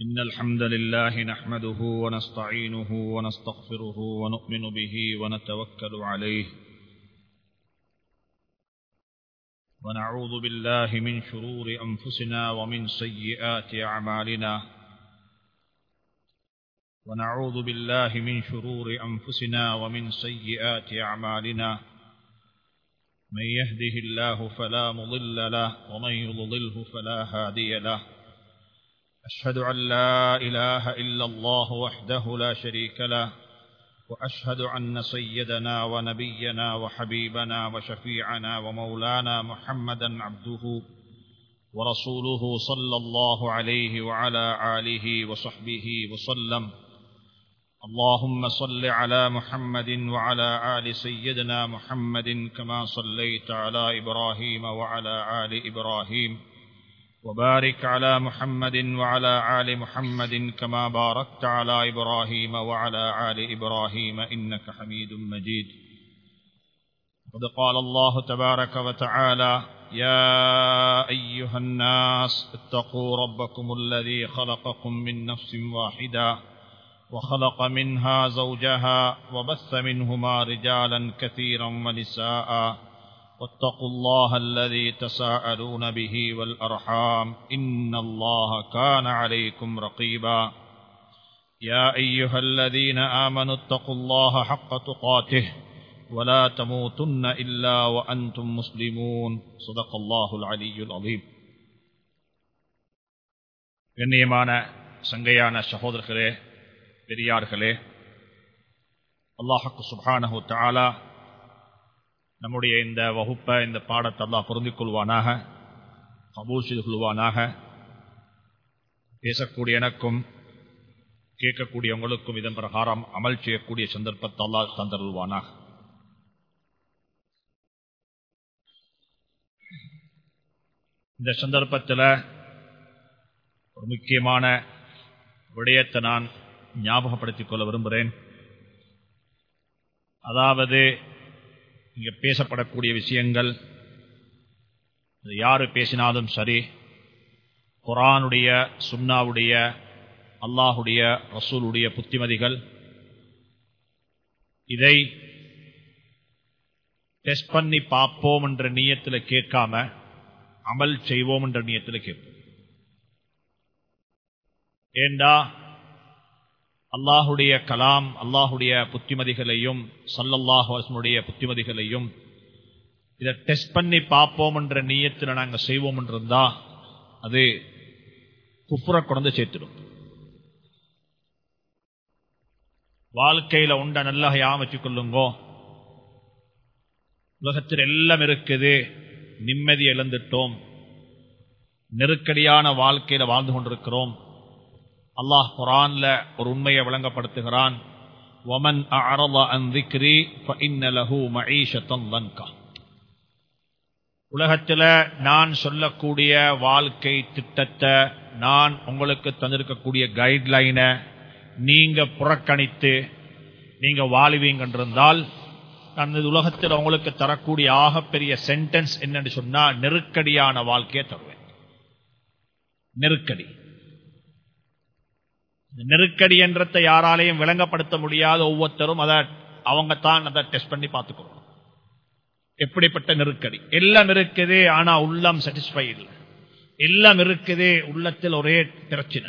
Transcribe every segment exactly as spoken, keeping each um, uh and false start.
إن الحمد لله نحمده ونستعينه ونستغفره ونؤمن به ونتوكل عليه ونعوذ بالله من شرور أنفسنا ومن سيئات أعمالنا ونعوذ بالله من شرور أنفسنا ومن سيئات أعمالنا من يهده الله فلا مضل له ومن يضلله فلا هادي له أشهد أن لا إله إلا الله وحده لا شريك له وأشهد أن سيدنا ونبينا وحبيبنا وشفيعنا ومولانا محمدا عبده ورسوله صلى الله عليه وعلى آله وصحبه وسلم اللهم صل على محمد وعلى آل سيدنا محمد كما صليت على إبراهيم وعلى آل إبراهيم وبارك على محمد وعلى آل محمد كما باركت على إبراهيم وعلى آل إبراهيم إنك حميد مجيد قد قال الله تبارك وتعالى يا أيها الناس اتقوا ربكم الذي خلقكم من نفس واحدة وخلق منها زوجها وبث منهما رجالا كثيرا ونساء واتقوا الله الذي تساءلون به والأرحام إن الله كان عليكم رقيبا يا أيها الذين آمنوا اتقوا الله حق تقاته ولا تموتن إلا وأنتم مسلمون صدق الله العلي العظيم. கண்ணியமான சங்கையான சகோதரர்களே, பெரியார்களே, அல்லாஹ் சுப்ஹானஹு வ தஆலா நம்முடைய இந்த வகுப்பை, இந்த பாடத்தை அல்லாஹ் பொருந்திக் கொள்வானாக, கபூல் செய்து கொள்வானாக. பேசக்கூடிய எனக்கும் கேட்கக்கூடிய உங்களுக்கும் இதன் பிரகாரம் அமல் செய்யக்கூடிய சந்தர்ப்பத்தை அல்லாஹ் தந்தருள்வானாக. இந்த சந்தர்ப்பத்தில் ஒரு முக்கியமான விடயத்தை நான் ஞாபகப்படுத்திக் கொள்ள விரும்புகிறேன். அதாவது இங்க பேசப்படக்கூடிய விஷயங்கள் யாரு பேசினாலும் சரி, குர்ஆனுடைய, சுன்னாவுடைய, அல்லாஹுடைய, ரசூலுடைய புத்திமதிகள், இதை டெஸ்ட் பண்ணி பார்ப்போம் என்ற நியத்தில் கேட்காம அமல் செய்வோம் என்ற நியத்தில் கேட்போம். ஏண்டா அல்லாஹுடைய கலாம், அல்லாஹுடைய புத்திமதிகளையும் ஸல்லல்லாஹு அலைஹி வஸல்லம் புத்திமதிகளையும் இதை டெஸ்ட் பண்ணி பார்ப்போம் என்ற நியத்தில் நாங்கள் செய்வோம் என்றிருந்தா அது குஃப்ரை கொண்டு சேர்த்துடும். வாழ்க்கையில உண்ட நல்லா யாமச்சிக் கொள்ளுங்கோ. உலகத்தில் எல்லாம் இருக்குது, நிம்மதி இழந்துட்டோம், நெருக்கடியான வாழ்க்கையில வாழ்ந்து கொண்டிருக்கிறோம். அல்லாஹ் குர்ஆன்ல ஒரு உண்மையை விளங்கப்படுத்துகிறான். வமன் அஅரத அன் ذிக்ரி ஃபஇன்ன லஹு மஈஷத்தன் லன்கா. உலகத்தில் நான் சொல்லக்கூடிய வாழ்க்கை திட்டத்தை, நான் உங்களுக்கு தந்திருக்கக்கூடிய கைட்லைனை நீங்க புறக்கணித்து நீங்க வாழுவீங்க என்றிருந்தால், அந்த உலகத்தில் உங்களுக்கு தரக்கூடிய ஆகப்பெரிய சென்டென்ஸ் என்னன்னு சொன்னா, நெருக்கடியான வாழ்க்கையை தருவேன். நெருக்கடி நெருக்கடி என்றதை யாராலையும் விளங்கப்படுத்த முடியாத, ஒவ்வொருத்தரும் அதை அவங்க தான் அதை டெஸ்ட் பண்ணி பார்த்துக்கணும். எப்படிப்பட்ட நெருக்கடி? எல்லாம் இருக்குது, ஆனா உள்ளம் சாட்டிஸ்ஃபை இல்லை. எல்லாம் இருக்குது, உள்ளத்தில் ஒரே பிரச்சனை.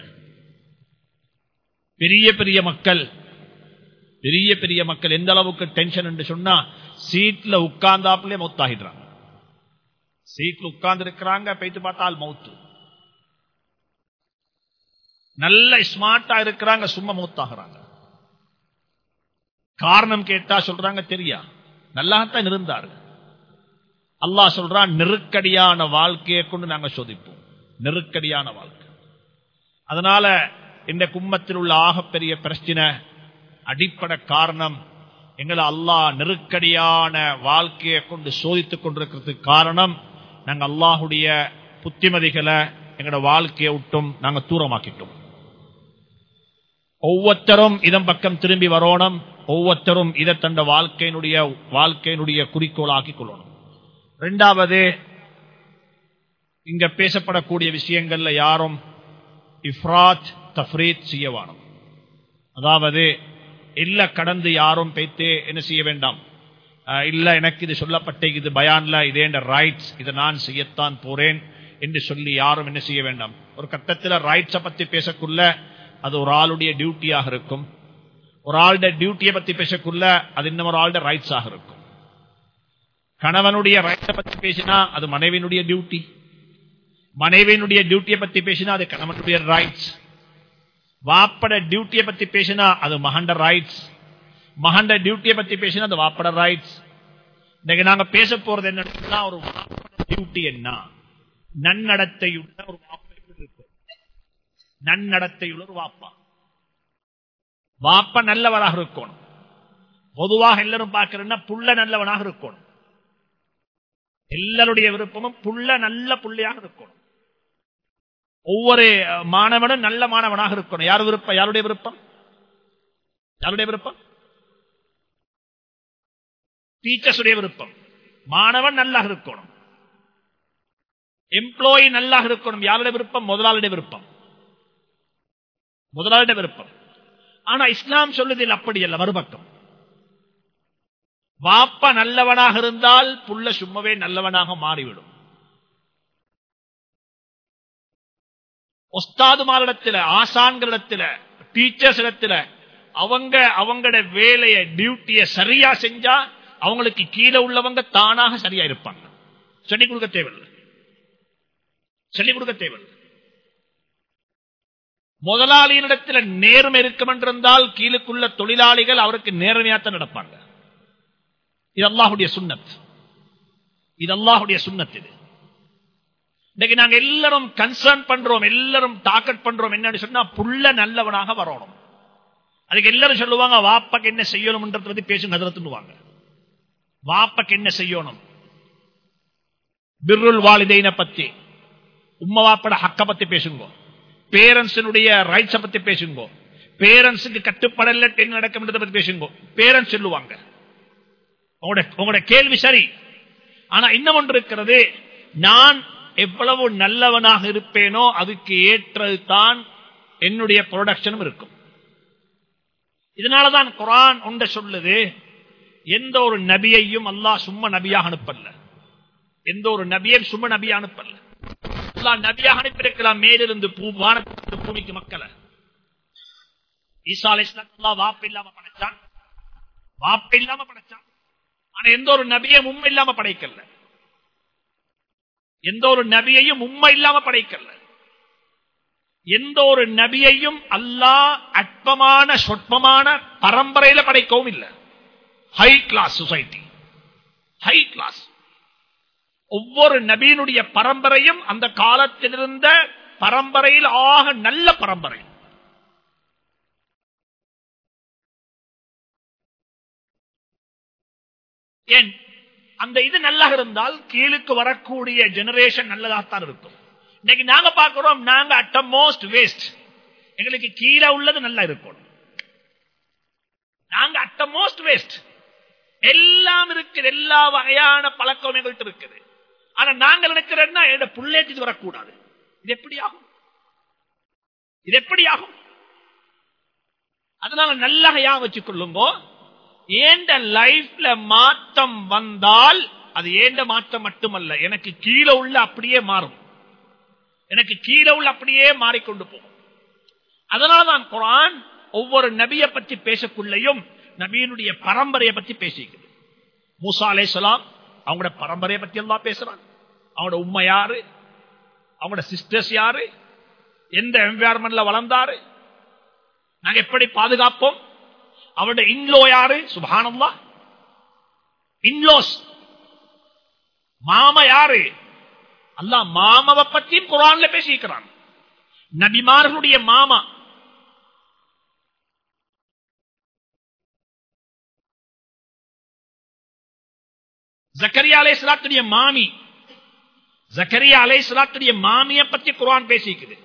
பெரிய பெரிய மக்கள் பெரிய பெரிய மக்கள் எந்த அளவுக்கு டென்ஷன் என்று சொன்னா, சீட்ல உட்கார்ந்தாப்புல மௌத்தாகிடுறாங்க. சீட்ல உட்கார்ந்து இருக்கிறாங்க, போயிட்டு பார்த்தால் மௌத்து. நல்ல ஸ்மார்ட்டா இருக்கிறாங்க, சும்மா மூத்தாகிறாங்க. காரணம் கேட்டா சொல்றாங்க தெரியா, நல்லாத்தான் இருந்தாரு. அல்லாஹ் சொல்றான், நெருக்கடியான வாழ்க்கையை கொண்டு நாங்க சோதிப்போம். நெருக்கடியான வாழ்க்கை. அதனால இந்த கும்மத்தில் உள்ள ஆகப்பெரிய பிரச்சனை, அடிப்படை காரணம், எங்களை அல்லாஹ் நெருக்கடியான வாழ்க்கையை கொண்டு சோதித்துக் கொண்டிருக்கிறதுக்கு காரணம், நாங்க அல்லாஹுடைய புத்திமதிகளை எங்களோட வாழ்க்கையை விட்டும் நாங்க தூரமாக்கிட்டோம். ஒவ்வொருத்தரும் இதன் பக்கம் திரும்பி வரணும். ஒவ்வொருத்தரும் இதை தந்த வாழ்க்கையினுடைய வாழ்க்கையினுடைய குறிக்கோளாக்கிக் கொள்ளணும். இரண்டாவது, இங்க பேசப்படக்கூடிய விஷயங்கள்ல யாரும் இஃப்ராத் தஃப்ரீத் செய்ய வேணும். அதாவது இல்ல கடந்து யாரும் பேத்து என்ன செய்ய வேண்டாம், இல்ல எனக்கு இது சொல்லப்பட்ட இது பயான்ல இதே ரைட்ஸ், இதை நான் செய்யத்தான் போறேன் என்று சொல்லி யாரும் என்ன செய்ய வேண்டாம். ஒரு கட்டத்தில் ரைட்ஸை பத்தி பேசக்குள்ள அது ஒரு ஆளுடைய டியூட்டியாக இருக்கும், ஒரு ஆளுடைய டியூட்டியை பத்தி பேசக்குள்ள அது இன்னொரு ஆளுடைய ரைட்ஸ் ஆக இருக்கும். கணவனுடைய ரைட்ஸை பத்தி பேசினா அது மனைவியினுடைய டியூட்டி, மனைவியினுடைய டியூட்டியை பத்தி பேசினா அது கணவனுடைய ரைட்ஸ், வாப்பட டியூட்டியை பத்தி பேசினா அது மகண்ட ரைட்ஸ், மகண்ட டியூட்டியை பத்தி பேசினா அது வாப்பட ரைட்ஸ். இன்னைக்கு நாங்க பேச போறது என்ன, ஒரு டியூட்டி என்ன, நன்னடத்தையுள்ள ஒரு வாப்பா இருக்கும், நன்னடத்தையுள்ள ஒரு வாப்பா. வாப்பா நல்லவனாக இருக்கணும். பொதுவாக எல்லாரும் பார்க்கிறேன்னா புள்ள நல்லவனாக இருக்கணும். எல்லாருடைய விருப்பமும் புள்ள நல்ல புள்ளையாக இருக்கணும். ஒவ்வொரு மாணவனும் நல்ல மாணவனாக இருக்கணும். யார் விருப்பம், யாருடைய விருப்பம், யாருடைய விருப்பம்? டீச்சர்ஸுடைய விருப்பம். மாணவன் நல்லா இருக்கணும், எம்ப்ளாயி நல்லா இருக்கணும். யாருடைய விருப்பம்? முதலாளியுடைய விருப்பம், முதலாளியுடைய விருப்பம். ஆனா இஸ்லாம் சொல்லுதில் அப்படி அல்ல, மறுபக்கம். வாப்பா நல்லவனாக இருந்தால் புள்ள சும்மவே நல்லவனாக மாறிவிடும். உஸ்தாதுமாரிடத்தில், ஆசான்களிடத்தில், டீச்சர்ஸ் இடத்துல அவங்க அவங்களோட வேலையை டியூட்டியை சரியா செஞ்சா அவங்களுக்கு கீழே உள்ளவங்க தானாக சரியா இருப்பாங்க. சொல்லிக் கொடுக்க தேவையில்லை, சொல்லிக் கொடுக்க தேவையில்லை. முதலாளியினிடத்தில் நேர்மை இருக்கும் என்றிருந்தால் கீழுக்குள்ள தொழிலாளிகள் அவருக்கு நேர்மையாத்தான் நடப்பாங்க. இது அல்லாஹுடைய சுன்னத், இது அல்லாஹுடைய சுன்னத். இது இன்னைக்கு நாங்க எல்லாரும் கன்சர்ன் பண்றோம், எல்லாரும் டார்கெட் பண்றோம் என்னன்னு சொன்னா புள்ள நல்லவனாக வரணும். அதுக்கு எல்லாரும் சொல்லுவாங்க வாப்பாக்கு என்ன செய்யணும்ன்றது பத்தி பேசும் நதரத்துவாங்க. வாப்பாக்கு என்ன செய்யணும், பிர்ருல் வாலிதைன பத்தி, உம்மா வாப்பட ஹக்க பத்தி பேசுங்க, பேரண்ட்ஸினுடைய ரைட்ஸை பத்தி பேசுங்க, பேரண்ட்ஸுக்கு கட்டுப்படல என்ன நடக்கும் பத்தி பேசுங்க. பேரண்ட்ஸ் சொல்லுவாங்க உங்களோட கேள்வி சரி, ஆனா இன்னும் ஒன்று இருக்கிறது, நான் எவ்வளவு நல்லவனாக இருப்பேனோ அதுக்கு ஏற்றது தான் என்னுடைய ப்ரொடக்ஷனும் இருக்கும். இதனாலதான் குர்ஆன் ஒன்றை சொல்லுது, எந்த ஒரு நபியையும் அல்லாஹ் சும்மா நபியாக அனுப்பல்ல, எந்த ஒரு நபியையும் சும்மா நபியாக அனுப்பல்ல. அல்லாஹ் நபியாக அனுப்பியிருக்கலாம் மேலிருந்து வானத்திலிருந்து பூமிக்கு மக்களை. ஈசா அலைஹிஸ்ஸலாம் அல்லாஹ் வாப்ப இல்லாம படைச்சான், வாப்ப இல்லாம படைச்சான். ஆனா எந்த ஒரு நபியையும் உண்மை இல்லாம படைக்கல, எந்த ஒரு நபியையும் உண்மை இல்லாம படைக்கல. எந்த ஒரு நபியையும் அல்லாஹ் அற்பமான சொற்பமான பரம்பரையில படைக்கவும் இல்லை. High class society, high class. ஒவ்வொரு நபியினுடைய பரம்பரையும் அந்த காலத்தில் இருந்த பரம்பரையில் ஆக நல்ல பரம்பரை. ஏன் அந்த இது நல்லா இருந்தால் கீழுக்கு வரக்கூடிய ஜெனரேஷன் நல்லதாகத்தான் இருக்கும். இன்னைக்கு நாங்க பார்க்கிறோம், நாங்க அட் மோஸ்ட் வேஸ்ட், எங்களுக்கு கீழே உள்ளது நல்லா இருக்கும். நாங்க அட் மோஸ்ட் வேஸ்ட், எல்லாம் இருக்குது, எல்லா வகையான பழக்கம் எங்கள்கிட்ட இருக்குது. ஆனா நாங்கள் நினைக்கிறோம்னா என்னோட புள்ளேச்சு வரக்கூடாது. இது எப்படி ஆகும், இது எப்படி ஆகும்? அதனால நல்லா யா வச்சுக்கொள்ளுங்க, ஏண்ட லைஃப்ல மாற்றம் வந்தால் அது ஏண்ட மாற்றம் மட்டுமல்ல, எனக்கு கீழே உள்ள அப்படியே மாறும், எனக்கு கீழே உள்ள அப்படியே மாறிக்கொண்டு போகும். அதனாலதான் குர்ஆன் ஒவ்வொரு நபியை பற்றி பேசக்குள்ளையும் நபியினுடைய பரம்பரையை பற்றி பேசிக்குது. மூசா அலைஹிஸ்ஸலாம் அவங்களோட பரம்பரையை பற்றி எல்லாம் பேசுறாங்க. அவங்களோட உம்மை யாரு, அவங்களோட சிஸ்டர்ஸ் யாரு, எந்த என்வாயர்மெண்ட்ல வளர்ந்தாரு, நாங்க எப்படி பாதுகாப்போம், அவருடைய இன்லோ யாரு, சுப்ஹானல்லாஹ், இன்லோஸ் மாமா யாரு, அல்லாஹ் மாமாவை பற்றியும் குர்ஆன்ல பேசிக்கிறான். நபிமார்களுடைய மாமா, ஜக்கரியா அலைஹிஸ்ஸலாத்துடைய மாமி, ஜக்கரியா அலைஹிஸ்ஸலாத்துடைய மாமியை பற்றி குர்ஆன் பேசிக்குது.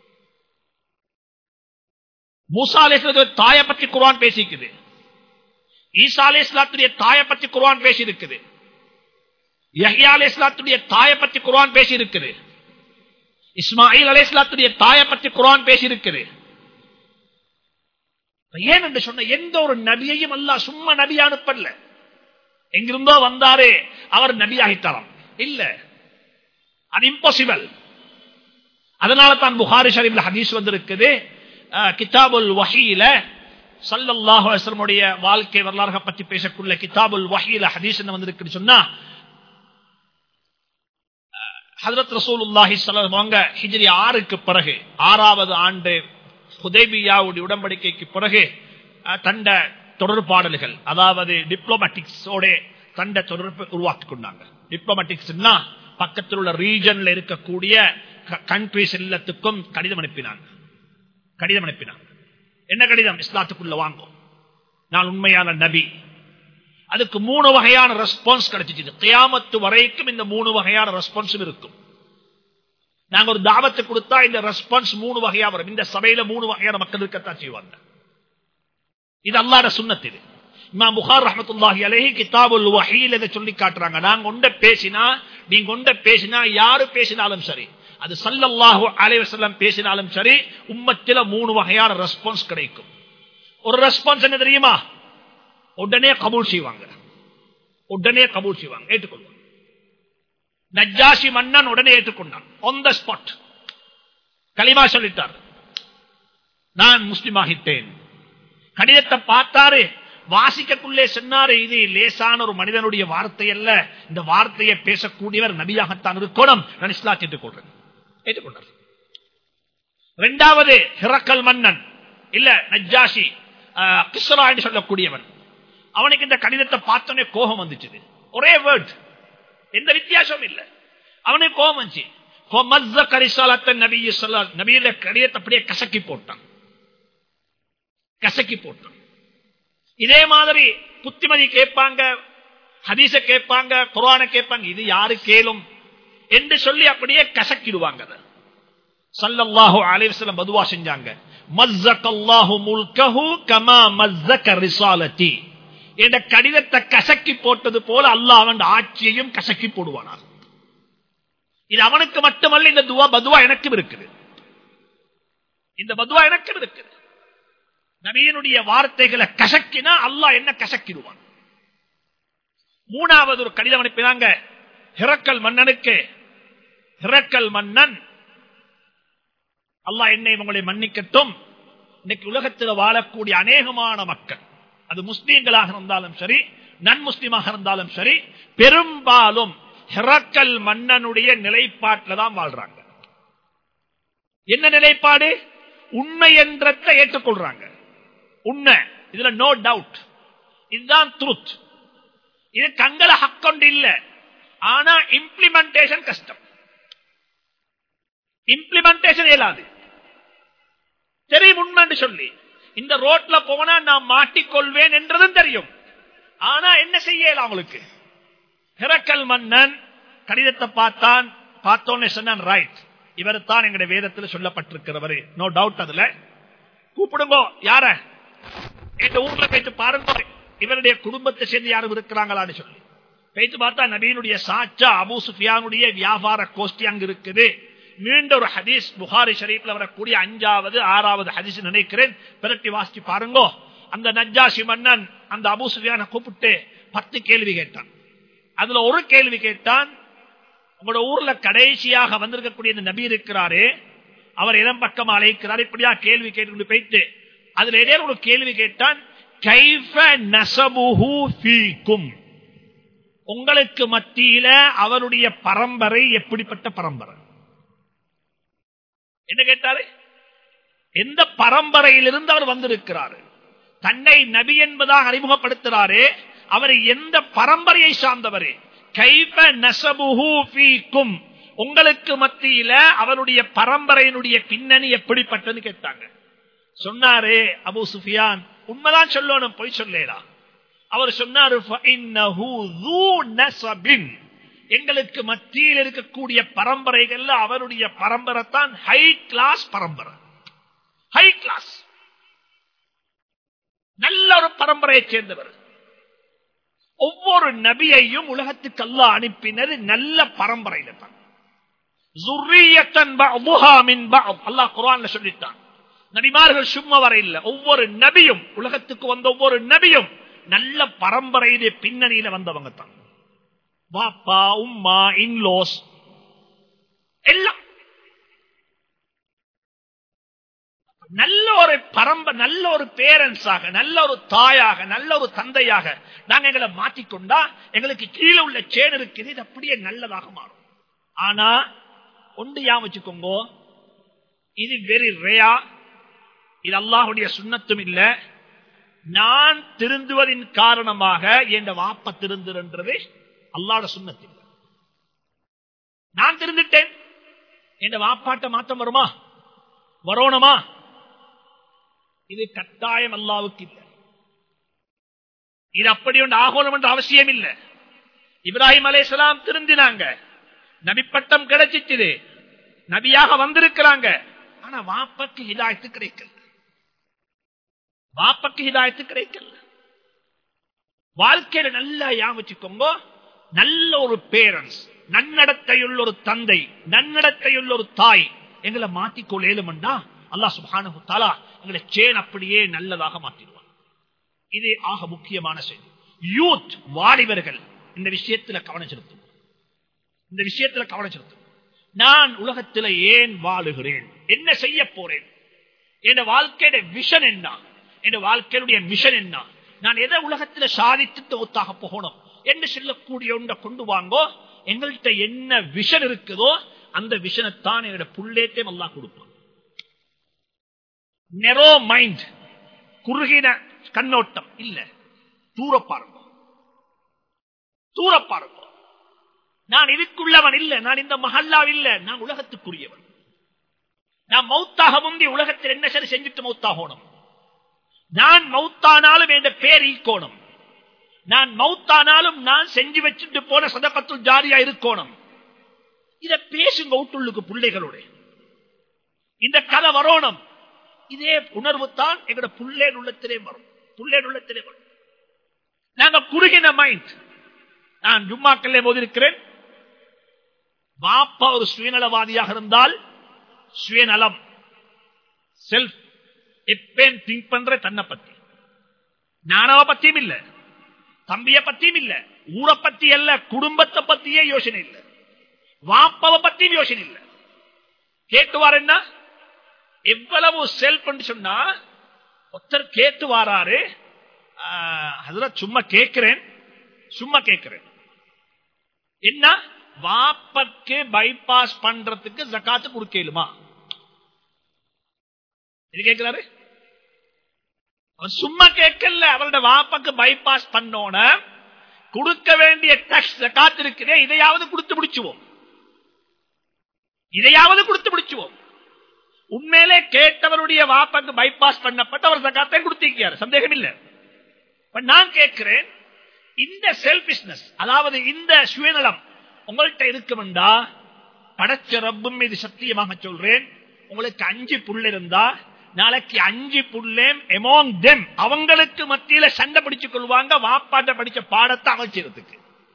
மூசா அலைஹிஸ்ஸலாத்துடைய தாயை பற்றி குர்ஆன் பேசிக்குது. ஈசா அலைஹிஸ்ஸலாத்துடைய தாயை பற்றி குர்ஆன் பேசி இருக்குது. யஹ்யா அலைஹிஸ்ஸலாத்துடைய தாயை பற்றி குர்ஆன் பேசி இருக்குது. இஸ்மாயில் அலைஹிஸ்ஸலாத்துடைய தாயை பற்றி குர்ஆன் பேசி இருக்குது. ஏன் என்று சொன்ன எந்த ஒரு நபியையும் அல்லாஹ் சும்மா நபி அனுப்பல. எங்கிருந்தோ வந்தாரே அவர் நபி ஆகிட்டாராம் இல்ல, அது இம்பாசிபிள். அதனால தான் புகாரி ஷரீஃப்ல ஹதீஸ் வந்திருக்குது, கிதாபுல் வஹீல ஸல்லல்லாஹு அலைஹி வஸல்லம் உடைய வாழ்க்கை வரலாறு பற்றி பேசக்கூடிய கிதாபுல் வஹீல ஹதீஸ் என்ன வந்திருக்குன்னு சொன்னா, ஹஜ்ரத் ரசூலுல்லாஹி ஸல்லல்லாஹு அலைஹி வஸல்லம் ஹிஜ்ரி ஆறுக்கு பிறகு ஆறாவது ஆண்டு ஹுதைபியாவுடைய உடன்படிக்கைக்கு பிறகு தண்ட தொடர்பாடல்கள், அதாவது டிப்ளோமேட்டிக்ஸோட தண்ட தொடர்பு உருவாக்கி கொண்டாங்க. டிப்ளோமேட்டிக்ஸ் பக்கத்தில் உள்ள ரீஜன்ல இருக்கக்கூடிய கண்ட்ரிஸ் எல்லாத்துக்கும் கடிதம் அனுப்பினாங்க. கடிதம் அனுப்பினாங்க என்ன கடிதம்? இஸ்லாத்துக்குள்ள வாங்கும், நான் உண்மையான நபி. அதுக்கு மூணு வகையான ரெஸ்பான்ஸ் கிடைச்சிச்சு. கியாமத்து வரைக்கும் இந்த மூணு வகையான ரெஸ்பான்ஸும் இருக்கும். நாங்க ஒரு தாவத்தை கொடுத்தா இந்த ரெஸ்பான்ஸ் மூணு வகையா வரும். இந்த சபையில மூணு வகையான மக்கள் இருக்கத்தான் செய்வாங்க. இது அல்லாஹ்வுடைய சுன்னத். இது இமாம் புகாரி ரஹ்மத்துல்லாஹி அலைஹி கிதாபுல் வஹீல் இத சொல்லி காட்டுறாங்க. நாங்க ஒண்ட பேசினா, நீங்க ஒண்ட பேசினா, யாரு பேசினாலும் சரி, அது ஸல்லல்லாஹு அலைஹி வஸல்லம் பேசினாலும் சரி, உம்மத்தில மூணு வகையான ரெஸ்பான்ஸ் கிடைக்கும். ஒரு ரெஸ்பான்ஸ் என்ன தெரியுமா? உடனே கபூல் செய்வாங்க, உடனே கபூல் செய்வாங்க, ஏற்றுக்கொள்வாங்க. நஜ்ஜாஷி மன்னன் உடனே ஏற்றுக்கொண்டான், ஆன் த ஸ்பாட் கலிமா சொல்லிட்டார், நான் முஸ்லிம் ஆகிட்டேன். கடிதத்தை பார்த்தாரு, வாசிக்கக்குள்ளே சொன்னாரு, இது லேசான ஒரு மனிதனுடைய வார்த்தை அல்ல, இந்த வார்த்தையை பேசக்கூடியவர் நபியாகத்தான் இருக்கணும், நான் இஸ்லாத்தை ஏற்றுக்கொள்றேன். ஏற்றுக்கொண்டார். இரண்டாவது ஹிரக்கல் மன்னன், இல்ல நஜ்ஜாஷி கிஸ்ரா என்று சொல்லக்கூடியவன், அவனுக்கு இந்த கடிதத்தை பார்த்தோன்னே கோபம் வந்துச்சு. ஒரே வேர்ட், எந்த வித்தியாசமும் இல்ல. அவனுக்கு கோபம் வந்துச்சு. நபியுடைய கடிதத்தை அப்படியே கசக்கி போட்டான், கசக்கி போட்டான். இதே மாதிரி புத்திமதி கேட்பாங்க, ஹதீஸ கேட்பாங்க, குர்ஆனை கேட்பாங்க, இது யாரு கேளும் என்று சொல்லி அப்படியே கசக்கிடுவாங்க. ஸல்லல்லாஹு அலைஹி வஸல்லம் பதுவா செஞ்சாங்க, மஸ்ஸகல்லாஹு முல்கஹு கமா மஸ்ஸக ரிசாலதி. இந்த கடிதத்தை கசக்கி போட்டது போல அல்லாஹ் அவன் ஆட்சியையும் கசக்கி போடுவானார். இது அவனுக்கு மட்டுமல்ல, இந்த துவா பதுவா எனக்கும் இருக்குது. இந்த பதுவா எனக்கும் இருக்குது. நபியினுடைய வார்த்தைகளை கசக்கினா அல்லாஹ் என்ன கசக்கிடுவான். மூணாவது ஒரு கடிதம் அனுப்பினாங்க ஹிரக்கல் மன்னனுக்கு. ஹிரக்கல் மன்னன், அல்லாஹ் என்னை உங்களை மன்னிக்கட்டும், இன்னைக்கு உலகத்தில் வாழக்கூடிய அநேகமான மக்கள், அது முஸ்லீம்களாக இருந்தாலும் சரி, நன் முஸ்லீமாக இருந்தாலும் சரி, பெரும்பாலும் ஹிரக்கல் மன்னனுடைய நிலைப்பாட்டில் தான் வாழ்றாங்க. என்ன நிலைப்பாடு? உண்மை என்றதை ஏற்றுக்கொள்றாங்க. உண்மை, இதுல நோ டவுட், இதுதான் ட்ரூத். இது கங்கல ஹக்கொண்டு இல்ல, ஆனா இம்ப்ளிமெண்டேஷன் கஷ்டம். இம்ப்ளிமெண்டேஷன் இயலாது. தெரியும் உண்மை என்று சொல்லி, இந்த ரோட்ல போனா நான் மாட்டிக்கொள்வேன் என்றதும் தெரியும், ஆனா என்ன செய்யலாம் அவங்களுக்கு? ஹிரக்கல் மன்னன் கடிதத்தை பார்த்தான், பார்த்தோன்னே சொன்னான், ரைட், இவர் தான் எங்களுடைய வேதத்தில் சொல்லப்பட்டிருக்கிறவர், நோ டவுட். அதுல கூப்பிடுங்க, யார இந்த ஊர்ல போயிட்டு பாருங்க, இவருடைய குடும்பத்தை சேர்ந்து யாரும் இருக்கிறாங்களான்னு சொல்லி போயிட்டு பார்த்தா நபியினுடைய சாச்சா அபூ சுஃபியானுடைய வியாபார கோஷ்டி அங்கு இருக்குது. மீண்டும் ஒரு ஹதீஸ் புகாரி ஷரீஃப்ல வரக்கூடிய அஞ்சாவது ஆறாவது ஹதீஸ் நினைக்கிறேன், பிரட்டி வாசிச்சு பாருங்க. அந்த நஜ்ஜாஷி மன்னன் அந்த அபூ சுஃபியானை கூப்பிட்டு பத்து கேள்வி கேட்டான். அதுல ஒரு கேள்வி கேட்டான், உங்களோட ஊர்ல கடைசியாக வந்திருக்கக்கூடிய இந்த நபி இருக்கிறாரே, அவர் இடம் பக்கம் அழைக்கிறார், இப்படியா கேள்வி கேட்டு போயிட்டு அதுல ஏதோ ஒரு கேள்வி கேட்டான், கைஃப நஸபுஹு ஃபீக்கும், உங்களுக்கு மத்தியில அவருடைய பரம்பரை எப்படிப்பட்ட பரம்பரை? என்ன கேட்டாரு? எந்த பரம்பரையிலிருந்து அவர் வந்திருக்கிறாரு? தன்னை நபி என்பதாக அறிமுகப்படுத்துறாரே, அவர் எந்த பரம்பரையை சார்ந்தவரே? கைஃப நஸபுஹு ஃபீக்கும், உங்களுக்கு மத்தியில அவருடைய பரம்பரையினுடைய பின்னணி எப்படிப்பட்டது கேட்டாங்க. சொன்னாரு அபூ சுஃபியான், உண்மைதான் சொல்லணும், போய் சொல்லலாம். அவர் சொன்னாரு, ஃபஇன்னஹு ذو نسب, எங்களுக்கு மத்தியில் இருக்கக்கூடிய பரம்பரைகள் அவருடைய பரம்பரை தான் ஹை கிளாஸ் பரம்பரை. ஹை கிளாஸ், நல்ல ஒரு பரம்பரையை சேர்ந்தவர். ஒவ்வொரு நபியையும் உலகத்துக்கு அல்லாஹ் அனுப்பினது நல்ல பரம்பரையில தான். ذُرِّيَّةً بَعْضُهَا مِنْ بَعْضٍ, அல்லாஹ் குர்ஆன்ல சொல்லிட்டான். நபிமார்கள் சும்மா வர இல்ல. ஒவ்வொரு நபியும், உலகத்துக்கு வந்த ஒவ்வொரு நபியும் நல்ல பரம்பரையிலே பின்னணியில வந்தவங்க தான். பாப்பா, உம்மா, இன்லோஸ் எல்லாம் நல்ல ஒரு பரம்பரை, நல்ல ஒரு பேரண்ட்ஸாக, நல்ல ஒரு தாயாக, நல்ல ஒரு தந்தையாக நாங்க எங்களை மாற்றிக்கொண்டா எங்களுக்கு கீழே உள்ள சேன் இருக்குது, இது அப்படியே நல்லதாக மாறும். ஆனா ஒன்று யா வச்சுக்கோங்க, இது வெரி ரேயா, இது அல்லாஹ்வுடைய சுன்னத்தும் இல்ல. நான் திருந்துவதின் காரணமாக என் வாப்ப திருந்துன்றது அல்லாஹ்வுடைய சுன்னத்து. நான் திருந்துட்டேன், என் வாப்பாட்ட மாற்றம் வருமா? வரணுமா? இது கட்டாயம் அல்லாஹ்வுக்கு இல்லை. இது அப்படி ஒன்று ஆகணும் என்ற அவசியம் இல்லை. இப்ராஹிம் அலைஹிஸ்ஸலாம் திருந்தினாங்க, நபிப்பட்டம் கிடைச்சிச்சு, நபியாக வந்திருக்கிறாங்க. ஆனா வாப்பக்கு ஹிதாயத்து கிடைக்கல, வாப்பக்கு ஹிதாயத்து கிடைக்கல. வாழ்க்கையில நல்லா யாவச்சுக்கோங்க, நல்ல ஒரு பேரண்ட்ஸ், நன்னடத்தையுள்ள ஒரு தந்தை, நன்னடத்தையுள்ள ஒரு தாய் எங்களை மாற்றிக்கொள்ளேலும்டா அல்லாஹ் சுப்ஹானஹு வ தஆலா எங்களை சேன் அப்படியே நல்லதாக மாற்றிடுவான். இது ஆக முக்கியமான செய்தி. யூத், வாலிபர்கள் இந்த விஷயத்துல கவனம் செலுத்தும், இந்த விஷயத்துல கவனம் செலுத்தும். நான் உலகத்தில் ஏன் வாழுகிறேன், என்ன செய்ய போறேன், என் வாழ்க்கையுடைய விஷன் என்ன, என் வாழ்க்கையுடைய மிஷன் என்ன, நான் எதை உலகத்தில் சாதித்து ஒத்தாக போகணும் என்று சொல்லக்கூடிய ஒன்றை கொண்டு வாங்கோ. எங்கள்கிட்ட என்ன விஷன் இருக்குதோ அந்த விஷனத்தான் என்னோட புள்ளேட்டே அல்லாஹ் கொடுப்பான். நெரோ மைண்ட், குறுகின கண்ணோட்டம் இல்ல, தூர பாருங்க, தூர பாருங்க. நான் இதுக்குள்ளவன் இல்ல, நான் இந்த மஹல்லா இல்ல, நான் உலகத்துக்குரியவன். நான் மௌத்தாக முந்தி உலகத்தில் என்ன சரி செஞ்சுட்டு மௌத்தாகணும். நான் மௌத்தானாலும் என்ற பேர் ஈக்கோணும், நான் மௌத்தானாலும் நான் செஞ்சு வச்சுட்டு போன சதகத்துல் ஜாரியா இருக்கணும். இத பேசுங்க வீட்டுள்ளுக்கு பிள்ளைகளோட, இந்த கதை வரணும். இதே உணர்வு தான் எங்களோட புள்ளேன் உள்ளத்திலே வரும், புள்ளேன் உள்ளத்திலே வரும். நாங்க குறுகின மைண்ட். நான் ஜும்மாக்கல்லே போதிருக்கிறேன், பாப்பா ஒரு சுயநலவாதியாக இருந்தால் சுயநலம், செல்ஃப், எப்பேன் திங்க் பண்ற தன்னை பத்தி, நானவ பத்தியும் இல்ல, தம்பிய பத்தியும் இல்ல, ஊரை பத்தி அல்ல, குடும்பத்தை பத்தியே யோசனை இல்ல, வாப்பாவை பத்தியும் யோசனை இல்ல. கேட்டுவார் என்ன எவ்வளவு செல்ஃப் சொன்னா, ஒருத்தர் கேட்டு வாராரு, அதுல சும்மா கேட்கிறேன், சும்மா கேட்கிறேன் என்ன, வாப்பக்கு பைபாஸ் பண்றதுக்கு ஜகாத்து கொடுக்கலுமா? இது கேட்கிறாரு. அவர் சும்மா கேட்கல, அவருடைய வாப்பக்கு பைபாஸ் பண்ணோன கொடுக்க வேண்டிய டாக்ஸ் ஜகாத் இருக்குதே, இதையாவது கொடுத்து முடிச்சுவோம், இதையாவது கொடுத்து முடிச்சுவோம். உண்மையிலே கேட்டவருடைய வாப்பக்கு பைபாஸ் பண்ணப்பட்ட அவர் ஜகாத்தை கொடுத்திருக்காரு, சந்தேகம் இல்லை. நான் கேட்கிறேன், இந்த செல்பிஷ்னஸ், அதாவது இந்த சுயநலம் உங்கள்கிட்ட இருக்குமெண்டா, படைச்ச ரப்பும் மீது சத்தியமாக சொல்றேன், உங்களுக்கு அஞ்சு புள்ள இருந்தா நாளைக்கு அஞ்சு புள்ளேம் எமோங் தெம், அவங்களுக்கு மத்தியில சண்டை பிடிச்சுக் கொள்வாங்க வாப்பாட்ட படிச்ச பாடத்தை அமைச்சதுக்கு.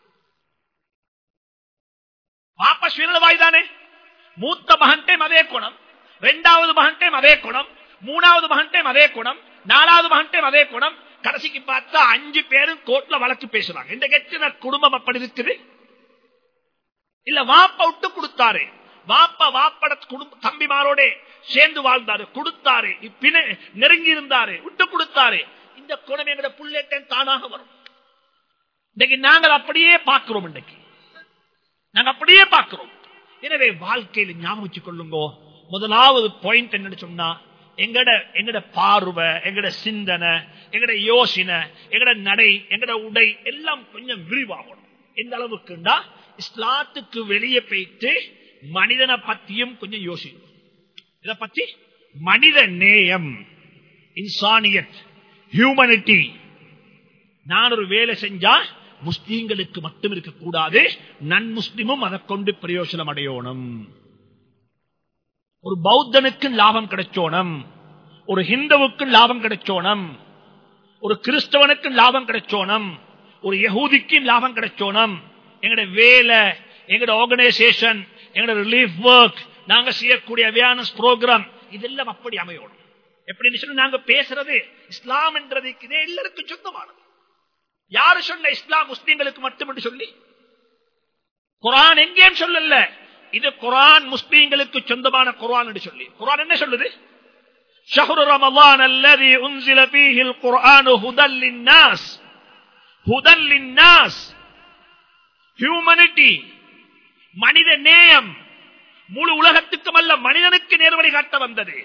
வாப்பா சுயநலவாய் தானே. மூத்த மகன்டையும் அதே குணம், இரண்டாவது மகன்டையும் அதே குணம், மூணாவது மகன்டையும் அதே குணம், நாலாவது மகன்டையும் அதே குணம். கடைசிக்கு பார்த்தா அஞ்சு பேரும் கோர்ட்ல வழக்கு பேசுறாங்க. இந்த கட்சியின குடும்பம் அப்படி இருக்குது இல்ல. வாப்பா விட்டு கொடுத்தாரு, வாப்பா வாப்பட குடும்ப தம்பிமாரோட சேர்ந்து வாழ்ந்தாரு, கொடுத்தாரு, நெருங்கி இருந்தாரு, விட்டு கொடுத்தாரு. இந்த குணம் எங்க புள்ளேட்டன் தானாக வரும். இன்னைக்கு நாங்கள் அப்படியே பார்க்கிறோம், இன்னைக்கு நாங்க அப்படியே பார்க்கிறோம். எனவே வாழ்க்கையில் ஞாபகம் வச்சுக் கொள்ளுங்க, முதலாவது பாயிண்ட் என்ன சொன்னா, எங்கட எங்கட பார்வை, எங்கட சிந்தனை, எங்கட யோசனை, எங்கட நடை, எங்கட உடை எல்லாம் கொஞ்சம் விரிவாகணும். எந்த அளவுக்குண்டா, இஸ்லாத்துக்கு வெளியே போயிட்டு மனிதனை பத்தியும் கொஞ்சம் யோசிக்கணும். இத பத்தி மனித நேயம், இன்சானியத், ஹியூமனிட்டி. நான் ஒரு வேலை செஞ்சா முஸ்லீம்களுக்கு மட்டும் இருக்கக்கூடாது, நன் முஸ்லிமும் அதை கொண்டு பிரயோஜனம் அடையணும். ஒரு பௌத்தனுக்கு லாபம் கிடைச்சோணும், ஒரு ஹிந்துவுக்கு லாபம் கிடைச்சோணும், ஒரு கிறிஸ்தவனுக்கு லாபம் கிடைச்சோணும், ஒரு யஹூதிக்கு லாபம் கிடைச்சோணும். எங்கட வேலை, எங்கட ஆர்கனைசேஷன், எங்கட ரிலீஃப் ஒர்க், நாங்க செய்யக்கூடிய அவேர்னஸ் ப்ரோக்ராம், இதெல்லாம் அப்படி அமையணும். எப்படின்னு சொல்லி நாங்க பேசுறது இஸ்லாம் என்றது எல்லாருக்கும் சொந்தமானது. யாரு சொன்ன இஸ்லாம் முஸ்லீம்களுக்கு மட்டும் என்று சொல்லி? குர்ஆன் எங்கேயும் சொல்லல இது குர்ஆன் முஸ்லீம்களுக்கு சொந்தமான குர்ஆன் என்று சொல்லி. குர்ஆன் என்ன சொல்லுது? ஷஹ்ரு ரமலான் அல்லதி உன்ஸில ஃபீஹில் குர்ஆனு ஹுதல் லின்னாஸ். ஹுதல் லின்னாஸ் ஹியூமனிட்டி, மனித நேயம், முழு உலகத்துக்கும் அல்ல மனிதனுக்கு நேர்வழி காட்ட வந்தது.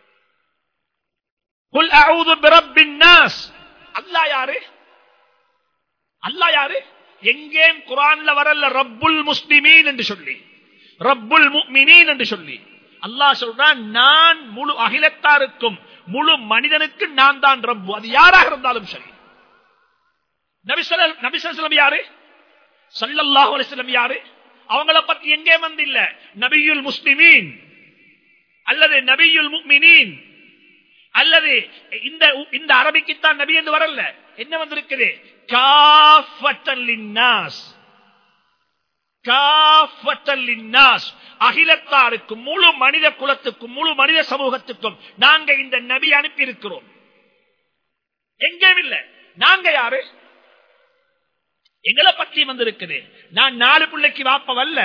குல் அஊது பிரப்பின் நாஸ். அல்லாஹ் யாரு? அல்லாஹ் யாரு? எங்கேயும் குர்ஆன்ல வரல ரப்புல் முஸ்லிமீன் என்று சொல்லி, ரப்புல் முஃமினீன் என்று சொல்லி. அல்லாஹ் சொல்றான் நான் முழு அகிலத்தாருக்கும் முழு மனிதனுக்கு நான் தான் ரப்பு. அது யாராக இருந்தாலும் சரி. நபி ஸல்லல்லாஹு நபி ஸல்லல்லாஹு யாரு? ஸல்லல்லாஹு அலைஹி வஸல்லம் யாரு? அவங்கள பத்தி எங்கே வந்து இல்ல நபியுல் முஸ்லிமீன் அல்லது நபியுல் முஃமினீன் அல்லது இந்த இந்த அரபிக்கு தான் நபி என்று வரல. என்ன வந்திருக்குது? காஃபத்தன் லின்னாஸ். காஃபத்தன் லின்னாஸ், அகிலத்தாருக்கும் முழு மனித குலத்துக்கும் முழு மனித சமூகத்துக்கும் நாங்க இந்த நபி அனுப்பி இருக்கிறோம். எங்கேயும் இல்ல. நாங்க யாரு? எங்களை பற்றி வந்திருக்குது. நான் நாலு பிள்ளைக்கு வாப்பவல்ல,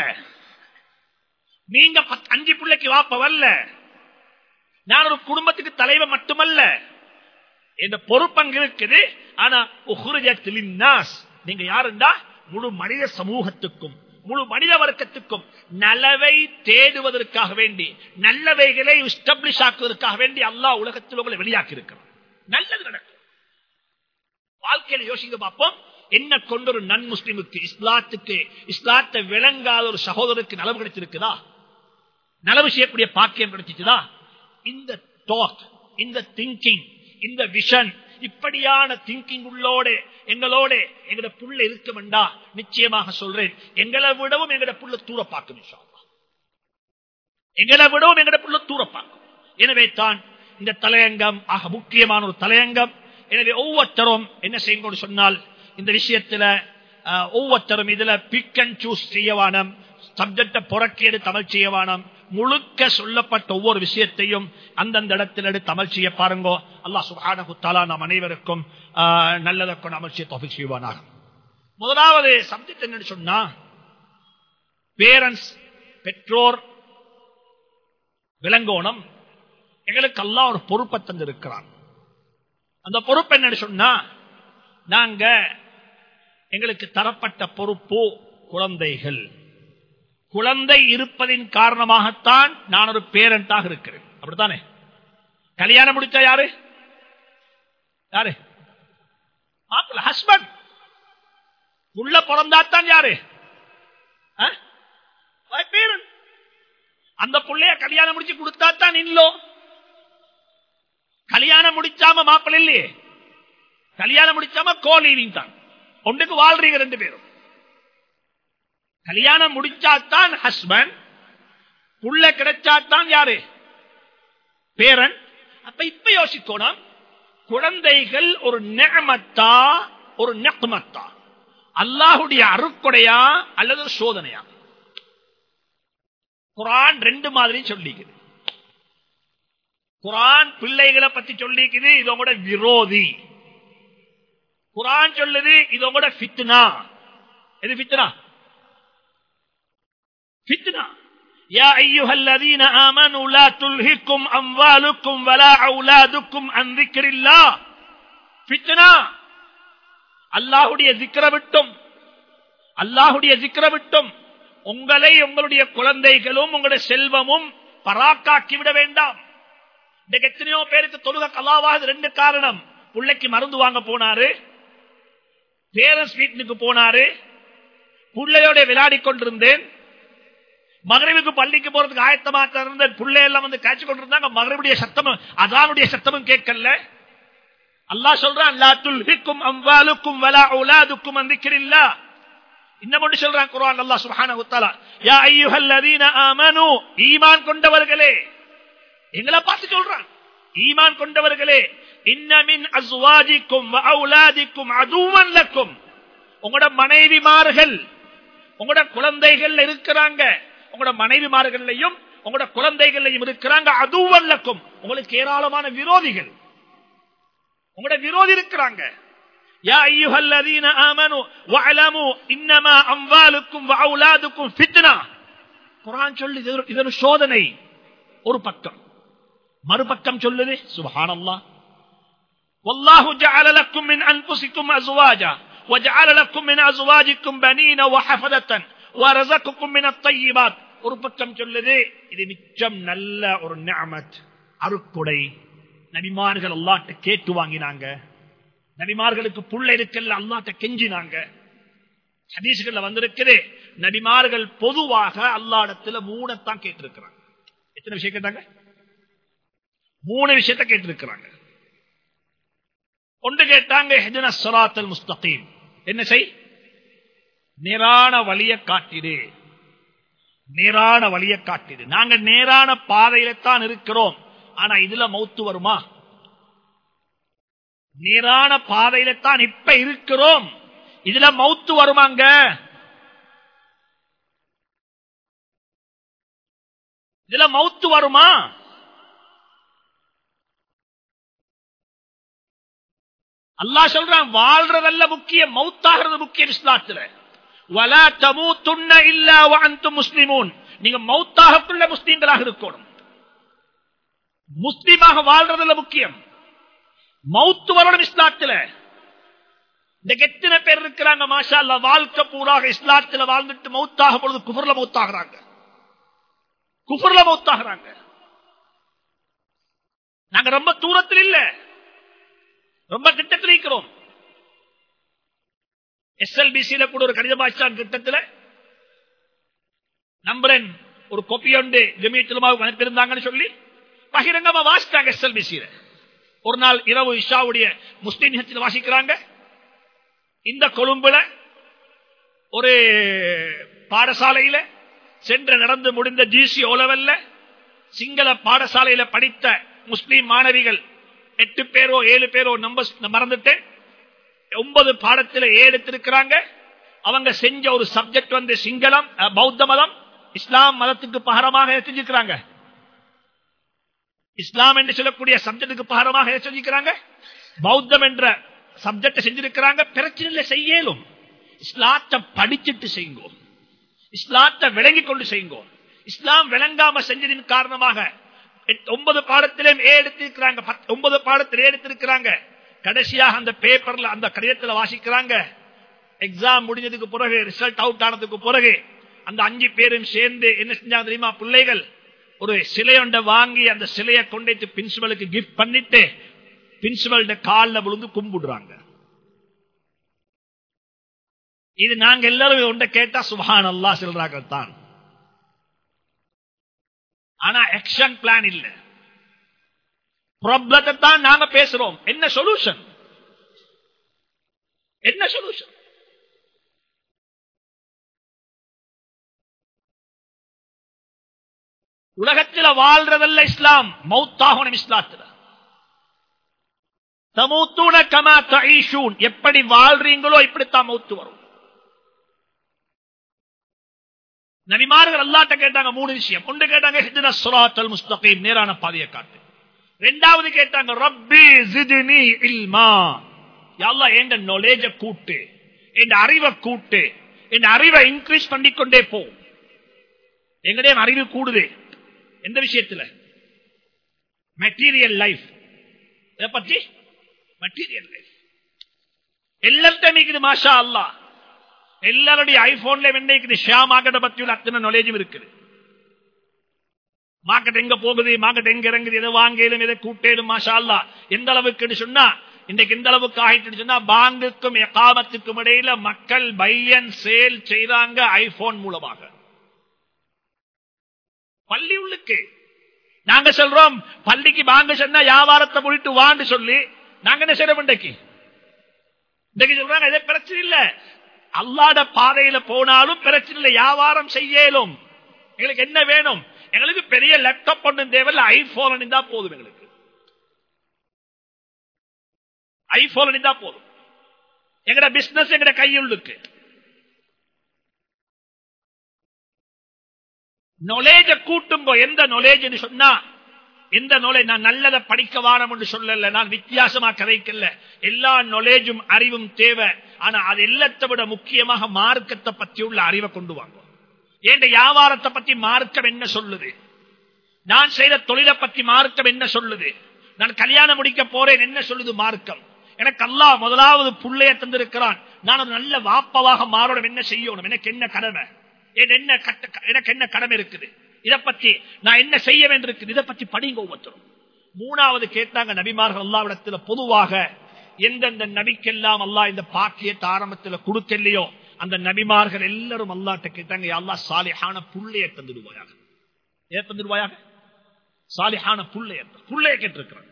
நீங்க அஞ்சு பிள்ளைக்கு வாப்பவல்ல, நான் ஒரு குடும்பத்துக்கு தலைவர் மட்டுமல்ல. இந்த பொறுப்பங்கு இருக்குது. ஆனா உஹ்ரிஜத் லின்னாஸ், நீங்க யாருண்டா முழு மனித சமூகத்துக்கும் முழு மனித வர்க்கத்துக்கும் நலவை தேடுவதற்காக வேண்டி, நல்லவைகளை எஸ்டாப்ளிஷ் ஆக்குவதற்காக வேண்டி அல்லாஹ் உலகத்தில் உங்களை வெளியாக்கி இருக்கிறார். நல்லது நடக்கும். வாழ்க்கையில யோசிங்க பார்ப்போம். என்ன கொண்டு ஒரு நன் முஸ்லிமுக்கு, இஸ்லாத்துக்கு, இஸ்லாத்தை விளங்காத ஒரு சகோதரருக்கு நலவு கிடைச்சிருக்குதா? நலவு செய்யக்கூடிய பாக்கியம் கிடைச்சிச்சுதா? இந்த டாக், இந்த திங்கிங், இந்த விஷன், இப்படியான திங்கிங் உள்ளோட எங்களோட எங்கட புள்ள இருக்க வேண்டா. நிச்சயமாக சொல்றேன், எங்களை விடவும் எங்கட புள்ள தூர பார்க்கும். எங்களை விடவும் எங்கட புள்ள தூர பார்க்கும். எனவே தான் இந்த தலையங்கம் ஆக முக்கியமான ஒரு தலையங்கம். எனவே ஒவ்வொருத்தரும் என்ன செய்யணும் சொன்னால், இந்த விஷயத்துல ஒவ்வொருத்தரும் இதுல பிக் அண்ட் சூஸ் செய்யவானம், சப்ஜெக்ட புறக்கேடு தமிழ் செய்யவானம். முழுக்க சொல்லப்பட்ட ஒவ்வொரு விஷயத்தையும் அந்தந்த இடத்தில் எடுத்து அமல் செய்ய பாருங்கோ. அல்லாஹ் சுப்ஹானஹு தஆலா நாம் அனைவருக்கும் நல்லதற்கும் அமல் செய்ய தௌஃபீக் செய்வானாக. முதலாவது சப்ஜெக்ட் என்னன்னு சொன்னா, பேரண்ட்ஸ், பெற்றோர் விளங்கோணம். எங்களுக்கு அல்லாஹ் ஒரு பொறுப்பை தந்திருக்கிறான். அந்த பொறுப்பு என்னன்னு சொன்னா, நாங்க எங்களுக்கு தரப்பட்ட பொறுப்பு குழந்தைகள். குழந்தை இருப்பதின் காரணமாகத்தான் நான் ஒரு பேரண்டாக இருக்கிறேன். அப்படித்தானே? கல்யாணம் முடிச்சா யாரு? யாரு? மாப்பிள்ளை, ஹஸ்பண்ட். உள்ள பிறந்தாத்தான் யாரு? பேரண்ட். அந்த புள்ளைய கல்யாணம் முடிச்சு கொடுத்தாத்தான் இல்லோ. கல்யாணம் முடிச்சாம மாப்பிள்ளை இல்லையே. கல்யாணம் முடிச்சாம கோலீவிங் தான். ஒன்றுக்கு வாழ்றீங்க ரெண்டு பேரும். கல்யாணம் முடிச்சாத்தான் ஹஸ்பண்ட், புள்ள கிடைச்சாத்தான் யாரு? பேரன். அப்ப இப்ப யோசிக்கணும், குழந்தைகள் ஒரு நிஅமத்தா ஒரு நிக்மத்தா, அல்லாஹ்வுடைய அருட்கொடையா அல்லது சோதனையா? குர்ஆன் ரெண்டு மாதிரி சொல்லிக்குது. குர்ஆன் பிள்ளைகளை பத்தி சொல்லிக்குது, இது உங்களோட விரோதி. குர்ஆன் சொல்லுது இது உங்களோட ஃபித்னா. எது ஃபித்னா? فتنة يا أيها الذين آمنوا لا تلهكم أموالكم ولا أولادكم عن ذكر الله. فتنة அல்லாஹ்வுடைய ذிக்ர விட்டும் அல்லாஹ்வுடைய ذிக்ர விட்டும் உங்களை உங்களுடைய குழந்தைகளும் உங்களுடைய செல்வமும் பராக்காக்கி விட வேண்டாம். இன்னைக்கு எத்தனையோ பேருக்கு தொழுகை கலாவாக ரெண்டு காரணம். பிள்ளைக்கு மருந்து வாங்க போனாரு, பேரண்ட்ஸ் வீட்டுக்கு போனாரு, பிள்ளையோட விளையாடி கொண்டிருந்தேன், மகரிபுக்கு பள்ளிக்கு போறதுக்கு ஆயத்தமாக இருந்த பிள்ளை எல்லாம் வந்து காய்ச்சி கொண்டிருந்தாங்க. மகரிபுடைய சத்தமும் அதானுடைய சத்தமும் கேட்கல. அல்லாஹ் சொல்றான், லா துல்ஹிக்கும் அம்வாலுக்கும் வலா அவுலாதுக்கும் அன் திக்ரில்லாஹ். இன்னும் ஒன்று சொல்றான் குர்ஆன் அல்லாஹ் சுப்ஹானஹு வ தஆலா, யா அய்யுஹல்லதீன ஆமனூ, ஈமான் கொண்டவர்களே. எங்களை பார்த்து சொல்றான், ஈமான் கொண்டவர்களே, இன்ன மின் அஸ்வாஜிக்கும் வ அவுலாதிக்கும் அதுவன் லக்கும். உங்களோட மனைவிமார்கள் உங்களோட குழந்தைகள் இருக்கிறாங்க, உங்களோட மனைவிமார்களையும் உங்களோட குழந்தைகளையும் இருக்கிறாங்க. அதுவல்லக்கும் உங்களுக்கு ஏராளமான விரோதிகள், உங்களோட விரோதி இருக்கிறாங்க. யா அய்யுஹல்லதீன ஆமனூ வஅலமூ இன்னமா அம்வாலுக்கும் வஅவுலாதுக்கும் ஃபித்னா. குர்ஆன் சொல்லி இது ஒரு சோதனை. ஒரு பக்கம், மறுபக்கம் சொல்லுது சுப்ஹானல்லாஹ், வல்லாஹு ஜஅல லக்கும் மின் அன்ஃபுசிக்கும் அஸ்வாஜா வஜஅல லக்கும் மின் அஸ்வாஜிக்கும் பனீன வஹஃபதத்தன் வரஸகக்கும் மினத் தய்யிபாத். ஒரு பக்கம் சொல்லுது இது மிச்சம் நல்ல ஒரு நிஅமத், அருக்குடை. நபிமார்கள் அல்லாஹ்ட்ட கேட்டு வாங்கினாங்க, நபிமார்களுக்கு புள்ள இருக்கல்ல அல்லாஹ்ட்ட கெஞ்சினாங்க. ஹதீஸ்கள்ல வந்திருக்குது நபிமார்கள் பொதுவாக அல்லாஹ்விடத்துல மூணத்தான் கேட்டிருக்கிறாங்க. எத்தனை விஷயம் கேட்டாங்க? மூணு விஷயத்தை கேட்டிருக்கிறாங்க. ஒன்று கேட்டாங்க இஹ்தினஸ் ஸிராத்தல் முஸ்தகீம், என்ன செய், நேரான வழியை காட்டிடு, நேரான வழியை காட்டிடு. நாங்க நேரான பாதையில தான் இருக்கிறோம், ஆனா இதுல மௌத்து வருமா? நேரான பாதையில தான் இப்ப இருக்கிறோம், இதுல மௌத்து வருமாங்க? இதுல மௌத்து வருமா? அல்லாஹ் சொல்றான் வாழ்றதல்ல முக்கியம், மௌத்தாகிறது முக்கியம் இஸ்லாத்துல. வலா தமூதுன்ன இல்லா வஅன்தும் முஸ்லிமூன். நீங்க மௌத்தாகக்குள்ள முஸ்லிம்களாக இருக்கணும். முஸ்லிமாக வாழ்றதல்ல முக்கியம், மௌத்து வரணும் இஸ்லாத்துல. இந்த எத்தனை பேர் இருக்கிறாங்க மாஷா அல்லாஹ், வாழ்க்கை பூராக இஸ்லாத்துல வாழ்ந்துட்டு மௌத்தாக பொழுது குஃப்ர்ல மௌத்தாகிறாங்க, குஃப்ர்ல மௌத்தாகிறாங்க. நாங்க ரொம்ப தூரத்தில் இல்ல, ரொம்ப கிட்டத்தில் இருக்கிறோம். எஸ்எல்பிசியில கூட ஒரு கடித பாஷான் கிட்டத்தில் நம்புறேன் ஒரு கோப்பி ஒன்று ஜமீயத்துலமாவுக்கு அனுப்பியிருந்தாங்கன்னு சொல்லி பகிரங்கமா வாசித்தாங்க. எஸ்எல்பிசியில ஒரு நாள் இரவு இஷாவுடைய முஸ்லிம் நிகழ்ச்சியில் வாசிக்கிறாங்க. இந்த கொழும்புல ஒரு பாடசாலையில சென்று நடந்து முடிந்த ஜிசி ஓலவல்ல சிங்கள பாடசாலையில படித்த முஸ்லிம் மாணவிகள் எட்டு பேரோ ஏழு பேரோ நம்பர் மறந்துட்டு ஒன்பது பாடத்தில் எடுத்திருக்கிறாங்க. அவங்க செஞ்ச ஒரு சப்ஜெக்ட் வந்து சிங்களம், பௌத்த மதம், இஸ்லாம் மதத்துக்கு பகரமாக செஞ்சிருக்கிறாங்க. இஸ்லாம் என்று சொல்லக்கூடிய சப்ஜெக்டுக்கு பகரமாக செஞ்சிருக்கிறாங்க, பௌத்தம் என்ற சப்ஜெக்ட் செஞ்சிருக்கிறாங்க. பிரச்சனை செய்யலும், இஸ்லாத்தை படிச்சுட்டு செய்யுங்க, இஸ்லாத்தை விளங்கி கொண்டு செய்யுங்க. இஸ்லாம் விளங்காம செஞ்சதின் காரணமாக ஒன்பது பாடத்திலும் எடுத்திருக்கிறாங்க, ஒன்பது பாடத்தில் எடுத்திருக்கிறாங்க. கடைசியாக அந்த பேப்பர்ல அந்த கடிதத்தில் வாசிக்கிறாங்க. எக்ஸாம் முடிஞ்சதுக்கு பிறகு, ரிசல்ட் அவுட் ஆனதுக்கு பிறகு அந்த அஞ்சு பேரும் சேர்ந்து என்ன செஞ்சாங்க தெரியுமா? பிள்ளைகள் ஒரு சிலை ஒன்றை வாங்கி அந்த சிலையை கொண்டு பிரின்சிபலுக்கு கிஃப்ட் பண்ணிட்டு பிரின்சிபல் காலில் விழுந்து கும்பிடுறாங்க. இது நாங்க எல்லாரும் ஒன்றை கேட்டா சுப்ஹானல்லாஹ் சொல்றாங்க தான், ஆனா ஆக்ஷன் பிளான் இல்ல. ப்ராப்ளத்தை தான் நாங்க பேசுறோம். என்ன சொல்யூஷன்? என்ன சொல்யூஷன்? உலகத்தில் வாழ்றதல்ல இஸ்லாம், மௌத்தாகணும் இஸ்லாத்துல. தமூத்தூன கமா தஈஷூன், எப்படி வாழ்றீங்களோ இப்படித்தான் மௌத்து வரும். நபிமார்கள் அல்லாஹ்ட்ட கேட்டாங்க மூணு விஷயம். ஒன்று கேட்டாங்க இஹ்தினஸ் ஸிராத்தல் முஸ்தகீம், நேரான பாதையை காட்டு. இரண்டாவது கேட்டாங்க ரப்பி ஜித்னி இல்மா, யா அல்லாஹ் எங்க knowledge கூட்டு, எங்க அறிவை கூட்டு, எங்க அறிவை இன்க்ரீஸ் பண்ணிக்கொண்டே போ. எங்களுடைய அறிவு கூடுது எந்த விஷயத்துல? Material life. இதை பற்றி மெட்டீரியல் லைஃப் எல்லாத்தையும் மாஷா அல்லாஹ், எல்லாருடைய ஐபோன்ல வெண்ணைக்குது ஷேர் மார்க்கெட்டை பத்தி உள்ள அத்தனை நாலேஜும் இருக்குது. மார்க்கெட் எங்க போகுது, மார்க்கெட் எங்க இறங்குது, எதை வாங்கலும் எதை கூட்டேலும் மாஷா அல்லாஹ். எந்த அளவுக்கு சொன்னா இன்றைக்கு எந்த அளவுக்கு ஆயிட்டு சொன்னா பாங்குக்கும் எகாமத்துக்கும் இடையில மக்கள் பை அண்ட் சேல் செய்றாங்க ஐபோன் மூலமாக. பள்ளி உள்ளுக்கு நாங்க சொல்றோம் பள்ளிக்கு வாங்க சொன்னா வியாபாரத்தை முடிட்டு வான்னு சொல்லி நாங்க என்ன செய்யறோம்? இன்றைக்கு இன்றைக்கு சொல்றாங்க இதே பிரச்சனை இல்ல, அல்லாஹ்வுடைய பாதையில போனாலும் பிரச்சனை இல்லை, வியாபாரம் செய்யலும். எங்களுக்கு என்ன வேணும்? எங்களுக்கு பெரிய லேப்டாப் ஒன்றும் தேவையில்லை, ஐபோன் இருந்தா போதும். எங்களுக்கு ஐபோன் இருந்தா போதும். எங்கட பிசினஸ் எங்கட கையுள்ளுக்கு. நாலேஜ கூட்டும்போ எந்த நாலேஜ் சொன்னா எந்த நாலேஜ் நான் நல்லதை படிக்க வாரம் என்று சொல்லல, நான் வித்தியாசமா கதைக்கல. எல்லா நாலேஜும் அறிவும் தேவை. ஆனா அது எல்லாத்தை விட முக்கியமாக மார்க்கத்தை பத்தி உள்ள அறிவை கொண்டு வாங்க. ஏன் வியாபாரத்தை பத்தி மார்க்கம் என்ன சொல்லுது, நான் செய்த தொழிலை பத்தி மார்க்கம் என்ன சொல்லுது, நான் கல்யாணம் முடிக்க போறேன் என்ன சொல்லுது மார்க்கம். எனக்கு அல்லாஹ் முதலாவது புள்ளைய தந்திருக்கிறான், நான் ஒரு நல்ல வாப்பவாக மாறணும், என்ன செய்யணும், எனக்கு என்ன கடமை, என்ன எனக்கு என்ன கடமை இருக்குது, இதை பத்தி நான் என்ன செய்ய வேண்டியிருக்கு, இதை பத்தி படிங்க ஒவ்வொருத்தரும். மூணாவது கேட்டாங்க நபிமார்கள் அல்லாஹ்விடத்தில் பொதுவாக எந்தெந்த நபிக்கெல்லாம் அல்லாஹ் இந்த பாக்கியத்தை ஆரம்பத்தில் கொடுக்கலையோ அந்த நபிமார்கள் எல்லாரும் அல்லாஹ்ட்ட கேட்டாங்க, அல்லாஹ் சாலிஹான புள்ளைய தந்துடுவாயாக. ஏன் தந்துடுவாயாக? சாலிஹான புள்ளைய புள்ளைய கேட்டிருக்கிறாங்க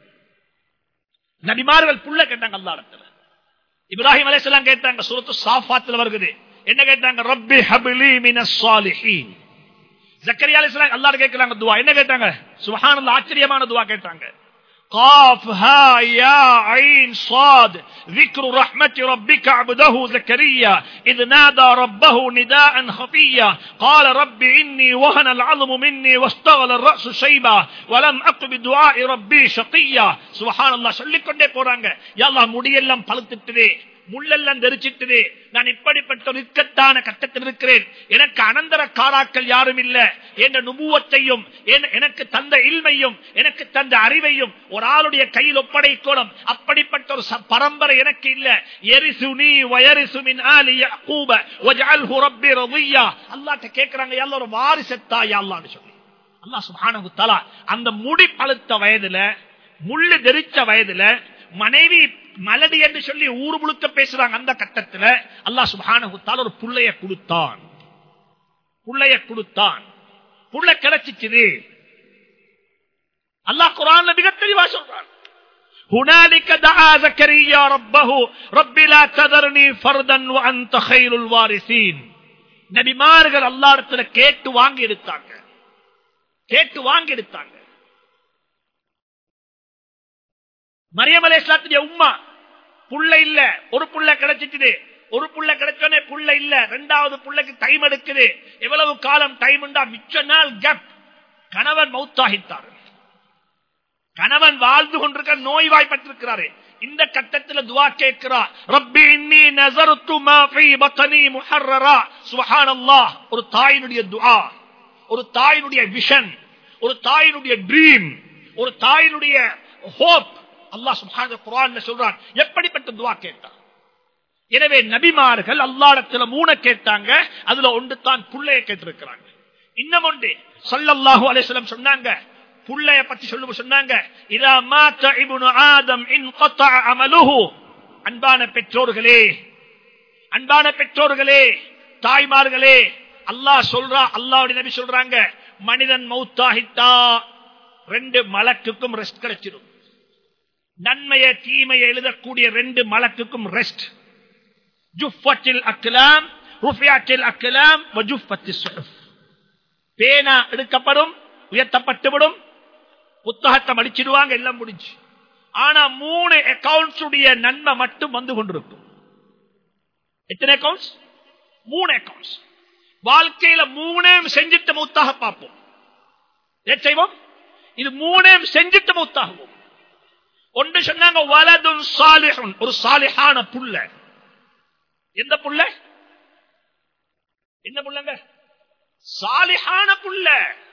நபிமார்கள். புள்ள கேட்டாங்க அல்லாஹ்விடத்தில். இப்ராஹிம் அலைஹிஸ்ஸலாம் கேட்டாங்க, சூரத்து சாஃபாத்தில் வருகிறது. என்ன கேட்டாங்க? ரப்பி ஹப்லி மினஸ் சாலிஹீன். ஜக்கரியா அலைஹிஸ்ஸலாம் அல்லாஹ்ட்ட கேக்குறாங்க துஆ. என்ன கேட்டாங்க? சுப்ஹானல்லாஹ், ஆச்சரியமான துஆ கேட்டாங்க. قاف ها يا عين صاد ذكر رحمة ربك عبده زكريا إذ نادى ربه نداء خفيا قال رب إني وهن العظم مني واستغل الرأس شيبا ولم أقم بدعاء ربي شقيا. سبحان الله. சொல்லிக்கொண்டே போறாங்க, யா அல்லாஹ் முடியெல்லாம் பழுத்துட்டதே, முள்ளெல்லாம் தெரிச்சிட்டதே, நான் இப்படிப்பட்ட ஒரு இக்கட்டான கட்டத்தில் இருக்கிறேன், எனக்கு அனந்தர காராக்கள் யாரும் இல்ல, என்ற நுபுவத்தையும் எனக்கு தந்த இல்மையும் எனக்கு தந்த அறிவையும் ஒரு ஆளுடைய கையில் ஒப்படைக்கணும், அப்படிப்பட்ட ஒரு பரம்பரை எனக்கு இல்ல. எரிசுனி வயரிசு மின் ஆலி யஅகூப வஜஅல்ஹு ரப்பி ரதியா. அல்லாஹ்ட்ட கேக்குறாங்க, யா அல்லாஹ் ஒரு வாரிசத்தா யா அல்லாஹ்னு சொல்லி. அல்லாஹ் சுப்ஹானஹு தஆலா அந்த முடி பழுத்த வயதுல, முள்ளு தெரிச்ச வயதுல, மனைவி மலடி என்று சொல்லி ஊரு முழுக்க பேசுறாங்க, அந்த கட்டத்துல அல்லாஹ் சுப்ஹானஹு தஆலா ஒரு புள்ளைய கொடுத்தான். புள்ளைய கொடுத்தான். புள்ள கிடைச்சிச்சு. அல்லாஹ் குர்ஆன்ல மிக தெளிவா சொல்றான், ஹுனாலிக தஆ ஜக்கரியா ரப்பஹு ரப்பி லா ததர்னி ஃபர்தன் வ அன்த கைருல் வாரிசீன். நபிமார்கள் அல்லாஹ்விடத்துல கேட்டு வாங்கி எடுத்தாங்க, கேட்டு வாங்கி எடுத்தாங்க. மரியம் அலைஹிஸ்ஸலாத்துடைய உம்மா புள்ள இல்ல, ஒரு புள்ள கிடைச்சிட்டு, ஒரு புள்ள கிடைச்சோனே புள்ள இல்ல, இரண்டாவது புள்ளைக்கு டைம் எடுக்குது. எவ்வளவு காலம் டைம் உண்டா? மிச்ச நாள் கேப். கணவன் மௌத்தாகித்தார், கணவன் வாழ்ந்து கொண்டிருக்க நோய்வாய்ப்பட்டிருக்கிறாரு. இந்த கட்டத்தில் துஆ கேட்கிறார், ரப்பி இன்னி நஸர்து மா ஃபீ பத்னி முஹர்ரரா. சுப்ஹானல்லாஹ். ஒரு தாயினுடைய துஆ, ஒரு தாயினுடைய விஷன், ஒரு தாயினுடைய ட்ரீம், ஒரு தாயினுடைய ஹோப். அல்லாஹ் சுப்ஹானஹு குர்ஆன்ல சொல்றான் எப்படிப்பட்ட துஆ கேட்டார். எனவே நபிமார்கள் அல்லாஹ்விடத்துல மூணு கேட்டாங்க, அதுல ஒன்று தான் புள்ளைய கேட்டிருக்கிறாங்க. இன்னும் ஒன்று ஸல்லல்லாஹு அலைஹி வஸல்லம் சொன்னாங்க, புள்ளைய பத்தி சொல்லும்போது சொன்னாங்க, இதா மாத இப்னு ஆதம் இன்கதஅ அமலுஹு. அன்பான பெற்றோர்களே, அன்பான பெற்றோர்களே, தாய்மார்களே, அல்லாஹ் சொல்றா, அல்லாஹ்வுடைய நபி சொல்றாங்க, மனிதன் மௌத்தாகிட்டா ரெண்டு மலக்குக்கும் ரெஸ்ட் கிடைச்சிடும். நன்மையை தீமையை எழுதக்கூடிய ரெண்டு மலக்குக்கும் ரெஸ்ட். ஜுஃபத்தில் அக்லாம் ருஃபியத்தில் அக்லாம் வ ஜுஃபத்திஸ் சுஹுஃப். பேனா எடுக்கப்படும், உயர்த்தப்பட்டுவிடும், புத்தகத்தை மடிச்சிடுவாங்க, எல்லாம் முடிஞ்சு. ஆனா மூணு அக்கவுண்ட்ஸ் உடைய நன்மை மட்டும் வந்து கொண்டிருக்கும். எத்தனை அக்கவுண்ட்ஸ்? மூணு அக்கவுண்ட்ஸ். வாழ்க்கையில மூணையும் செஞ்சிட்டு மூத்தாக பார்ப்போம். செய்வோம் இது மூணையும் செஞ்சிட்டு மூத்தாகுவோம். ஒன்று சொன்னாங்க வலதுன் சாலிஹுன், ஒரு சாலிஹான புள்ள. எந்த புள்ள? என்ன புள்ளங்க? சாலிஹான புள்ள.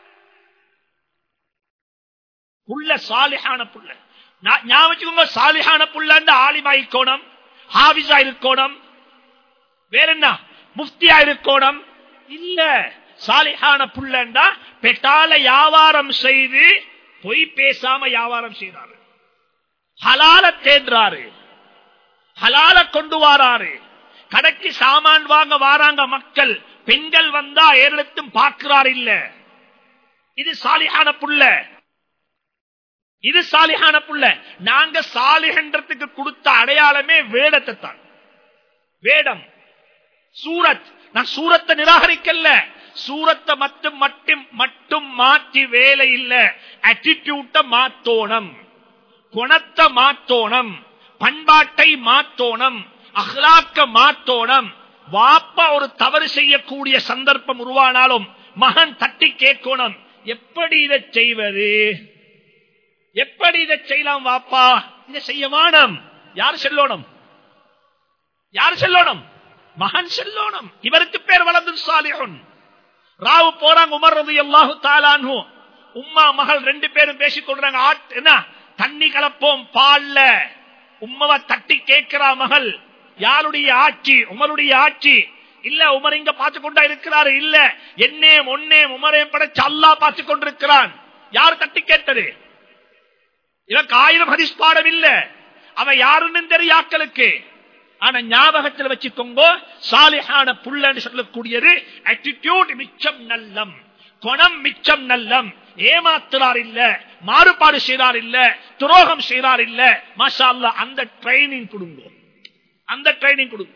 புள்ள சாலிஹான புள்ள. ஞாபகம், சாலிஹான புள்ள ஆலிமா இருக்கணும், ஹாபிஸா இருக்கணும், வேற என்ன முஃப்தியா இருக்கணும் இல்ல. சாலிஹான புள்ளண்டா பெட்டால வியாபாரம் செய்து பொய் பேசாம வியாபாரம் செய்தாரு, ஹலால தேடுறாரு, ஹலால கொண்டு வாராரு. கடைக்கு சாமான் வாங்க வாராங்க மக்கள், பெண்கள் வந்தா ஏறெடுத்தும் பார்க்கிறார் இல்ல. இது சாலிஹான புள்ள, இது சாலிஹான புள்ள. நாங்க சாலிஹன்றதுக்கு கொடுத்த அடையாளமே வேடத்தை தான். வேடம், சூரத். நான் சூரத்தை நிராகரிக்கல, சூரத்தை மட்டும் மட்டும் மட்டும் மாற்றி வேலை இல்ல. ஆட்டிடியூட்டை மாத்தோணும், குணத்தை மாத்தோணும், பண்பாட்டை மாத்தோணும், அஹ்லாக்க மாத்தோணும். வாப்பா ஒரு தவறு செய்யக்கூடிய சந்தர்ப்பம் உருவானாலும் மகன் தட்டி கேட்கணும், எப்படி இதை செய்வது, எப்படி இதை செய்யலாம் வாப்பா, இதை செய்ய வேணும். யார் செல்லணும், யார் செல்லணும், மகன் செல்லணும். இவருக்கு பேர் வலது சாலிஹுன். ராவு போறாங்க உமர் ரலியல்லாஹு தஆலா அன்ஹு, உம்மா மகள் ரெண்டு பேரும் பேசிக் கொள்றாங்க. என்ன தண்ணி கலப்போம் பால்ல, உம்மவை தட்டி கேட்கிறா மகள். யாருடைய ஆட்சி, உமருடைய ஆட்சி. இல்ல உமர் இங்க பார்த்து கொண்டா இருக்கிறாரு, இல்ல என்னே ஒன்னே உமரே படைச்ச அல்லாஹ் பார்த்து கொண்டிருக்கிறான். யார் தட்டி கேட்டது? இவருக்கு ஆயிரம் ஹதீஸ் பாடம் இல்ல, அவன் யாருன்னு தெரியாக்களுக்கு. ஆனா ஞாபகத்தில் வச்சுக்கோங்க, சாலிஹான புள்ளன்னு சொல்லக்கூடியது ஆட்டிடியூட் மிச்சம் நல்லம், குணம் மிச்சம் நல்லம். ஏமாத்துறார் இல்ல, மாறுபாடு செய்றார் இல்ல, துரோகம் செய்றார் இல்ல. மாஷா அல்லாஹ் அந்த ட்ரைனிங் கொடுங்க, அந்த ட்ரைனிங் கொடுங்க.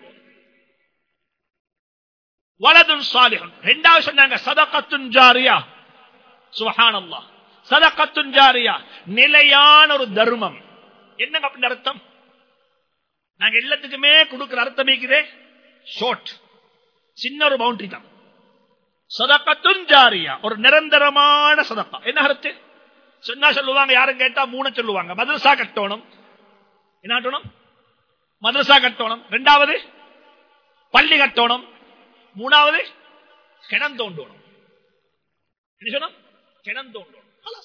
வலதுன் சாலிஹுன். இரண்டாவது சொன்னாங்க சதகத்துன் ஜாரியா. சுப்ஹானல்லாஹ், சதகத்துன் ஜாரியா, நிலையான ஒரு தர்மம். என்னங்க அப்படி அர்த்தம்? நாங்க எல்லாத்துக்குமே கொடுக்கிற அர்த்தம் இருக்குதே ஷார்ட், சின்ன ஒரு பவுண்டரி தான். சதகத்துன் ஜாரியா, ஒரு நிரந்தரமான சதகா. என்ன அர்த்தம் சொன்னா சொல்லுவாங்க, யாரும் கேட்டா மூணு சொல்லுவாங்க. மதரசா கட்டணும், என்ன கட்டணும், மதரசா கட்டணும். இரண்டாவது பள்ளி கட்டணும், மூணாவது கிணம் தோண்டணும். என்ன சொன்னோம், கிணம் தோண்டணும்.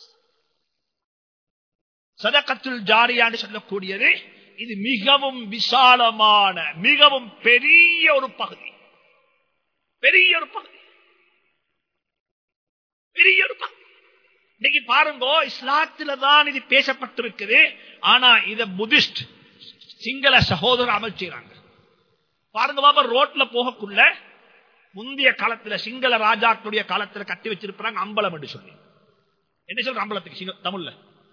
சதகத்துல் ஜாரியான்னு சொல்லக்கூடியது இது மிகவும் விசாலமான, மிகவும் பெரிய ஒரு பகுதி, பெரிய ஒரு பகுதி, பெரிய ஒரு பகுதி. இன்னைக்கு பாருங்க, இஸ்லாத்தில தான் இது பேசப்பட்டிருக்குது. ஆனா இத புத்திஸ்ட் சிங்கள சகோதரர் அமல் செய்யறாங்க. பாருங்க பாபா, ரோட்ல போகக்குள்ள முந்தைய காலத்துல சிங்கள ராஜாக்களுடைய காலத்துல கட்டி வச்சிருப்பாங்க அம்பலம் என்று சொல்லி. என்ன சொல்ற அம்பலத்துக்கு தமிழ்ல?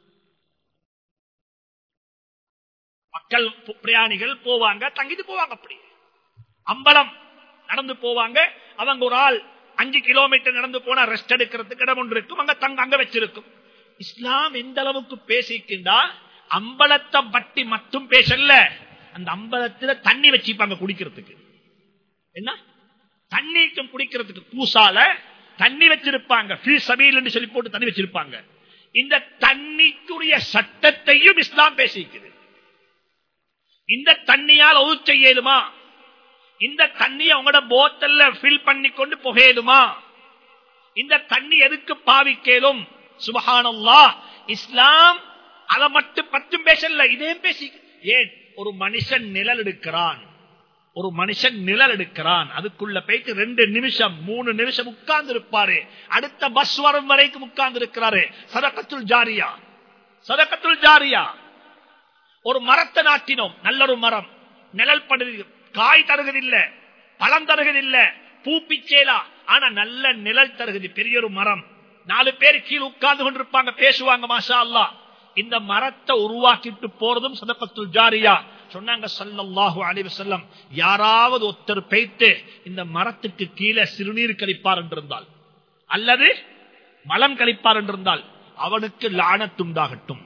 மக்கள் பிரயாணிகள் போவாங்க, தங்கிட்டு போவாங்க. அப்படி அம்பலம் நடந்து போவாங்க. அவங்க ஒரு ஆள் அஞ்சு கிலோமீட்டர் நடந்து போனா ரெஸ்ட் எடுக்கிறதுக்கு இடம் ஒன்று இருக்கும், அங்க தங்க அங்க வச்சிருக்கும். இஸ்லாம் எந்த அளவுக்கு பேசிக்கின்றா, அம்பலத்தை பற்றி மட்டும் பேசல, அந்த அம்பலத்துல தண்ணி வச்சுப்பாங்க குடிக்கிறதுக்கு. என்ன தண்ணிக்கும் குடிக்கிறதுக்கு பூசால தண்ணி வச்சிருப்பாங்க, சொல்லி போட்டு தண்ணி வச்சிருப்பாங்க. இந்த தண்ணிக்குரிய சட்டத்தையும் இஸ்லாம் பேசிக்குது. இந்த தண்ணியால் ஒது செய்யலுமா, இந்த தண்ணியை உங்களோட போத்தல்ல ஃபில் பண்ணி கொண்டு புகையலுமா, இந்த தண்ணி எதுக்கு பாவிக்கலும். சுப்ஹானல்லாஹ், இஸ்லாம் அதை மட்டும் பற்றும் பேசல, இதே பேசி. ஏன் ஒரு மனுஷன் நிழல் எடுக்கிறான், ஒரு மனுஷன் நிழல் எடுக்கிறான், அதுக்குள்ள போயிட்டு ரெண்டு நிமிஷம் மூணு நிமிஷம் உட்கார்ந்து இருப்பாரு, அடுத்த பஸ் வரும் வரைக்கும் உட்கார்ந்து இருக்கிறாரு. சதகத்துல் ஜாரியா, சதகத்துல் ஜாரியா. ஒரு மரத்தை நாட்டினோம், நல்ல ஒரு மரம், நிழல் படுது, காய் தருகிறதில்லை, பழம் தருகிறதில்லை, பூ பிச்சேலா, ஆனா நல்ல நிழல் தருகிறது. பெரிய ஒரு மரம், நாலு பேர் கீழே உட்கார்ந்து கொண்டிருப்பாங்க, பேசுவாங்க. மாஷா அல்லாஹ். இந்த மரத்தை உருவாக்கிட்டு போறதும் சதகத்துல் ஜாரியா. சொன்னாங்க ஸல்லல்லாஹு அலைஹி வஸல்லம், யாராவது ஒருத்தர் பேய்த்து இந்த மரத்துக்கு கீழே சிறுநீர் கழிப்பார் என்றிருந்தால், அல்லது மலம் கழிப்பார் என்றிருந்தால், அவனுக்கு லானத்துண்டாகட்டும்.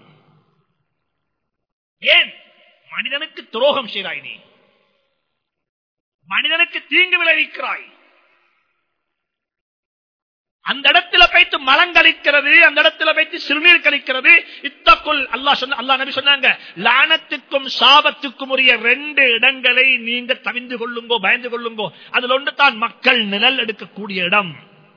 ஏன் மனிதனுக்கு துரோகம் செய்கிறாய், நீ மனிதனுக்கு தீங்கு விளைவிக்கிறாய். அந்த இடத்துல வைத்து மலம் கழிக்கிறது, அந்த இடத்துல வைத்து சிறுநீர் கழிக்கிறது. இத்தக்குள் அல்லாஹ் சொன்ன, அல்லாஹ் நபி சொன்னாங்க, லானத்துக்கும் சாபத்துக்கும் உரிய ரெண்டு இடங்களை நீங்க தவிந்து கொள்ளுங்கோ, பயந்து கொள்ளுங்கோ. அதுல ஒன்று தான் மக்கள் நிழல் எடுக்கக்கூடிய இடம்.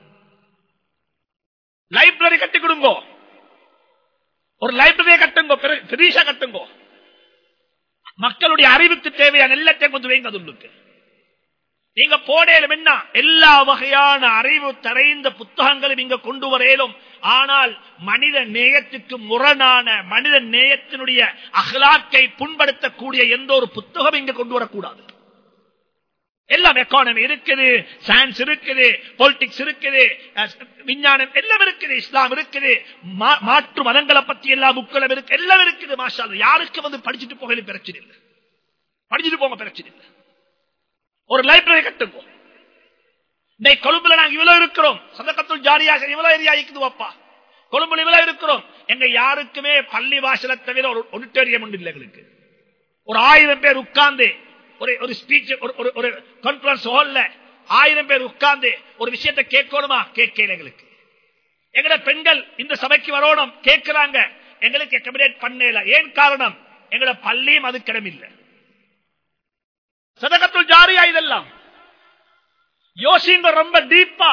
லைப்ரரி கட்டி கொடுங்கோ, ஒரு லைப்ரரியை கட்டுங்கோ, பெரிசா கட்டுங்கோ. மக்களுடைய அறிவுக்கு தேவையான எல்லாத்தையும் கொண்டு வைங்க. அதுக்கு நீங்க போடலும் என்ன, எல்லா வகையான அறிவு தரைந்த புத்தகங்களும் இங்க கொண்டு வரையிலும். ஆனால் மனித நேயத்துக்கு முரணான, மனித நேயத்தினுடைய அகலாக்கை புண்படுத்தக்கூடிய எந்த ஒரு புத்தகம் இங்க கொண்டு வரக்கூடாது. எல்லாம் எக்கானமி இருக்குது, சயின்ஸ் இருக்குது, பொலிட்டிக்ஸ் இருக்குது, விஞ்ஞானம் எல்லாம் இருக்குது, இஸ்லாம் இருக்குது, மாற்று மதங்களை பத்தி எல்லா புக்களும் இருக்கு, எல்லாம் இருக்குது. மாஷா அல்லாஹ். யாருக்கு வந்து படிச்சுட்டு போக பிரச்சனை இல்லை, படிச்சுட்டு போங்க பிரச்சனை இல்லை. ஒரு லைப்ரரி கட்டுங்க. இன்னைக்கு கொழும்புல நாங்க இவ்வளவு இருக்கிறோம், சதகத்துல் ஜாரியாக இவ்வளவு ஏரியா இருக்குதுப்பா. கொழும்புல இவ்வளவு இருக்கிறோம், எங்க யாருக்குமே பள்ளி வாசலை தவிர ஒரு ஆடிட்டோரியம் உண்டு இல்லை. எங்களுக்கு ஒரு ஆயிரம் பேர் உட்கார்ந்து ஒரு ஒரு ஸ்பீச், ஒரு கான்பரன்ஸ் ஹால்ல ஆயிரம் பேர் உட்கார்ந்து ஒரு விஷயத்தை கேட்கணுமா? கேட்கல. எங்களுக்கு எங்கட பெண்கள் இந்த சபைக்கு வரணும் கேட்கிறாங்க, எங்களுக்கு அக்கமடேட் பண்ணல. ஏன் காரணம்? எங்கட பள்ளியும் அது கிடமில்லை. சதகத்துல் ஜாரியா இதெல்லாம் யோசிங்க, ரொம்ப டீப்பா,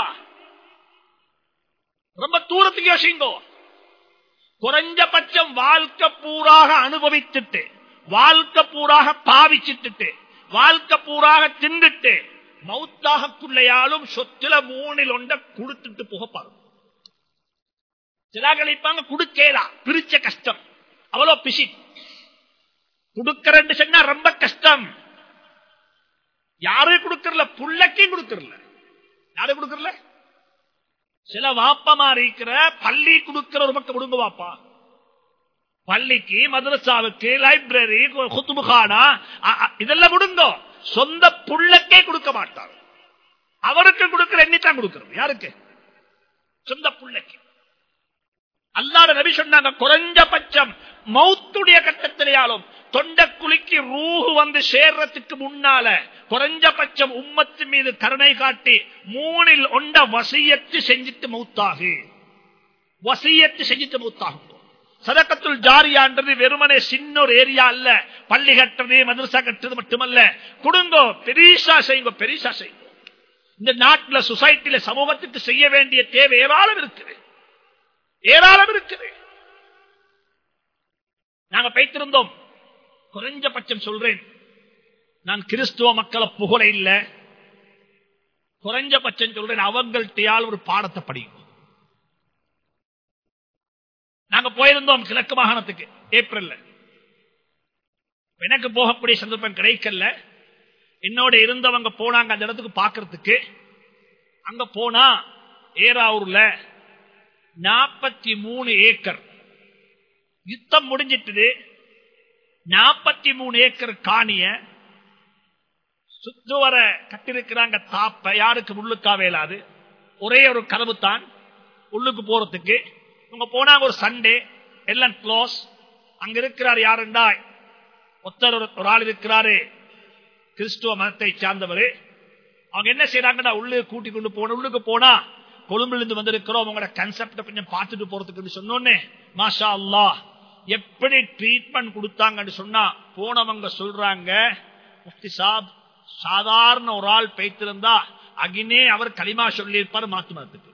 ரொம்ப தூரத்துக்கு யோசிங்கோ. குறைஞ்சபட்சம் வாழ்க்கை பூராக அனுபவிச்சுட்டு, வாழ்க்கை பூராக பாவிச்சுட்டு, வாழ்க்கை பூராக தின்னுட்டு மௌத்தாகக்குள்ளையாலும் சொத்துல மூணில் ஒன்ற கொடுத்துட்டு போக பாருங்க. சிலாக்களிப்பாங்க குடுக்கேலா, பிரிச்ச கஷ்டம், அவ்வளோ பிசி குடுக்கறன்னு சொன்னா ரொம்ப கஷ்டம். யாரும் கொடுக்கறல, புள்ளக்கையும் கொடுக்கறல. யாரும் கொடுக்கறல. சில வாப்பமா இருக்கிற பள்ளி கொடுக்கிற ஒரு பக்கம் விடுங்க வாப்பா. பள்ளிக்கு, மதரசாவுக்கு, லைப்ரரி, குத்துபுகானா இதெல்லாம் விடுங்க. சொந்த புள்ளக்கே கொடுக்க மாட்டார். அவருக்கு கொடுக்கிற எண்ணித்தான் கொடுக்கிறது. யாருக்கு? சொந்த புள்ளக்கு. அல்லாஹ் நபி சொன்னாங்க, குறைஞ்சபட்சம் மௌத்துடைய கட்டத்திலேயாலும் தொண்டை குலுக்கி ரூஹு வந்து சேர்றதுக்கு முன்னால குறைஞ்சபட்சம் உம்மத்து மீது கருணை காட்டி மூணில் ஒண்ட வசியத்து செஞ்சிட்டு மௌத்தாகு. வசியத்து செஞ்சிட்டு மௌத்தாகும். சதகத்துல் ஜாரியான்றது வெறுமனே சின்ன ஒரு ஏரியா அல்ல. பள்ளி கட்டுறது, மதரசா கட்டுறது மட்டுமல்ல. குடுங்கோ, பெரிசா செய்யுங்க, பெரிசா செய்யுங்க. இந்த நாட்டில் சொசைட்டில சமூகத்துக்கு செய்ய வேண்டிய தேவை ஏராளம் இருக்குது, ஏராளம் இருக்குது. நாங்க பேசிருந்தோம். குறைஞ்சபட்சம் சொல்றேன், நான் கிறிஸ்துவ மக்களை புகழ இல்ல, குறைஞ்சபட்சம் சொல்றேன், அவங்கள்ட்டையால் ஒரு பாடத்தை படிக்கும். நாங்க போயிருந்தோம் கிழக்கு மாகாணத்துக்கு ஏப்ரல்ல. எனக்கு போகக்கூடிய சந்தர்ப்பம் கிடைக்கல. என்னோட இருந்தவங்க போனாங்க அந்த இடத்துக்கு பாக்குறதுக்கு. அங்க போனா ஏராவூர்ல நாற்பத்தி மூணு ஏக்கர் யுத்தம் முடிஞ்சிட்டு, நாற்பத்தி மூணு ஏக்கர் காணிய சுற்றுவர கட்டிருக்கிறாங்க. தாப்ப யாருக்கு உள்ளுக்கா வேலாது, ஒரே ஒரு கதவு தான் உள்ளுக்கு போறதுக்கு. உங்க போனாங்க ஒரு சண்டே, எல்லாம் க்ளோஸ். அங்க இருக்கிறார் யாருண்டா, ஒருத்தர் ஒரு ஆள் இருக்கிறாரு, கிறிஸ்துவ மதத்தை சார்ந்தவர். அவங்க என்ன செய்யறாங்கன்னா, உள்ளுக்கு கூட்டி கொண்டு போன, உள்ளுக்கு போனா கொழும்புல இருந்து வந்திருக்கிறோம், உங்களோட கன்செப்ட கொஞ்சம் பார்த்துட்டு போறதுக்கு சொன்னோன்னே, மாஷா அல்லாஹ் எப்படி ட்ரீட்மெண்ட் கொடுத்தாங்கன்னு சொன்னா, போனவங்க சொல்றாங்க, முஃப்தி சாப் சாதாரண ஒரு ஆள் பேய்த்திருந்தா அகினே அவர் களிமா சொல்லியிருப்பார் மாத்து மதத்துக்கு.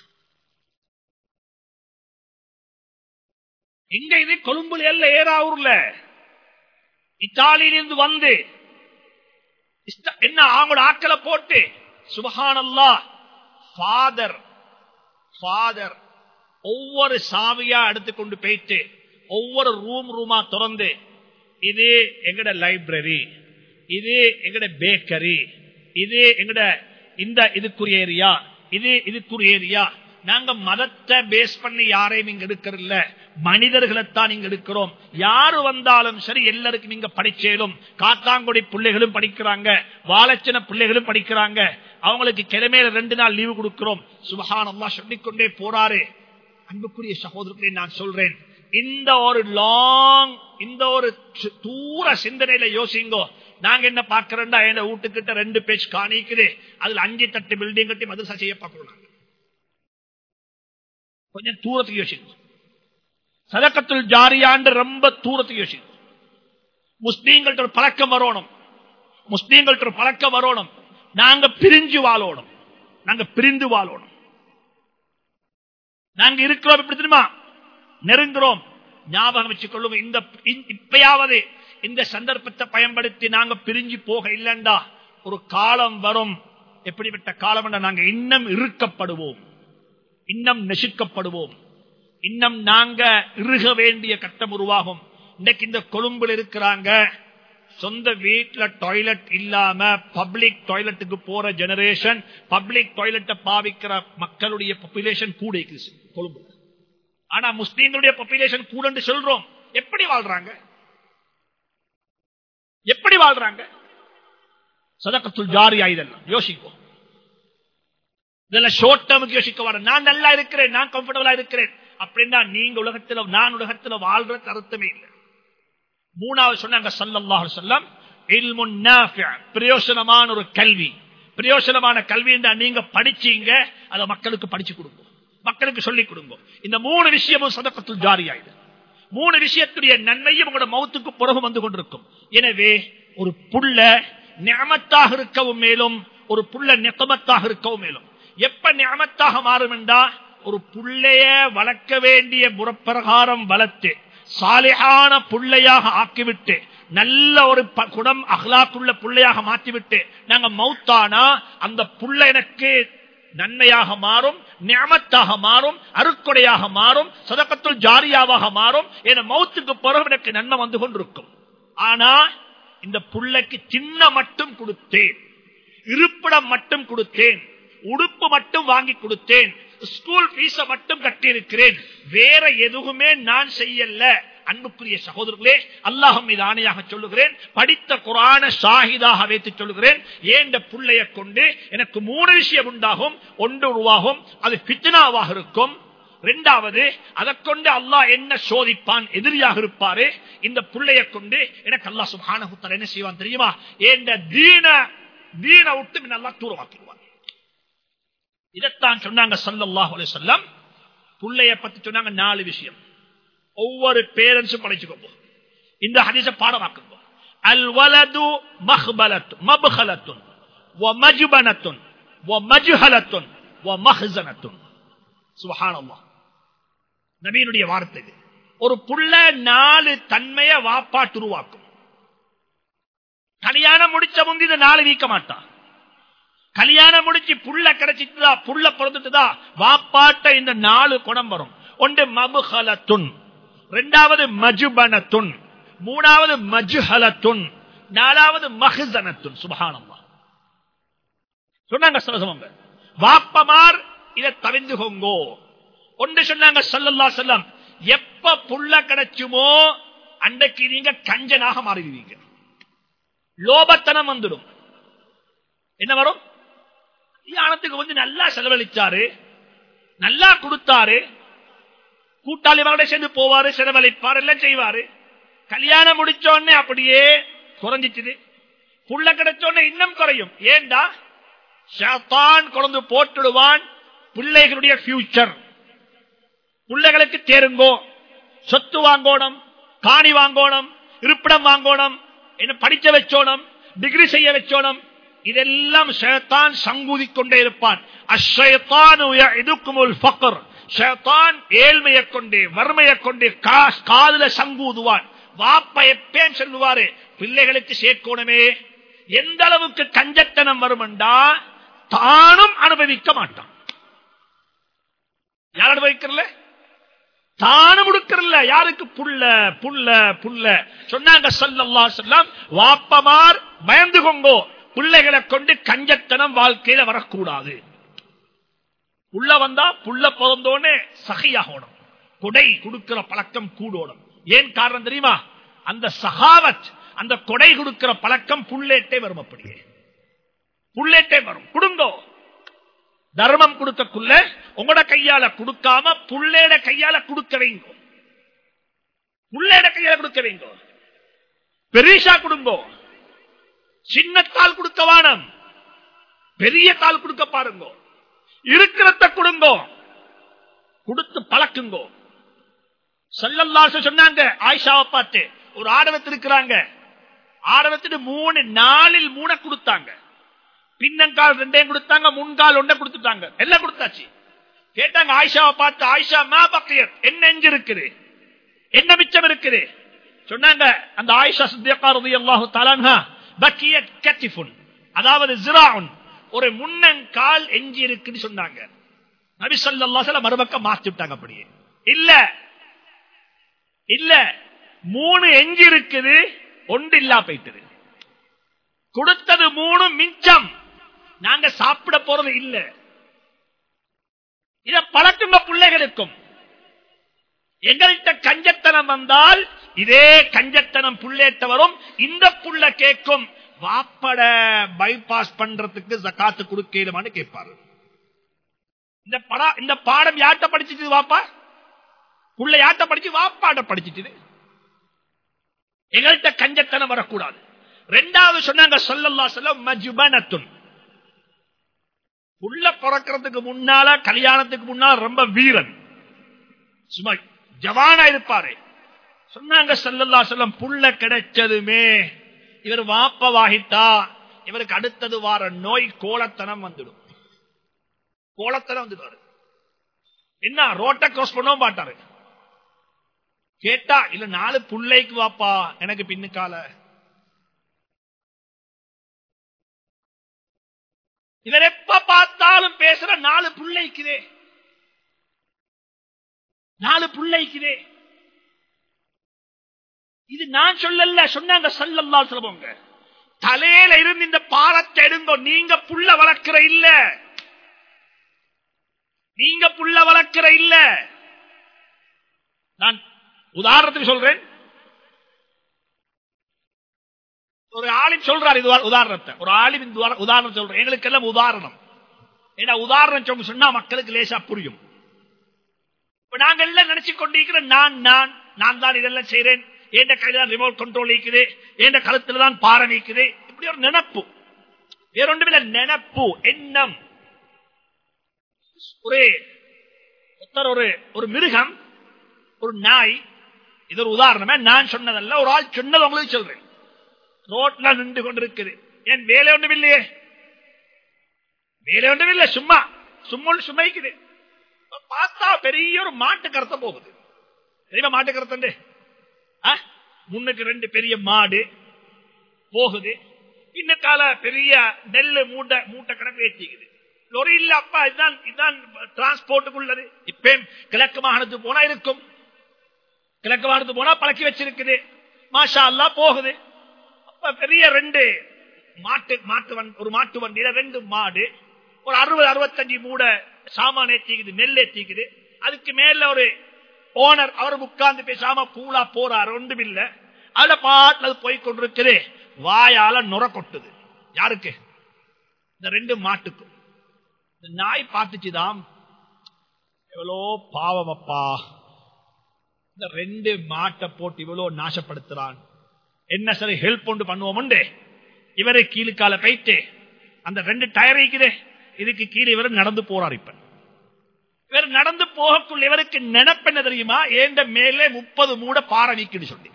எங்க இது கொழும்புல இல்ல, ஏராவூர்ல. இத்தாலியிலிருந்து வந்து என்ன அவங்களோட ஆக்களை போட்டு, சுப்ஹானல்லாஹ், ஃபாதர் ஃபாதர் ஒவ்வொரு சாவியா எடுத்துக்கொண்டு போயிட்டு ஒவ்வொரு ரூம் ரூமா திறந்து, இது எங்கட லைப்ரரி, இது எங்கட பேக்கரி, இது எங்கட இந்த இதுக்குரிய ஏரியா, இது இதுக்குரிய ஏரியா. நாங்க மதத்தை பேஸ் பண்ணி யாரையும் இங்க எடுக்கிறல்ல, மனிதர்களைத்தான் இங்க எடுக்கிறோம். யாரு வந்தாலும் சரி எல்லாருக்கும் நீங்க படிச்சேலும். காத்தாங்குடி பிள்ளைகளும் படிக்கிறாங்க, வாழச்சின பிள்ளைகளும் படிக்கிறாங்க. அவங்களுக்கு கிழமையில ரெண்டு நாள் லீவு கொடுக்கிறோம். சுப்ஹானல்லாஹ் சொல்லிக்கொண்டே போறாரு. அன்புக்குரிய சகோதரர்களே, நான் சொல்றேன், இந்த ஒரு லாங், இந்த ஒரு தூர சிந்தனையில யோசிங்கோ. நாங்க என்ன பாக்கிறோம்டா, என் வீட்டுக்கிட்ட ரெண்டு பேஜ் காணிக்குது, அதுல அஞ்சு தட்டு பில்டிங் கட்டி மதரசா செய்ய பார்க்கிறோம். கொஞ்சம் தூரத்துக்கு யோசிங்க. சதகத்துல் ஜாரியாண்டு ரொம்ப தூரத்துக்கு யோசிங்க. முஸ்லீம்கள்ட்ட ஒரு பழக்கம் வரணும், முஸ்லீம்கள்ட்ட ஒரு பழக்கம் வரணும். நாங்க பிரிஞ்சு வாழணும், நாங்க பிரிந்து வாழணும். நாங்க இருக்கிறோம் எப்படி தெரியுமா, நெருங்குறோம். ஞாபகம் வச்சுக் கொள்ளுங்க, இந்த இப்பயாவது இந்த சந்தர்ப்பத்தை பயன்படுத்தி நாங்க பிரிஞ்சு போக இல்லைண்டா ஒரு காலம் வரும். எப்படிப்பட்ட காலம்? நாங்க இன்னும் இறுக்கப்படுவோம், இன்னும் நெசுக்கப்படுவோம், இன்னும் நாங்க இறுக வேண்டிய கட்டம் உருவாகும். இன்னைக்கு இந்த கொழும்புல இருக்கிறாங்க, சொந்த வீட்டுல டாய்லெட் இல்லாம பப்ளிக் டாய்லெட்டுக்கு போற ஜெனரேஷன், பப்ளிக் டாய்லெட்டை பாவிக்கிற மக்களுடைய பாப்புலேஷன் கூட கொழும்புல. ஆனா முஸ்லீம்களுடைய பாப்புலேஷன் கூட சொல்றோம். எப்படி வாழ்றாங்க, எப்படி வாழ்றாங்க? சதகத்துல் ஜாரியா இதெல்லாம் யோசிப்போம். இதெல்லாம் ஷார்ட் டேர்முக்கு யோசிக்க வர. நான் நல்லா இருக்கிறேன், நான் கம்ஃபர்டபுளா இருக்கிறேன் அப்படின்னா நீங்க உலகத்துல, நான் உலகத்துல வாழ்றது அர்த்தமே இல்லை. மூணாவது சொன்னாங்க ஸல்லல்லாஹு அலைஹி வஸல்லம், இல்முன் நாஃபி', பிரயோஜனமான ஒரு கல்வி, பிரயோசனமான கல்வி நீங்க படிச்சீங்க, அதை மக்களுக்கு படிச்சு கொடுங்க, மக்களுக்கு சொல்லிக் கொடுங்க. இந்த மூணு விஷயமும் சதகத்துல் ஜாரியா. இது மூணு விஷயத்துடைய நன்மையும் உங்களோட மௌத்துக்கு பிறகு வந்து கொண்டிருக்கும். எனவே ஒரு புள்ள நிஅமத்தாக இருக்கவும் மேலும், ஒரு புள்ள நிகமத்தாக இருக்கவும் மேலும். எப்ப நிஅமத்தாக மாறும் என்றா, ஒரு புள்ளைய வளர்க்க வேண்டிய முறப்பிரகாரம் வளர்த்து சாலிஹான புள்ளையாக ஆக்கிவிட்டு நல்ல ஒரு குணம் அஹ்லாக்குள்ள புள்ளையாக மாற்றிவிட்டு நாங்க மௌத்தானா அந்த புள்ள எனக்கு நன்மையாக மாறும், நிஅமத்தாக மாறும், அருட்கொடையாக மாறும், சதகத்துல் ஜாரியாவாக மாறும். என மௌத்துக்கு பிறகு எனக்கு நன்மை வந்து கொண்டிருக்கும். ஆனா இந்த புள்ளைக்கு சின்ன மட்டும் கொடுத்தேன், இருப்பிடம் மட்டும் கொடுத்தேன், உடுப்பு மட்டும் வாங்கி கொடுத்தேன், ஸ்கூல் பீஸ மட்டும் கட்டியிருக்கிறேன், வேற எதுவுமே நான் செய்யல. அன்புக்குரிய சகோதரர்களே, அல்லாஹ் மீது ஆணையாக சொல்லுகிறேன், படித்த குர்ஆன ஷாஹிதாக வைத்து சொல்லுகிறேன், ஏண்ட புள்ளைய கொண்டு எனக்கு மூணு விஷயம் உண்டாகும். ஒன்று உருவாகும், அது ஃபித்னாவாக இருக்கும். இரண்டாவது, அதை கொண்டு அல்லாஹ் என்ன சோதிப்பான், எதிரியாக இருப்பாரு. இந்த புள்ளைய கொண்டு எனக்கு அல்லாஹ் சுப்ஹானஹு வ தஆலா என்ன செய்வான் தெரியுமா, ஏண்ட தீன தீன விட்டு அல்லாஹ் தூரமாக்கிடுவான். இதைத்தான் சொன்னாங்க ஸல்லல்லாஹு அலைஹி வஸல்லம். புள்ளைய பத்தி சொன்னாங்க நாலு விஷயம். ஒவ்வொரு பேரண்ட்ஸும் படிச்சுக்கோங்க, இந்த ஹதீஸை பாடமாக்குங்க. அல் வலது மஹ்பலத்துன் மப்ஹலத்துன் வ மஜ்பனத்துன் வ மஜ்ஹலத்துன் வ மஹ்ஸனத்துன். சுப்ஹானல்லாஹ், நபியினுடைய வார்த்தை. ஒரு புள்ள நாலு தன்மைய வாப்பாட்டு உருவாக்கும். கல்யாணம் முடிச்ச முந்தி இந்த நாலு நீக்க மாட்டான். கல்யாணம் முடிச்சு புள்ள கிடைச்சிட்டுதா, புள்ள பிறந்துட்டுதா, வாப்பாட்ட இந்த நாலு குணம் வரும். ஒன்று மபுஹலத்துன், இரண்டாவது மஜுபனத்துன், மூணாவது மஜுஹலத்துன், நாலாவது மஹ்ஸனத்துன். சுப்ஹானல்லாஹ் சொன்னாங்க சல்லல்லாஹு. வாப்பமார் இதை தவிர்த்துக்கோங்கோ. ஒன்று சொன்னாங்க ஸல்லல்லாஹு அலைஹி வஸல்லம், எப்ப புள்ள கிடைச்சுமோ அன்றைக்கு நீங்க கஞ்சனாக மாறிடுவீங்க. லோபத்தனம் வந்துடும். என்ன வரும்? கல்யாணத்துக்கு வந்து நல்லா செலவழிச்சாரு, நல்லா கொடுத்தாரு, கூட்டாளிகளோட சேர்ந்து போவாரு, செலவழிப்பார், எல்லாம் செய்வாரு. கல்யாணம் முடிச்சோடனே அப்படியே குறைஞ்சிச்சு. புள்ள கிடைச்சோடனே இன்னும் குறையும். ஏண்டா ஷைத்தான் கொண்டு போட்டுடுவான் பிள்ளைகளுடைய ஃபியூச்சர். பிள்ளைகளுக்கு தேருங்கோ, சொத்து வாங்கணும், காணி வாங்கணும், இருப்பிடம் வாங்கணும், என்ன படிச்ச வச்சோணும், டிகிரி செய்ய வச்சோணும். இதெல்லாம் ஷைத்தான் சங்கூதிக் கொண்டே இருப்பான். அஷ்ஷைத்தானு யஇதுகுமுல் ஃபக்ர், ஷைத்தான் ஏழ்மையை கொண்டே வறுமையை கொண்டே காதுல சங்கூதுவான். வாப்பா எப்பேன் சொல்லுவாரு, பிள்ளைகளுக்கு சேர்க்கணுமே. எந்த அளவுக்கு கஞ்சத்தனம் வருமெண்டா தானும் அனுபவிக்க மாட்டான். யார் அனுபவிக்கிறல? தானும் கொடுக்கறல. யாருக்கு? புள்ள புள்ள புள்ள. சொன்னாங்க ஸல்லல்லாஹு அலைஹி வஸல்லம், வாப்பமார் பயந்துகோங்கோ, பிள்ளைகளை கொண்டு கஞ்சத்தனம் வாழ்க்கையில வரக்கூடாது. புள்ள வந்தா புள்ள பிறந்தோடனே சகியாகணும், கொடை கொடுக்கிற பழக்கம் கூடோடும். ஏன் காரணம் தெரியுமா? அந்த சகாவத், அந்த கொடை கொடுக்கிற பழக்கம் புள்ளேட்டே வரும். அப்படியே புள்ளேட்டே வரும். கொடுங்கோ. தர்மம் கொடுக்கக்குள்ள உங்களோட கையால கொடுக்காம புள்ளேட கையால கொடுக்க வைங்க. புள்ளேட கையால கொடுக்க வைங்க. பெரிசா கொடுங்கோ. சின்னத்தால் கொடுக்க வானம், பெரிய தாள் கொடுக்க பாருங்க. இருக்கிறத கொடுங்கோ, கொடுத்து பழக்குங்கோ. ஸல்லல்லாஹு அலைஹி சொன்னாங்க ஆயிஷாவை பார்த்து, ஒரு ஆடவத்து இருக்கிறாங்க, ஆடவத்துட்டு மூணு நாளில் மூணை கொடுத்தாங்க. பின்னங்கால் ரெண்டையும் கொடுத்தாங்க, முன்கால் ஒன்றை கொடுத்துட்டாங்க, எல்லாம் கொடுத்தாச்சு. கேட்டாங்க ஆயிஷாவை பார்த்து, ஆயிஷா மா பக்கியத், என்ன எஞ்சி இருக்குது, என்ன மிச்சம் இருக்குது? சொன்னாங்க அந்த ஆயிஷா சித்திகா ரலியல்லாஹு தஆலா அன்ஹா, பக்கியத் கத்திஃபுன், அதாவது ஸிராஉன், ஒரு முன்னங்கால் எஞ்சி இருக்குன்னு சொன்னாங்க. நபி ஸல்லல்லாஹு அலைஹி வஸல்லம் மறுபக்கம் மாத்தி விட்டாங்க. அப்படியே இல்ல இல்ல, மூணு எஞ்சி இருக்குது, ஒன்று இல்லா போயிட்டது. கொடுத்தது மூணு மிச்சம், நாங்க சாப்பிட போறது இல்ல. இத பழக்குங்க பிள்ளைகளுக்கும். எங்கள்கிட்ட கஞ்சத்தனம் வந்தால் இதே கஞ்சத்தனம் புள்ளேட்ட வரும். இந்த புள்ள கேட்கும், வாப்பட பைபாஸ் பண்றதுக்கு ஜகாத்து கொடுக்கலுமான்னு கேட்பாரு. இந்த படா இந்த பாடம் யார்ட்ட படிச்சுட்டு வாப்பா? புள்ள யார்ட்ட படிச்சு? வாப்பாட படிச்சுட்டு. எங்கள்கிட்ட கஞ்சத்தனம் வரக்கூடாது. ரெண்டாவது சொன்னாங்க ஸல்லல்லாஹு அலைஹி வஸல்லம், மஜ்பனத்துன், புள்ள பிறக்கிறதுக்கு முன்னால கல்யாணத்துக்கு முன்னால ரொம்ப வீரன் சும்மா ஜவானா இருப்பாரு. சொன்னாங்க ஸல்லல்லாஹு அலைஹி வஸல்லம் புள்ள கிடைச்சதுமே இவர் வாப்பவாகிட்டா இவருக்கு அடுத்தது வார நோய் கோலத்தனம் வந்துடும். கோலத்தனம் வந்துடுவாரு. என்ன ரோட்டை கிராஸ் பண்ணவும் மாட்டாரு. கேட்டா இல்ல நாலு புள்ளைக்கு வாப்பா எனக்கு பின்னுக்கால. இவர் எப்ப பார்த்தாலும் பேசுற நாலு புள்ளைக்குதே நாலு புள்ளைக்குதே. இது நான் சொல்லல, சொன்னாங்க ஸல்லல்லாஹு அலைஹி வஸல்லம். தலையில இருந்து இந்த பாரத்தை எடுங்கோ. நீங்க புள்ள வளர்க்கிற இல்ல, நீங்க புள்ள வளர்க்கிற இல்ல. நான் உதாரணத்துக்கு சொல்றேன். ஒரு ஆலிம் சொல்றாரு இது உதாரணத்தை. ஒரு ஆலிம் இந்த உதாரணம் சொல்றேன். எங்களுக்கு எல்லாம் உதாரணம். ஏன்னா உதாரணம் சொன்னா மக்களுக்கு லேசா புரியும். இப்ப நாங்க எல்லாம் நினைச்சு கொண்டிருக்கிற நான் நான் நான் தான் இதெல்லாம் செய்றேன், என் கையில தான் ரிமோட் கண்ட்ரோல் இருக்குது, என் கழுத்துல தான் பாறை நீக்குது. இப்படி ஒரு நினைப்பு, வேறொன்றுமில்ல, நினைப்பு, எண்ணம். ஒரே ஒரு ஒரு மிருகம், ஒரு நாய், இது ஒரு உதாரணமே, நான் சொன்னதல்ல, ஒரு ஆள் சொன்னது உங்களுக்கு சொல்றேன். ரோட்ல நின்று கொண்டிருக்குது. ஏன் வேலை ஒன்றும் இல்லையே, வேலை ஒன்றும் இல்லை, சும்மா சும்மா சுமைக்குது. பார்த்தா பெரிய ஒரு மாட்டு கருத்தை போகுது. தெரியுமா மாட்டு கருத்தண்டு? முன்னுக்கு ரெண்டு பெரிய மாடு போகுது, பின்னுக்கால பெரிய நெல்லு மூட்டை மூட்டை கணக்கு ஏற்றிக்குது. லொரி இல்ல அப்பா, இதுதான் இதுதான் டிரான்ஸ்போர்ட்டுக்குள்ளது. இப்ப கிழக்கு மாகாணத்துக்கு போனா இருக்கும், கிழக்கு மாகாணத்துக்கு போனா பழக்கி வச்சிருக்குது. மாஷா அல்லாஹ் போகுது. அப்ப பெரிய ரெண்டு மாட்டு மாட்டு ஒரு மாட்டு வண்டியில ரெண்டு மாடு, ஒரு அறுபது அறுபத்தஞ்சு மூட சாமான ஏற்றிக்குது, நெல் ஏற்றிக்குது. அதுக்கு மேல ஒரு ஓனர் அவர் உட்கார்ந்து பேசாம கூலா போறாரு, ஒன்றும் இல்ல. அதுல பாட்டுல போய் கொண்டிருக்குது. வாயால நுர கொட்டுது. யாருக்கு? இந்த ரெண்டு மாட்டுக்கும். இந்த நாய் பார்த்துச்சுதான், எவ்வளோ பாவம் அப்பா, இந்த ரெண்டு மாட்டை போட்டு இவ்வளவு நாசப்படுத்துறான், என்ன சரி ஹெல்ப் ஒன்று பண்ணுவோம். இவரை கீழுக்கால போயிட்டு அந்த ரெண்டு டயர் இருக்குது, இதுக்கு கீழே இவர் நடந்து போறார். இப்ப இவர் நடந்து போகக்குள்ள இவருக்கு நினைப்பு என்ன தெரியுமா? ஏண்ட மேலே முப்பது மூட பாறை நீக்குன்னு சொல்லி.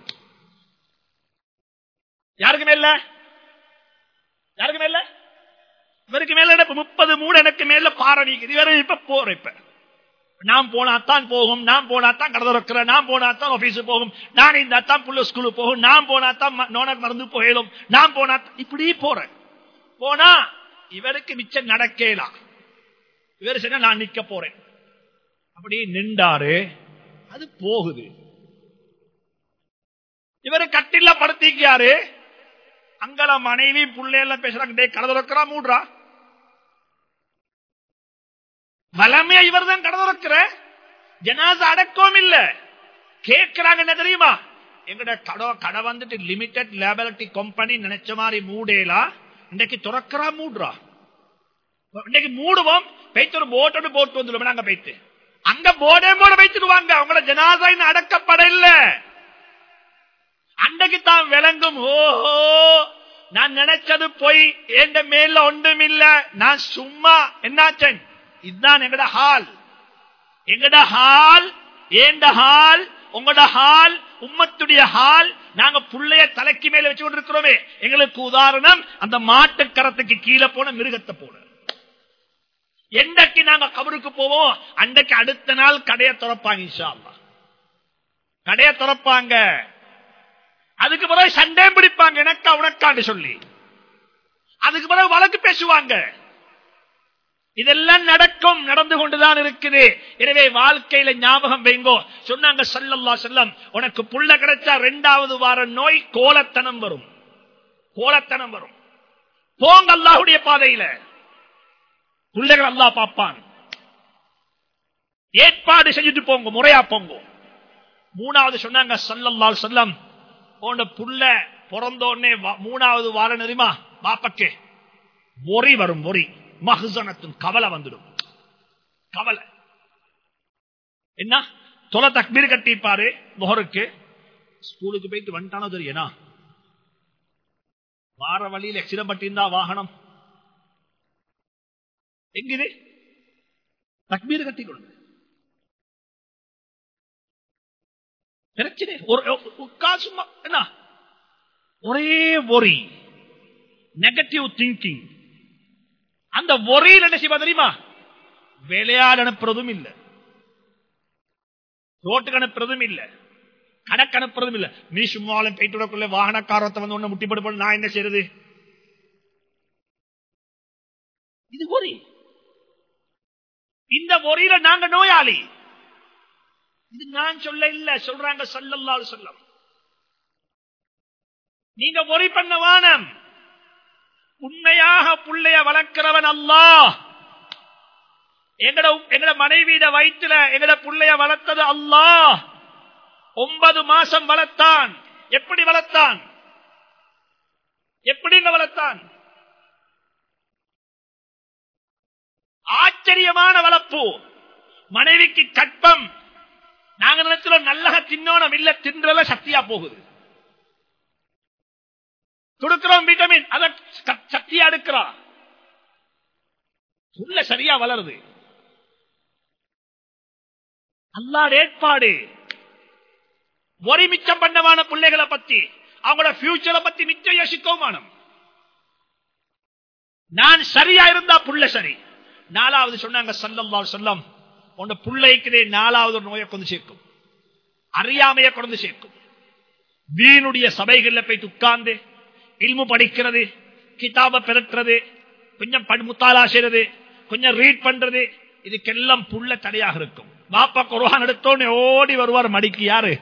யாருக்கு மேல? யாருக்கு மேல? இவருக்கு மேல முப்பது மூட எனக்கு மேல பாறை நீக்குது. இவரை இப்ப போற, இப்ப நான் போனாத்தான் போகும், நான் போனாத்தான் கடை திறக்கிறேன், நான் போனாத்தான் ஆபீஸ் போகும், நான் இந்த தான் புள்ள ஸ்கூலுக்கு போகும், நான் போனாத்தான் நோனக்கு மறந்து போயிடும், நான் போனா இப்படி போறேன். போனா இவருக்கு மிச்சம் நடக்கலாம். இவர் சொன்னா நான் நிக்க போறேன். அப்படி நின்றாரு, அது போகுது. இவரு கட்டில படுத்திக்காரு. அங்கள மனைவி புள்ளையெல்லாம் பேசுறாங்க, கடை திறக்கிறா மூடுறா. வளமையா இவர் தான் கடை திறக்கிற, ஜனாசா அடக்கம் இல்ல. கேட்கிறாங்க என்ன தெரியுமா? எங்கட கடை கடை வந்துட்டு லிமிடெட் லேபிலிட்டி கம்பெனி நினைச்ச மாதிரி மூடேலா, இன்னைக்கு துறக்கிறா மூடுறா. இன்னைக்கு மூடுவோம், போயிட்டு ஒரு போட்டோடு போட்டு வந்துடுவோம். நாங்க போயிட்டு அங்க போடே போட வைத்துடுவாங்க. அவங்களோட ஜனாசா இன்னும் அடக்கப்பட இல்ல. அன்றைக்கு தான் விளங்கும், ஓஹோ நான் நினைச்சது போய் எந்த மேல ஒன்றும் இல்ல, நான் சும்மா என்னாச்சன். இதுதான் எங்கட ஹால், எங்கட ஹால், ஏண்ட ஹால், உங்களோட ஹால், உம்மத்துடைய ஹால். நாங்க புள்ளைய தலைக்கு மேல வச்சு கொண்டிருக்கிறோமே. எங்களுக்கு உதாரணம் அந்த மாட்டு கரத்துக்கு கீழே போன மிருகத்தை போல. எந்தக்கு நாங்க கபருக்கு போவோம், அன்றைக்கு அடுத்த நாள் கடையை திறப்பாங்க. இன்ஷா அல்லாஹ் கடையை திறப்பாங்க. அதுக்கு பிறகு சண்டை பிடிப்பாங்க, எனக்கா உனக்கான்னு சொல்லி. அதுக்கு பிறகு வழக்கு பேசுவாங்க. இதெல்லாம் நடக்கும், நடந்து கொண்டுதான் இருக்குது. எனவே வாழ்க்கையில ஞாபகம் வைங்கோ. சொன்னாங்க ஸல்லல்லாஹு அலைஹி வஸல்லம், உனக்கு புள்ள கிடைச்சா இரண்டாவது வார நோய் கோலத்தனம் வரும், கோலத்தனம் வரும். போங்க அல்லாஹ்வுடைய பாதையில, புள்ளைகள் அல்லாஹ் பாப்பான். ஏற்பாடு செஞ்சுட்டு போங்க, முறையா போங்க. மூணாவது சொன்னாங்க ஸல்லல்லாஹு அலைஹி வஸல்லம், உன்ன புள்ள பிறந்தோடனே மூணாவது வாரம் தெரியுமா பாப்பக்கு மொறி வரும், மொறி மஹ்சனத்துன், கவலை வந்துடும். கவலை என்ன? தொலை தக்பீர் கட்டிப்பாரு முஹருக்கு, ஸ்கூலுக்கு போயிட்டு வந்துட்டானோ தெரியுமா, வார வழியில் எக்ஸிடென்ட் பட்டிருந்தா வாகனம், எங்கிது தக்பீர் கட்டிக்கொண்டு பிரச்சனை என்ன ஒரே ஒரி நெகட்டிவ் திங்கிங். அந்த ஒரியில் என்ன செய்வா தெரியுமா? விளையாட அனுப்புறதும் இல்ல, ரோட்டுக்கு அனுப்புறதும் இல்ல, கணக்கு அனுப்புறதும் இல்ல. நீ சும்மாலும் போயிட்டு விடக்குள்ள வாகனக்காரத்தை வந்து ஒண்ணு முட்டிப்படு, நான் என்ன செய்யறது? இது ஒரி. இந்த ஒரியில நாங்க நோயாளி. இது நான் சொல்ல இல்ல, சொல்றாங்க ஸல்லல்லாஹு அலைஹி வஸல்லம். நீங்க ஒரி பண்ண வானம். உண்மையாக புள்ளைய வளர்க்கிறவன் அல்லாஹ். எங்கட எங்கட மனைவியிட வயிற்றுல எங்கட புள்ளைய வளர்த்தது அல்லாஹ். ஒன்பது மாசம் வளர்த்தான். எப்படி வளர்த்தான்? எப்படிங்க வளர்த்தான்? ஆச்சரியமான வளர்ப்பு. மனைவிக்கு கற்பம். நாங்க நினைச்சோம் நல்லக தின்னோனம் இல்ல, தின்றல சக்தியா போகுது. கொடுக்கிறோம் விட்டமின், அத சக்தியா எடுக்கிறோம். உள்ள சரியா வளருது. அல்லாஹ் ஏற்பாடு. ஒரு மிச்சம் பண்ணமான பிள்ளைகளை பத்தி, அவங்களோட ஃபியூச்சரை பத்தி மிச்சம் யோசிக்கவும். நான் சரியா இருந்தா புள்ள சரி. நாலாவது சொன்னாங்க ஸல்லல்லாஹு அலைஹி வஸல்லம், உங்க பிள்ளைக்கு நாலாவது நோயை கொண்டு சேர்க்கும், அறியாமையை கொண்டு சேர்க்கும். வீணுடைய சபைகள்ல போய் உட்கார்ந்து இல்மு படிக்கிறது, கிதாப பெறறது, கொஞ்சம் முத்தாலா செய்யறது, கொஞ்சம் ரீட் பண்றது, இதுக்கெல்லாம் புள்ள தடையாக இருக்கும். வாப்பா குர்ஆன் எடுத்தோன்னு ஓடி வருவார் மடிக்கு. யாரு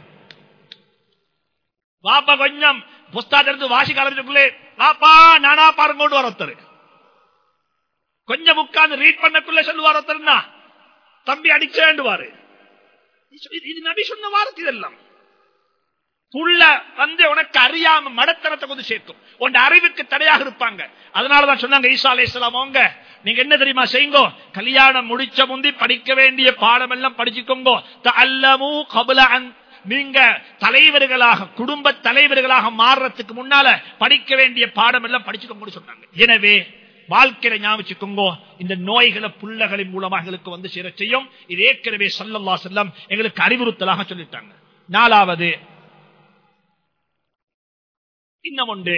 வாப்பா கொஞ்சம் புஸ்தகம் எடுத்து வாசிக்க ஆரம்பிச்சுக்குள்ளே வாப்பா நானா பாருங்க கொண்டு வர ஒருத்தர். கொஞ்சம் உட்கார்ந்து ரீட் பண்ணக்குள்ள சொல்லுவார் ஒருத்தர்னா தம்பி அடிச்சேண்டுவாரு. இது நபி சொன்ன வார்த்தை. இதெல்லாம் புள்ள வந்து உனக்கு அறியாம மடத்தனத்தை கொண்டு சேர்க்கும், உன் அறிவுக்கு தடையாக இருப்பாங்க. அதனாலதான் சொன்னாங்க ஈசா அலைஹிஸ்ஸலாம் அவங்க, நீங்க என்ன தெரியுமா செய்யுங்க, கல்யாணம் முடிச்ச முந்தி படிக்க வேண்டிய பாடம் எல்லாம் படிச்சுக்கோங்க. தஅல்லமு கப்ல அன், நீங்க தலைவர்களாக குடும்ப தலைவர்களாக மாறுறதுக்கு முன்னால படிக்க வேண்டிய பாடம் எல்லாம் படிச்சுக்கோங்க சொன்னாங்க. எனவே வாழ்க்கையில ஞாபகிச்சுக்கோங்க, இந்த நோய்களை புள்ளகளின் மூலமாக எங்களுக்கு வந்து சேர செய்யும். இது ஏற்கனவே ஸல்லல்லாஹு அலைஹி வஸல்லம் எங்களுக்கு அறிவுறுத்தலாக சொல்லிட்டாங்க. நாலாவது இன்னும் ஒன்று,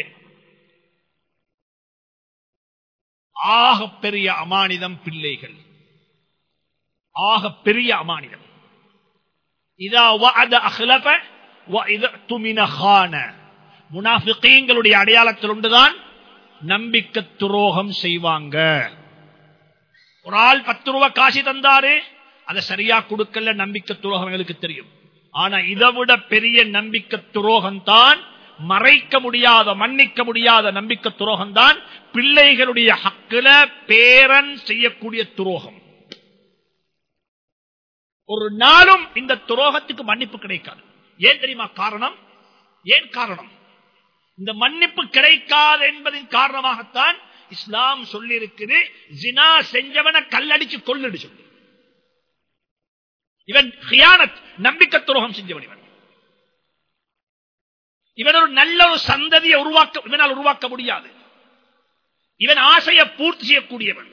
ஆக பெரிய அமானிதம் பிள்ளைகள். ஆக பெரிய அமானிதம். இதா வஅத அஹ்லஃப வ இதா துமின கான. முனாஃபிகீன்களுடைய அடையாளத்தில் ஒன்றுதான் நம்பிக்கை துரோகம் செய்வாங்க. ஒரு ஆள் பத்து ரூபாய் காசு தந்தாரு, அதை சரியா கொடுக்கல, நம்பிக்கை துரோகம் எங்களுக்கு தெரியும். ஆனா இதை விட பெரிய நம்பிக்கை துரோகம் தான், மறைக்க முடியாத மன்னிக்க முடியாத நம்பிக்கை துரோகம் தான் பிள்ளைகளுடைய ஹக்குல பேரன் செய்யக்கூடிய துரோகம். ஒரு நாளும் இந்த துரோகத்துக்கு மன்னிப்பு கிடைக்காது. ஏன் தெரியுமா காரணம்? ஏன் காரணம்? இந்த மன்னிப்பு கிடைக்காது என்பதின் காரணமாகத்தான் இஸ்லாம் சொல்லி இருக்குது, ஜினா செஞ்சவனை கல்லடிச்சு கொல்லுடு சொல்லி. இவன் கியானத், நம்பிக்கை துரோகம் செஞ்சவன். இவன் இவன் ஒரு நல்ல ஒரு சந்ததியை உருவாக்க இவனால் உருவாக்க முடியாது. இவன் ஆசையை பூர்த்தி செய்யக்கூடியவன்.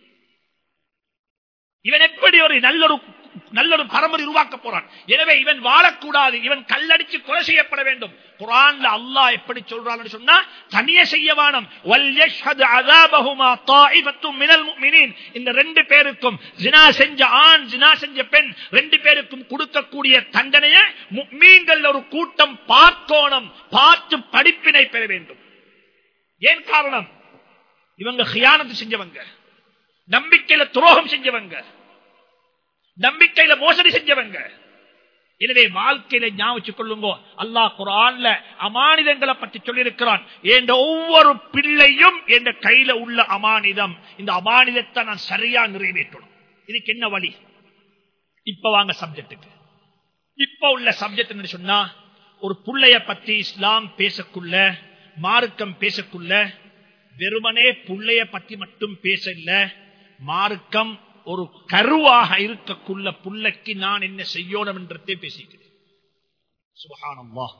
இவன் எப்படி ஒரு நல்லொரு நல்லொரு பரம்பரை உருவாக்க போறான். எனவே இவன் வாழக்கூடாது, இவன் கல்லடிச்சு கொலை செய்யப்பட வேண்டும். குர்ஆன்ல அல்லாஹ் எப்படி சொல்றான்னு சொன்னா, தனியே செய்யவானம் வல்யஷ்ஹது அஸாபஹுமா தாயிஃபத்தும் மினல் முஃமினீன். இந்த ரெண்டு பேருக்கும், ஜினா செஞ்ச ஆண் ஜினா செஞ்ச பெண் ரெண்டு பேருக்கும் கொடுக்கக்கூடிய தண்டனையை முஃமின்கள் ஒரு கூட்டம் பார்க்கணும், பார்த்து படிப்பினை பெற வேண்டும். ஏன் காரணம்? இவங்க கியானத் செஞ்சவங்க, நம்பிக்கையில துரோகம் செஞ்சவங்க, நம்பிக்கையில மோசடி செஞ்சவங்க. எனவே வாழ்க்கையில ஞாபகம் கொள்ளுங்க, அல்லாஹ் குர்ஆன்ல அமானிதங்களை பற்றி சொல்லி இருக்கிறான். என்ற ஒவ்வொரு பிள்ளையும் என்ற கையில உள்ள அமானிதம். இந்த அமானிதத்தை நான் சரியா நிறைவேற்றணும். இதுக்கு என்ன வழி? இப்ப வாங்க சப்ஜெக்டுக்கு. இப்ப உள்ள சப்ஜெக்ட் என்ன சொன்னா, ஒரு புள்ளைய பத்தி இஸ்லாம் பேசக்குள்ள, மார்க்கம் பேசக்குள்ள, வெறுமனே புள்ளைய பத்தி மட்டும் பேச இல்ல, மார்க்கம் ஒரு கருவாக இருக்கக்குள்ள புள்ளைக்கு நான் என்ன செய்யணும் என்றே பேசிக்கிறேன். சுப்ஹானல்லாஹ்.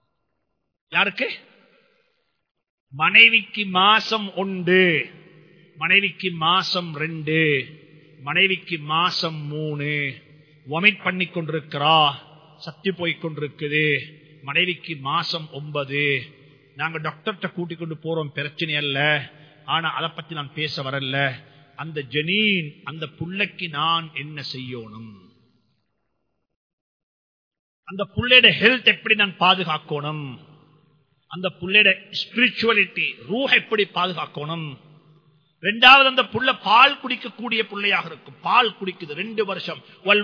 யாருக்கு? மனைவிக்கு மாசம் உண்டு, மனைவிக்கு மாசம் ரெண்டு, மனைவிக்கு மாசம் மூணு, வொமிட் பண்ணி கொண்டிருக்கிறா, சத்தி போய் கொண்டிருக்குது, மனைவிக்கு மாசம் ஒன்பது. நாங்க டாக்டர்கிட்ட கூட்டிக் கொண்டு போறோம், பிரச்சனை அல்ல. ஆனா அதை பத்தி நான் பேச வரல. அந்த ஜனீன், அந்த புள்ளைக்கு நான் என்ன செய்யணும், அந்த புள்ளையோட ஹெல்த் எப்படி நான் பாதுகாக்கணும், அந்த புள்ளையோட ஸ்பிரிச்சுவலிட்டி ரூஹ எப்படி பாதுகாக்கணும். இரண்டாவது, அந்த புள்ள பால் குடிக்கக்கூடிய புள்ளையாக இருக்கும், பால் குடிக்குது ரெண்டு வருஷம்.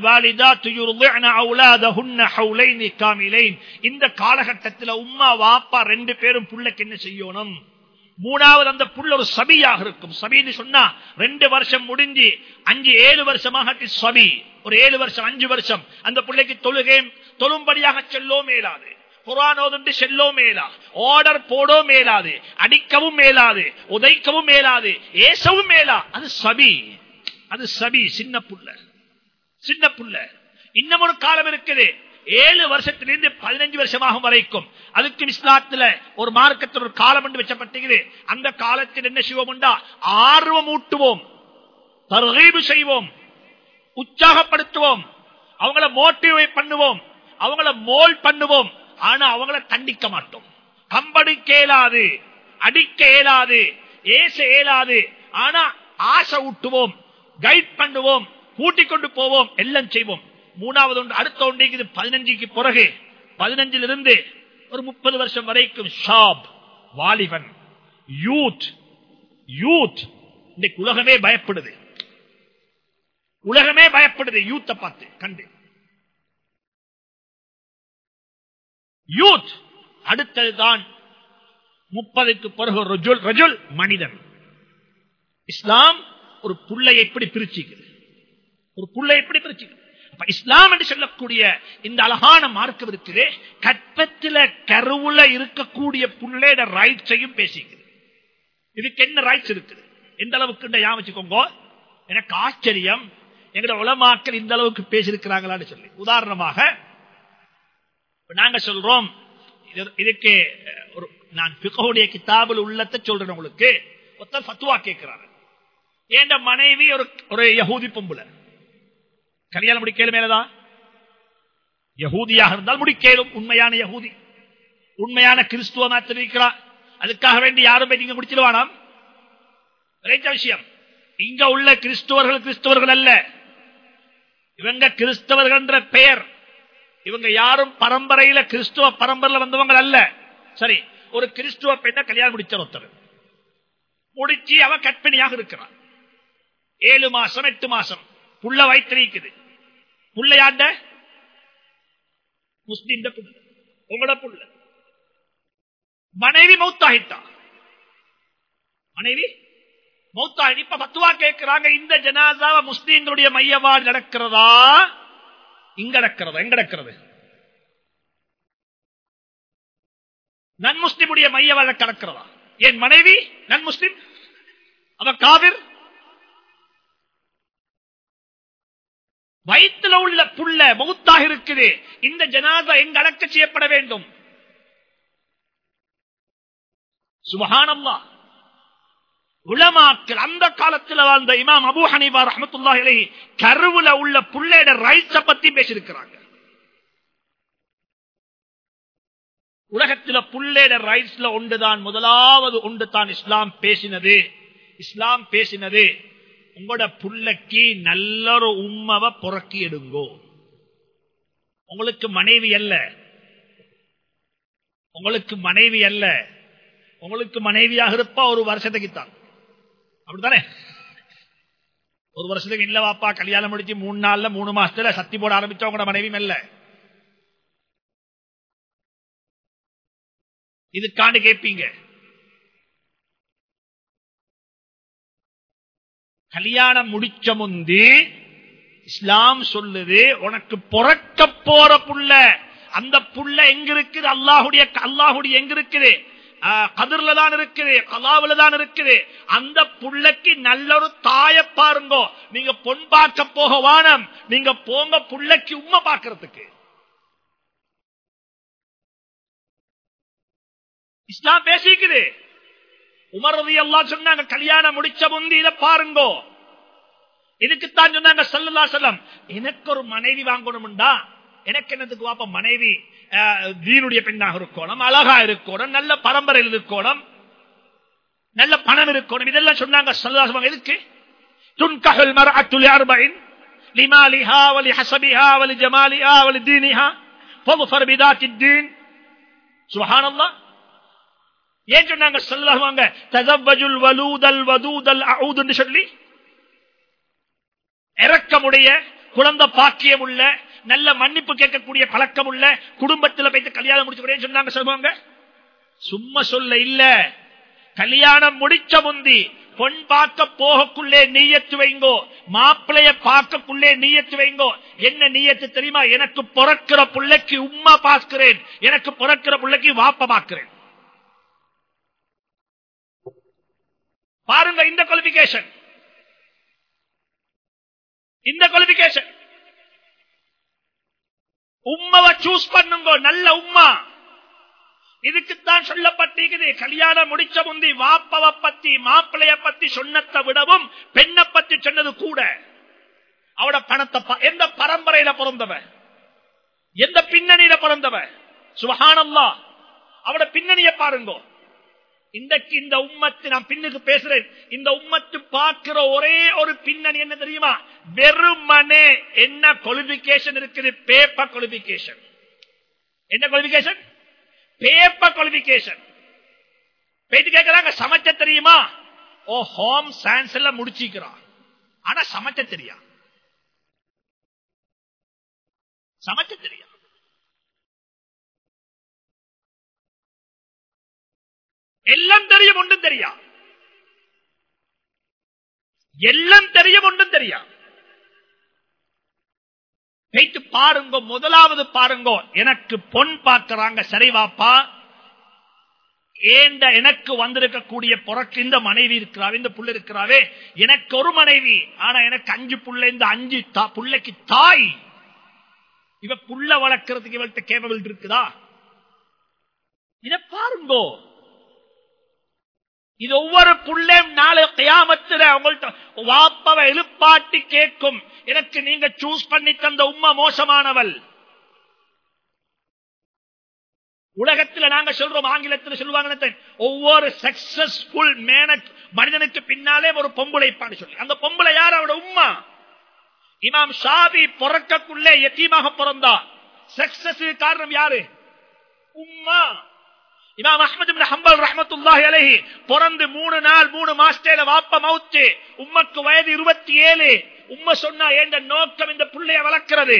இந்த காலகட்டத்தில் உம்மா வாப்பா ரெண்டு பேரும் புள்ளைக்கு என்ன செய்யணும். மூணாவது, அந்த புள்ள ஒரு சபியாக இருக்கும். சபின்னு சொன்னா ரெண்டு வருஷம் முடிஞ்சு அஞ்சு ஏழு வருஷமாக சபி, ஒரு ஏழு வருஷம் அஞ்சு வருஷம் அந்த பிள்ளைக்கு தொழுகை தொழும்படியாக செல்லோ மேலாது, குர்ஆனோது செல்லோ மேலா, ஆர்டர் போடோ மேலாது, அடிக்கவும் மேலாது, உதைக்கவும் மேலாது, ஏசவும் மேலா. அது சபி, அது சபி, சின்ன புள்ள, சின்ன புள்ள. இன்னும் ஒரு காலம் இருக்குது, ஏழு வருஷத்திலிருந்து பதினஞ்சு வருஷமாகும் வரைக்கும். அதுக்கு இஸ்லாத்துல ஒரு மார்க்கத்தில் ஒரு காலம் என்று வச்சப்பட்டது. அந்த காலத்தில் என்ன செய்வோம், ஆர்வம் ஊட்டுவோம், தர்கீப் செய்வோம், உற்சாகப்படுத்துவோம், அவங்கள மோட்டிவேட் பண்ணுவோம், அவங்கள மோல் பண்ணுவோம். ஆனா அவங்கள தண்டிக்க மாட்டோம், கம்படிக்க இயலாது, அடிக்க இயலாது, ஏச இயலாது. ஆனா ஆசை ஊட்டுவோம், கைட் பண்ணுவோம், கூட்டிக் கொண்டு போவோம், எல்லாம் செய்வோம். மூணாவது ஒன்று, அடுத்த ஒன்றைக்கு பதினஞ்சுக்கு பிறகு, பதினஞ்சில் இருந்து ஒரு முப்பது வருஷம் வரைக்கும் ஷாப், வாலிபன், யூத். யூத் இன்னைக்கு உலகமே பயப்படுது, உலகமே பயப்படுது யூத்தை பார்த்து கண்டு. யூத். அடுத்ததுதான் முப்பதுக்கு பிறகு ரஜுல், ரஜுல் மனிதன். இஸ்லாம் ஒரு புள்ளை எப்படி பிரிச்சுக்குது, ஒரு புள்ளை எப்படி பிரிச்சுக்குது. இஸ்லாம் என்று சொல்லக்கூடிய இந்த அழகான மார்க்கம் இருக்குது, கற்பத்தில கருவுல இருக்கக்கூடிய புள்ளையோட ரைட்ஸையும் பேசிக்குது. இதுக்கு என்ன ரைட்ஸ் இருக்குது, எந்த அளவுக்கு யாமிச்சுக்கோங்க. எனக்கு ஆச்சரியம், எங்கட உலமாக்கள் இந்த அளவுக்கு பேசியிருக்கிறாங்களான்னு சொல்லி. உதாரணமாக நாங்க சொல்றோம், இதுக்கு ஒரு நான் ஃபிக்ஹுடைய கிதாபுல் உள்ளத்தை சொல்றேன் உங்களுக்கு. ஒருத்தர் ஃபத்வா கேட்கிறாரு, ஏண்ட மனைவி ஒரு ஒரு யஹூதி பொம்புல, கல்யாணம் முடிக்கலும் மேலதான், யஹூதியாக இருந்தால் முடிக்கலும், உண்மையான யஹூதி, உண்மையான கிறிஸ்துவ தெரிவிக்கிறார், அதுக்காக வேண்டி யாரும் போய் நீங்க முடிச்சிருவானாம். விஷயம், இங்க உள்ள கிறிஸ்துவர்கள் கிறிஸ்தவர்கள் அல்ல, இவங்க கிறிஸ்தவர்கள் என்ற பெயர், இவங்க யாரும் பரம்பரையில கிறிஸ்துவ பரம்பரையில வந்தவங்க அல்ல. சரி, ஒரு கிறிஸ்துவ பெண்ணை கல்யாணம் முடிச்ச ஒருத்தர் முடிச்சு அவ கற்பிணியாக இருக்கிறார், ஏழு மாசம் எட்டு மாசம் புள்ள வயிற்றிருக்குது. புள்ளையாண்ட முஸ்லிம் புள்ள, உங்களோட புள்ள. மனைவி மௌத்தாகிட்டா, மனைவி மௌத்தாகி. இப்ப பத்துவா கேட்கிறாங்க, இந்த ஜனாசாவை முஸ்லிம்களுடைய மையவாடு நடக்கிறதா, இங்க நடக்கிறதா, எங்க நடக்கிறது? நன் முஸ்லிமுடைய மையவாடு நடக்கிறதா? என் மனைவி நன் முஸ்லிம், அவ காவிர். வயிற்றுல உள்ள புள்ள மௌத்தாக இருக்குது, இந்த ஜனாசா எங்க அடக்க செய்யப்பட வேண்டும்? சுப்ஹானல்லாஹ். உலமாக்கள் அந்த காலத்தில் வாழ்ந்த இமாம் அபூ ஹனீஃபா ரஹ்மத்துல்லாஹி அலைஹி கருவுல உள்ள புள்ளையோட ரைட்ஸ பத்தி பேசியிருக்கிறாங்க. உலகத்தில் புள்ளையோட ரைட்ஸ்ல ஒன்றுதான், முதலாவது ஒன்று தான் இஸ்லாம் பேசினது. இஸ்லாம் பேசினது, உங்களோட புள்ளைக்கு நல்ல ஒரு உம்மவை புறக்கி எடுங்கோ. உங்களுக்கு மனைவி அல்ல, உங்களுக்கு மனைவி அல்ல, உங்களுக்கு மனைவியாக இருப்பா ஒரு வருஷத்துக்கு தான், அப்படித்தானே? ஒரு வருஷத்துக்கு இல்ல வாப்பா, கல்யாணம் முடிச்சு மூணு நாள்ல மூணு மாசத்துல சத்தி போட ஆரம்பிச்சவங்க மனைவி அல்ல. இதுக்காண்டு கேட்பீங்க, கல்யாணம் முடிச்ச முந்தி இஸ்லாம் சொல்லுது, உனக்கு பிறக்க போற புள்ள, அந்த புள்ள எங்க இருக்குது? அல்லாஹுடைய அல்லாஹுடைய எங்க இருக்குது? கதிர்ல தான் இருக்குது, கலாவுல தான் இருக்குது. அந்த புள்ளைக்கு நல்ல ஒரு தாய பாருங்கோ. நீங்க பொன் பார்க்க போக வானம், நீங்க போங்க புள்ளைக்கு உம்மை பார்க்கறதுக்கு. இஸ்லாம் பேசிக்குது. உமர் ரலியல்லாஹு சொன்னாங்க கல்யாணம் முடிச்ச முந்தி இத பாருங்கோ. இதுக்குத்தான் சொன்னாங்க ஸல்லல்லாஹு அலைஹி வஸல்லம், எனக்கு ஒரு மனைவி வாங்கணும்டா, எனக்கு என்னதுக்கு வாப்ப மனைவி தீனுடைய பெண்ணாக இருக்கணும், அழகா இருக்கணும், நல்ல பரம்பரையில் இருக்கணும், நல்ல பணம் இருக்கணும். இதெல்லாம் சொன்னாங்க ஸல்லல்லாஹு அலைஹி வஸல்லம். எதுக்கு? துன்கஹுல் மர்அத்து லிஅர்பஇன் லிமாலிஹா வலிஹஸபிஹா வலிஜமாலிஹா வலிதீனிஹா ஃபظفر بذات الدين. சுப்ஹானல்லாஹ். ஏன் சொன்னாங்க ஸல்லல்லாஹு அலைஹி வஸல்லம் தஸவ்வஜுல் வலூதல் வதூதல் அஊத் என்று சொல்லி? இரக்கமுடைய, குழந்தை பாக்கியம் உள்ள, நல்ல மன்னிப்பு கேட்கக்கூடிய பழக்கம் உள்ள குடும்பத்தில் போயிட்டு கல்யாணம் முடிச்சு சொன்னாங்க சொல்லுவாங்க. சும்மா சொல்ல இல்ல, கல்யாணம் முடிச்ச முந்தி பொன் பார்க்க போகக்குள்ளே நீயத்து வைங்கோ, மாப்பிளைய பார்க்கக்குள்ளே நீயத்து வைங்கோ. என்ன நீயத்து தெரியுமா? எனக்கு பிறக்கிற பிள்ளைக்கு உம்மா பார்க்கிறேன், எனக்கு பிறக்கிற பிள்ளைக்கு வாப்ப பார்க்கிறேன். பாருங்க இந்த குவாலிபிகேஷன், இந்த குவாலிபிகேஷன். உம்மாவை சூஸ் பண்ணுங்க, நல்ல உம்மா. இதுக்குத்தான் சொல்லப்பட்டிருக்குது, கல்யாணம் முடிச்ச முந்தி வாப்பவை பத்தி மாப்பிளைய பத்தி சொன்னதை விடவும் பெண்ணை பத்தி சொன்னது கூட. அவட பணத்தை, எந்த பரம்பரையில பிறந்தவ, எந்த பின்னணியில பிறந்தவ, சுப்ஹானல்லாஹ். அவட பின்னணியை பாருங்க. இன்றைக்கு இந்த உம்மத்து, நான் பின்னுக்கு பேசுறேன், இந்த உம்மத்து பார்க்கிற ஒரே ஒரு பின்னணி என்ன தெரியுமா? வெறுமனே என்ன குவாலிபிகேஷன் இருக்குது? Paper qualification. என்ன குவாலிபிகேஷன்? Paper qualification. பேச்சு கேட்கிறாங்க, சமைச்ச தெரியுமா? ஓ, ஹோம் சயின்ஸ் எல்லாம் முடிச்சிக்கிறான், ஆனா சமைச்ச தெரியா, சமைச்ச தெரியா. எல்லாம் தெரியும், ஒன்றும் தெரியா, எல்லாம் தெரியும், ஒன்றும் தெரியா. வைத்து பாருங்க. முதலாவது பாருங்க, எனக்கு பொன் பார்க்கிறாங்க, சரி வாப்பா, ஏண்ட எனக்கு வந்திருக்கக்கூடிய பொறக்கு இந்த மனைவி இருக்கிறாவே, இந்த புள்ள இருக்கிறாவே, எனக்கு ஒரு மனைவி, ஆனா எனக்கு அஞ்சு புள்ள, இந்த அஞ்சு புள்ளைக்கு தாய். இவ புள்ள வளர்க்கறதுக்கு இவள்கிட்ட கேபபிள் இருக்குதா? இத பாருங்கோ. இது ஒவ்வொரு புள்ளையும் நாளை கியாமத்துல அவங்கள்ட்ட வாப்பவை எழுப்பாட்டி கேட்கும், எனக்கு நீங்க சூஸ் பண்ணி தந்த உம்மா மோசமானவள். உலகத்தில் நாங்க சொல்றோம், ஆங்கிலத்தில் சொல்லுவாங்க, ஒவ்வொரு சக்சஸ்ஃபுல் மனிதனுக்கு பின்னாலே ஒரு பொம்பளை பாடு சொல்லி. அந்த பொம்பளை யார்? அவட உம்மா. இமாம் ஷாபி பிறக்கக்குள்ளே யத்தீமாக பிறந்தா. சக்சஸ் காரணம் யாரு? உம்மா. இமாம் அஹ்மத் இப்னு ஹம்பல் ரஹ்மத்துல்லாஹி அலைஹி பிறந்து மூணு நாள் மூணு மாசத்துல வாப்பா மவுத்து. உம்மக்கு வயது இருபத்தி ஏழு. உம்மா சொன்னா, என்ற நோக்கம் இந்த புள்ளைய வளர்க்கிறது,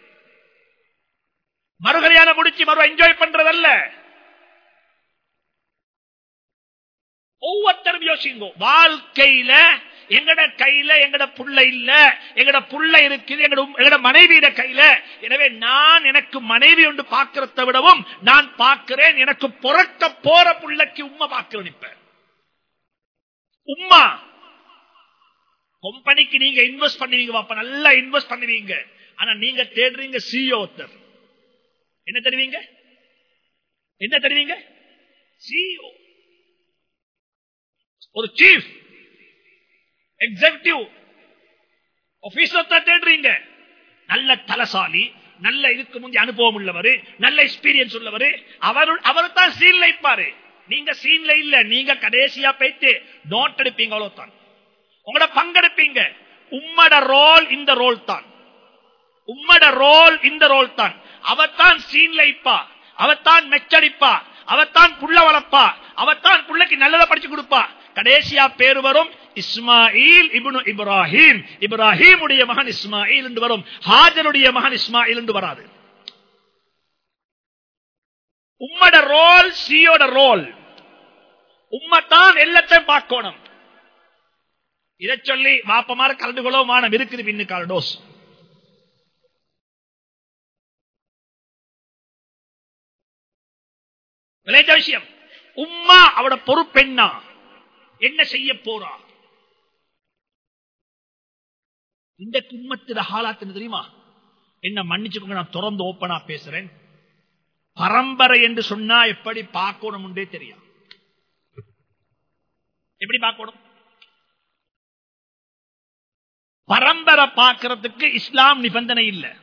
மறுகல்யாணம் முடிச்சு மறு என்ஜாய் பண்றதல்ல. ஒவ்வொருத்தரும் யோசிங்க, வாழ்க்கையில எங்கட கையில எங்கட புள்ள இல்ல, எங்கட புள்ள இருக்குது எங்கட மனைவியிட கையில. எனவே நான் எனக்கு மனைவி ஒன்று பார்க்கிறத விடவும் நான் பார்க்கிறேன் எனக்கு பிறக்க போற புள்ளைக்கு உம்மா பார்க்கிறேன். இப்ப உம்மா கம்பெனிக்கு நீங்க இன்வெஸ்ட் பண்ணுவீங்க பாப்பா, நல்லா இன்வெஸ்ட் பண்ணுவீங்க. ஆனா நீங்க தேடுறீங்க சிஇஓ. என்ன தருவீங்க? என்ன தருவீங்க? சிஇஓ, ஒரு சீஃப் எக்ஸிகியூட்டிவ் ஆபீசர் தான் தேடுறீங்க. நல்ல தலசாலி, நல்ல இதுக்கு முந்தைய அனுபவம் உள்ளவர், நல்ல எக்ஸ்பீரியன்ஸ் உள்ளவர். அவர் அவர் தான் சீன்ல இருப்பாரு. நீங்க சீன்ல இல்ல, நீங்க கடைசியா போயிட்டு நோட் எடுப்பீங்க, அவ்வளவுதான். உங்களோட பங்கெடுப்பீங்க. உம்மட ரோல் இந்த ரோல் தான், உம்மட ரோல் இந்த ரோல் தான். அவத்தான் சீன்ல இப்பா, அவத்தான் மெச்சடிப்பா, அவத்தான் புள்ள வளர்ப்பா, அவத்தான் புள்ளைக்கு நல்லதை படிச்சு கொடுப்பா. கடைசியா பேரு வரும் இஸ்மாயில் இப்னு இப்ராஹிம். இப்ராஹிம் உடைய மகன் இஸ்மாயில் என்று வரும், ஹாஜருடைய மகன் இஸ்மாயில் என்று வராது. உம்மட ரோல் சியோட ரோல். உம்மத்தான் எல்லாத்தையும் பார்க்கணும். இதை சொல்லி மாப்பமார கலந்து கொள்ள மானம் இருக்குது. பின்னுக்கால டோஸ் விளையாட்ட விஷயம். உம்மா அவட பொறுப்பெண்ணா, என்ன செய்ய போறா? இந்த குடும்பத்தில ஹாலாத் என்ன தெரியுமா? என்ன மன்னிச்சுக்கோங்க, நான் திறந்து ஓப்பனா பேசுறேன். பரம்பரை என்று சொன்னா எப்படி பார்க்கணும் தெரியும். எப்படி பார்க்கணும்? பரம்பரை பார்க்கறதுக்கு இஸ்லாம் நிபந்தனை இல்லை.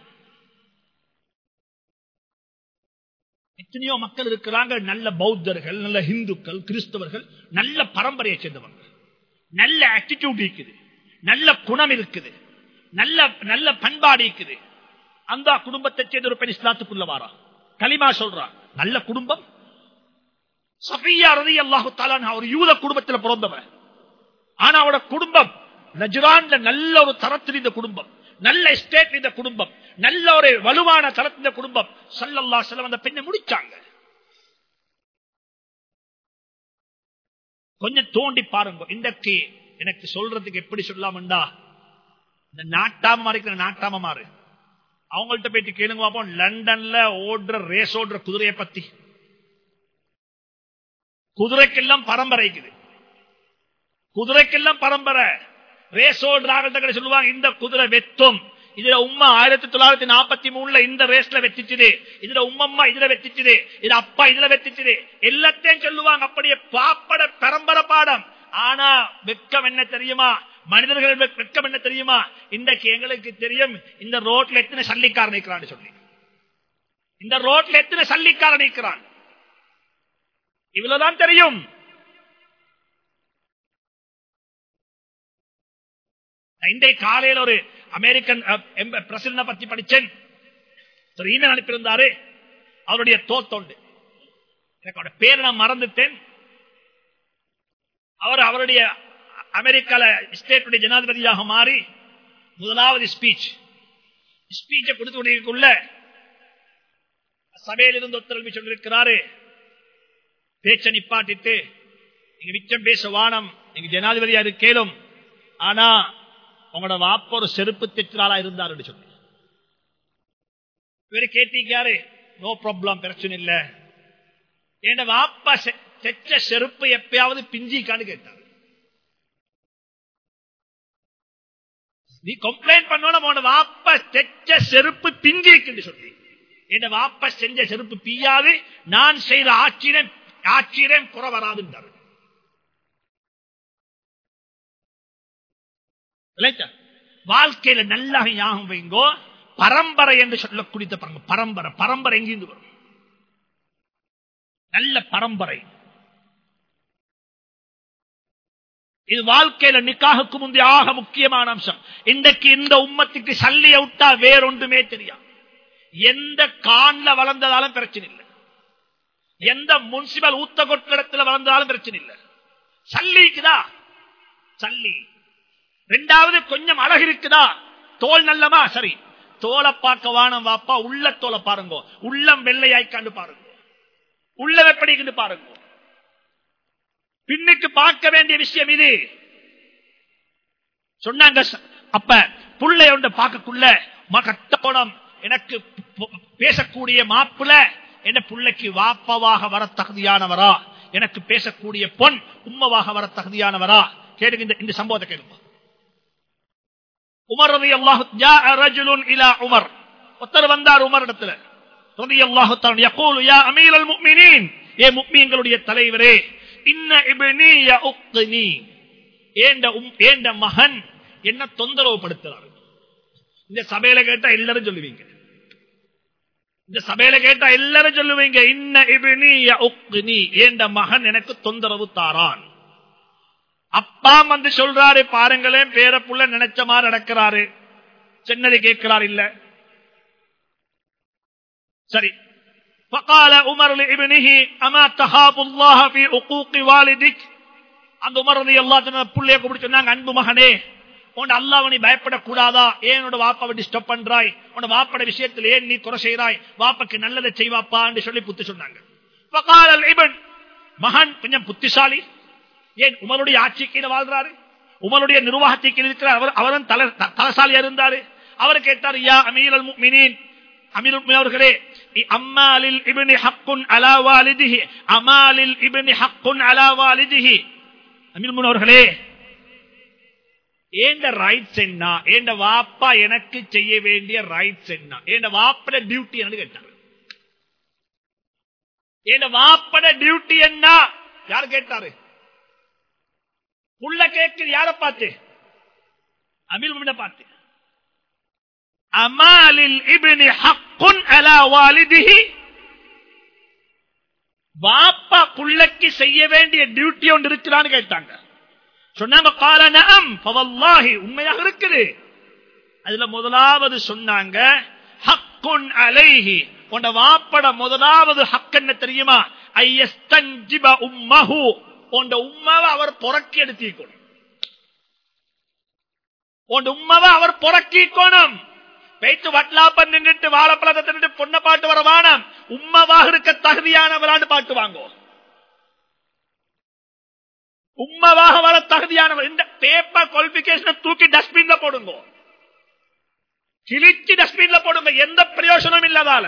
எத்தனையோ மக்கள் இருக்கிறாங்க, நல்ல பௌத்தர்கள், நல்ல இந்துக்கள், கிறிஸ்தவர்கள், நல்ல பரம்பரையை சேர்ந்தவங்க, நல்ல ஆட்டிடியூட் இருக்குது, நல்ல குணம் இருக்குது, நல்ல நல்ல பண்பாடு இருக்குது. அந்த குடும்பத்தை சேர்ந்த ஒரு பெண் இஸ்லாத்துக்குள்ள வாரா, கலிமா சொல்றா, நல்ல குடும்பம். சஃபியா ரலியல்லாஹு தஆலா ஒரு யூத குடும்பத்தில் பிறந்தவன். ஆனா அவரோட குடும்பம் நஜ்ரான்ல நல்ல ஒரு தரத்தில் இந்த குடும்பம், நல்ல எஸ்டேட் இந்த குடும்பம், நல்ல ஒரு வலுவான தரத்தில் இந்த குடும்பம். ஸல்லல்லாஹு அலைஹி வஸல்லம் அந்த பெண்ணை முடிச்சாங்க. கொஞ்சம் தோண்டி பாருங்க. இன்றைக்கு எனக்கு சொல்றதுக்கு எப்படி சொல்லாமண்டா, இந்த நாட்டாம மாறிக்கிற நாட்டாம மாறு அவங்கள்ட்ட போயிட்டு கேளுங்க பாப்போம், லண்டன்ல ஓடுற ரேஸ் ஓடுற குதிரையை பத்தி. குதிரைக்கெல்லாம் பரம்பரை இருக்குது, குதிரைக்கெல்லாம் பரம்பரை. ரேஸ் ஓடுறாங்க சொல்லுவாங்க, இந்த குதிரை வெத்தும், இதுல உம்மா ஆயிரத்தி தொள்ளாயிரத்தி நாற்பத்தி மூணுல இந்த ரேஸ்ல வெத்திச்சுது, இதுல உம்மம்மா இதுல வெத்திச்சுது, இது அப்பா இதுல வெத்திச்சுது, எல்லாத்தையும் சொல்லுவாங்க. அப்படியே பாப்பட பரம்பரை பாடம். ஆனா வெக்கம் என்ன தெரியுமா? மனிதர்கள் வெக்கம் என்ன தெரியுமா? இன்றைக்கு எங்களுக்கு தெரியும் இந்த ரோட்ல எத்தனை சல்லிக்காரன் நிற்கிறான்னு சொல்லி, இந்த ரோட்ல எத்தனை சல்லிக்காரன் நிற்கிறான், இவ்வளவுதான் தெரியும். இன்றைய காலையில் ஒரு அமெரிக்கன் பிரசிடன்ட் பத்தி படிச்சேன். ஒரு இமெயில் அனுப்பியிருந்தாரு, அவருடைய தோத்தோண்டு, எனக்கு அவருடைய பேர் நான் மறந்துட்டேன். அவர் அவருடைய அமெரிக்கால ஸ்டேட்டுடைய ஜனாதிபதியாக மாறி முதலாவது ஸ்பீச் ஸ்பீச்சை கொடுத்துள்ள சபையில் இருந்து ஒத்துழைப்பு சொல்லியிருக்கிறாரு, பேச்சை நிப்பாட்டிட்டு நீங்க மிச்சம் பேச வானம், நீங்க ஜனாதிபதியா இருக்கேலும், ஆனா உங்களோட வாப்ப ஒரு செருப்பு தைச்சாளா இருந்தாரு சொல்லி இவரு கேட்டிருக்காரு. நோ ப்ராப்ளம், பிரச்சனை இல்ல. என் வாப்பா தைச்ச செருப்பு எப்பயாவது பிஞ்சிக்கான்னு கேட்டாரு. நீ கம்ப்ளைண்ட் பண்ணோட வாப்பா தைச்ச செருப்பு பிஞ்சிக்கு சொல்லி, என் வாப்பா செஞ்ச செருப்பு பிய்யாது, நான் செய்த ஆச்சரியம் ஆச்சரியம் புற வராதுன்றாரு. வாழ்க்கையில நல்லா ஞாபகம் வைங்கோ, பரம்பரை என்று சொல்லக்கூடிய பரம்பரை பரம்பரை எங்கிருந்து வரும்? நல்ல பரம்பரை. இது வாழ்க்கையில நிக்காஹுக்கு முந்தைய ஆக முக்கியமான அம்சம். இன்றைக்கு இந்த உம்மத்துக்கு சல்லிய விட்டா வேறொன்றுமே தெரியாது. எந்த கான்ல வளர்ந்ததாலும் பிரச்சனை இல்லை, எந்த முனிசிபல் ஊத்த கொட்டிடத்துல வளர்ந்தாலும் பிரச்சனை இல்லை. சல்லிக்குதா சல்லி. ரெண்டாவது கொஞ்சம் அழகு இருக்குதா, தோல் நல்லமா, சரி, தோலை பார்க்க வானம் வாப்பா, உள்ள தோலை பாருங்க, உள்ளம் வெள்ளையாய்க்காண்டு பாருங்க, உள்ள எப்படி பாருங்க. பின்னுக்கு பார்க்க வேண்டிய விஷயம் இது சொன்னாங்க. அப்ப புள்ளை ஒன்று பார்க்கக்குள்ள கட்டப்படம் எனக்கு பேசக்கூடிய மாப்பிள்ள என்ன புள்ளைக்கு வாப்பாவாக வர தகுதியானவரா, எனக்கு பேசக்கூடிய பொன் உம்மவாக வர தகுதியானவரா? கேளுங்க இந்த சம்பவத்தை கேளுங்க. உமர் ரலியல்லாஹு ஜாஅ ரஜுலுன் இலா உமர், ஒருத்தர் வந்தார் உமர் இடத்துல ரலியல்லாஹு தஆலா, யகூலு யா அமீரல் முஃமினீன், ஏ முஃமின்களுடைய தலைவரே, இன்ன இப்னி யஉக்னி, ஏண்ட ஏண்ட மகன் என்ன தொந்தரவு படுத்துறார். இந்த சபையில கேட்டா எல்லாரும் சொல்லுவீங்க, இந்த சபையில கேட்டா எல்லாரும் சொல்லுவீங்க, இன்ன இப்னி யஉக்னி, ஏண்ட மகன் எனக்கு தொந்தரவு தாரான். அப்பா வந்து சொல்றாரு, பாருங்களேன் பேர புள்ள நினைச்ச மாதிரி நடக்கிறாரு, சென்னதி கேட்கிறார் இல்ல. சரி, فقال عمر لابنه اما تخاف الله في حقوق والدك, அந்த உமர் ரலியல்லாஹு அன்ஹு புள்ளைய கூப்பிட்டு சொன்னாங்க, அன்பு மகனே, உன் அல்லாஹ்வை நீ பயப்படக்கூடாதா? ஏன் உன்னோட வாப்பாவை டிஸ்டர்ப் பண்றாய்? உன்னோட வாப்பட விஷயத்தில் ஏன் நீ குறை செய்றாய்? வாப்பாக்கு நல்லதை செய்வாப்பா என்று சொல்லி புத்தி சொன்னாங்க. فقال الابن, மகன் கொஞ்சம் புத்திசாலி, ஏன் உமருடைய ஆட்சி கீழே வாழ்றாரு, உமருடைய நிர்வாகத்தை கீழே இருக்கிறார், அவரும் தலசாலியா இருந்தாரு. அவர் கேட்டார், யா அமீரல் முஃமினீன், அமீருல் முஃமினீன் அவர்களே, அம்மாலில் இப்னி ஹக்குன் அலா வாலிதிஹி, அமாலில் இப்னி ஹக்குன் அலா வாலிதிஹி, அமீருல் முஃமினீன் அவர்களே, ஏண்ட ரைட்ஸ் என்ன, ஏண்ட வாப்பா எனக்கு செய்ய வேண்டிய ரைட்ஸ் என்ன, ஏண்ட வாப்பட டியூட்டி என்ன கேட்டார். ஏண்ட வாப்பட டியூட்டி என்ன யார் கேட்டாரு? புள்ள கேட்குது யாரை பார்த்து? அமீர் முஃமினை பார்த்து. அமாலில் இப்னி ஹக்குன் அலா வாலிதிஹி, பாப்பா புள்ளக்கு செய்ய வேண்டிய டியூட்டி ஒன்று இருக்கிறான்னு கேட்டாங்க. சொன்னாங்க கால நஅம் ஃபவல்லாஹி, உண்மையாக இருக்குது. அதுல முதலாவது சொன்னாங்க ஹக்குன் அலைஹி, உன்ட வாப்பட முதலாவது ஹக் என்ன தெரியுமா? ஐயஸ்தன்ஜிப உம்மஹு, உன்ட உம்மவை அவர் பொறக்கி எடுத்துக்கணும். உன் உம்மவை அவர் பொறக்கிக்கணும். வைத்து வட்லாப்பன் நின்றுட்டு வாழைப்பழத்தை தின்னுட்டு பொண்ணை பாட்டு வர வானம். உம்மவாக இருக்க தகுதியானவரான்னு பாட்டு வாங்கோ. உம்மவாக வர தகுதியானவர். இந்த பேப்பர் குவாலிபிகேஷன் தூக்கி டஸ்ட்பின்ல போடுங்க, கிழிச்சு டஸ்ட்பின்ல போடுங்க. எந்த பிரயோஜனம் இல்லாதால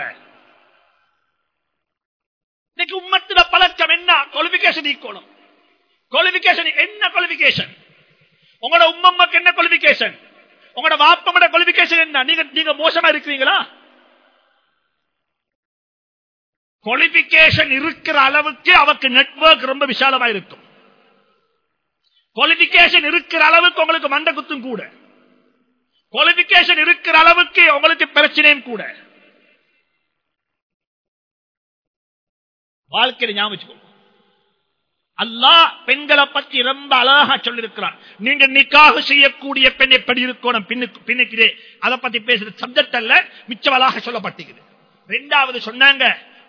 இன்னைக்கு உம்மத்தில பழக்கம் என்ன? குவாலிபிகேஷன் ஈக்கணும். குவாலிபிகேஷன் என்ன? குவாலிபிகேஷன் உங்களோட உம்மம்மாக்கு என்ன குவாலிபிகேஷன்? உங்களோட வாப்பமோட குவாலிபிகேஷன் என்ன? நீங்க நீங்க மோசமா இருக்கிறீங்களா? குவாலிபிகேஷன் இருக்கிற அளவுக்கு அவருக்கு நெட்வொர்க் ரொம்ப விசாலமா இருக்கும். குவாலிபிகேஷன் இருக்கிற அளவுக்கு உங்களுக்கு மண்ட குத்தும் கூட. குவாலிபிகேஷன் இருக்கிற அளவுக்கு உங்களுக்கு பிரச்சனையும் கூட. வாழ்க்கையில ஞாபகம் அல்லாஹ் பெண்களை பற்றி ரொம்ப அழகா சொல்லிருக்கிறான். நீங்க நிக்காஹ் செய்யக்கூடிய பெண் எப்படி இருக்கணும் பின்னுக்கு அதை பத்தி பேசுற சப்ஜெக்ட் அல்ல, மிச்சம் அழகா சொல்லப்பட்டிருக்குது. இரண்டாவது சொன்னாங்க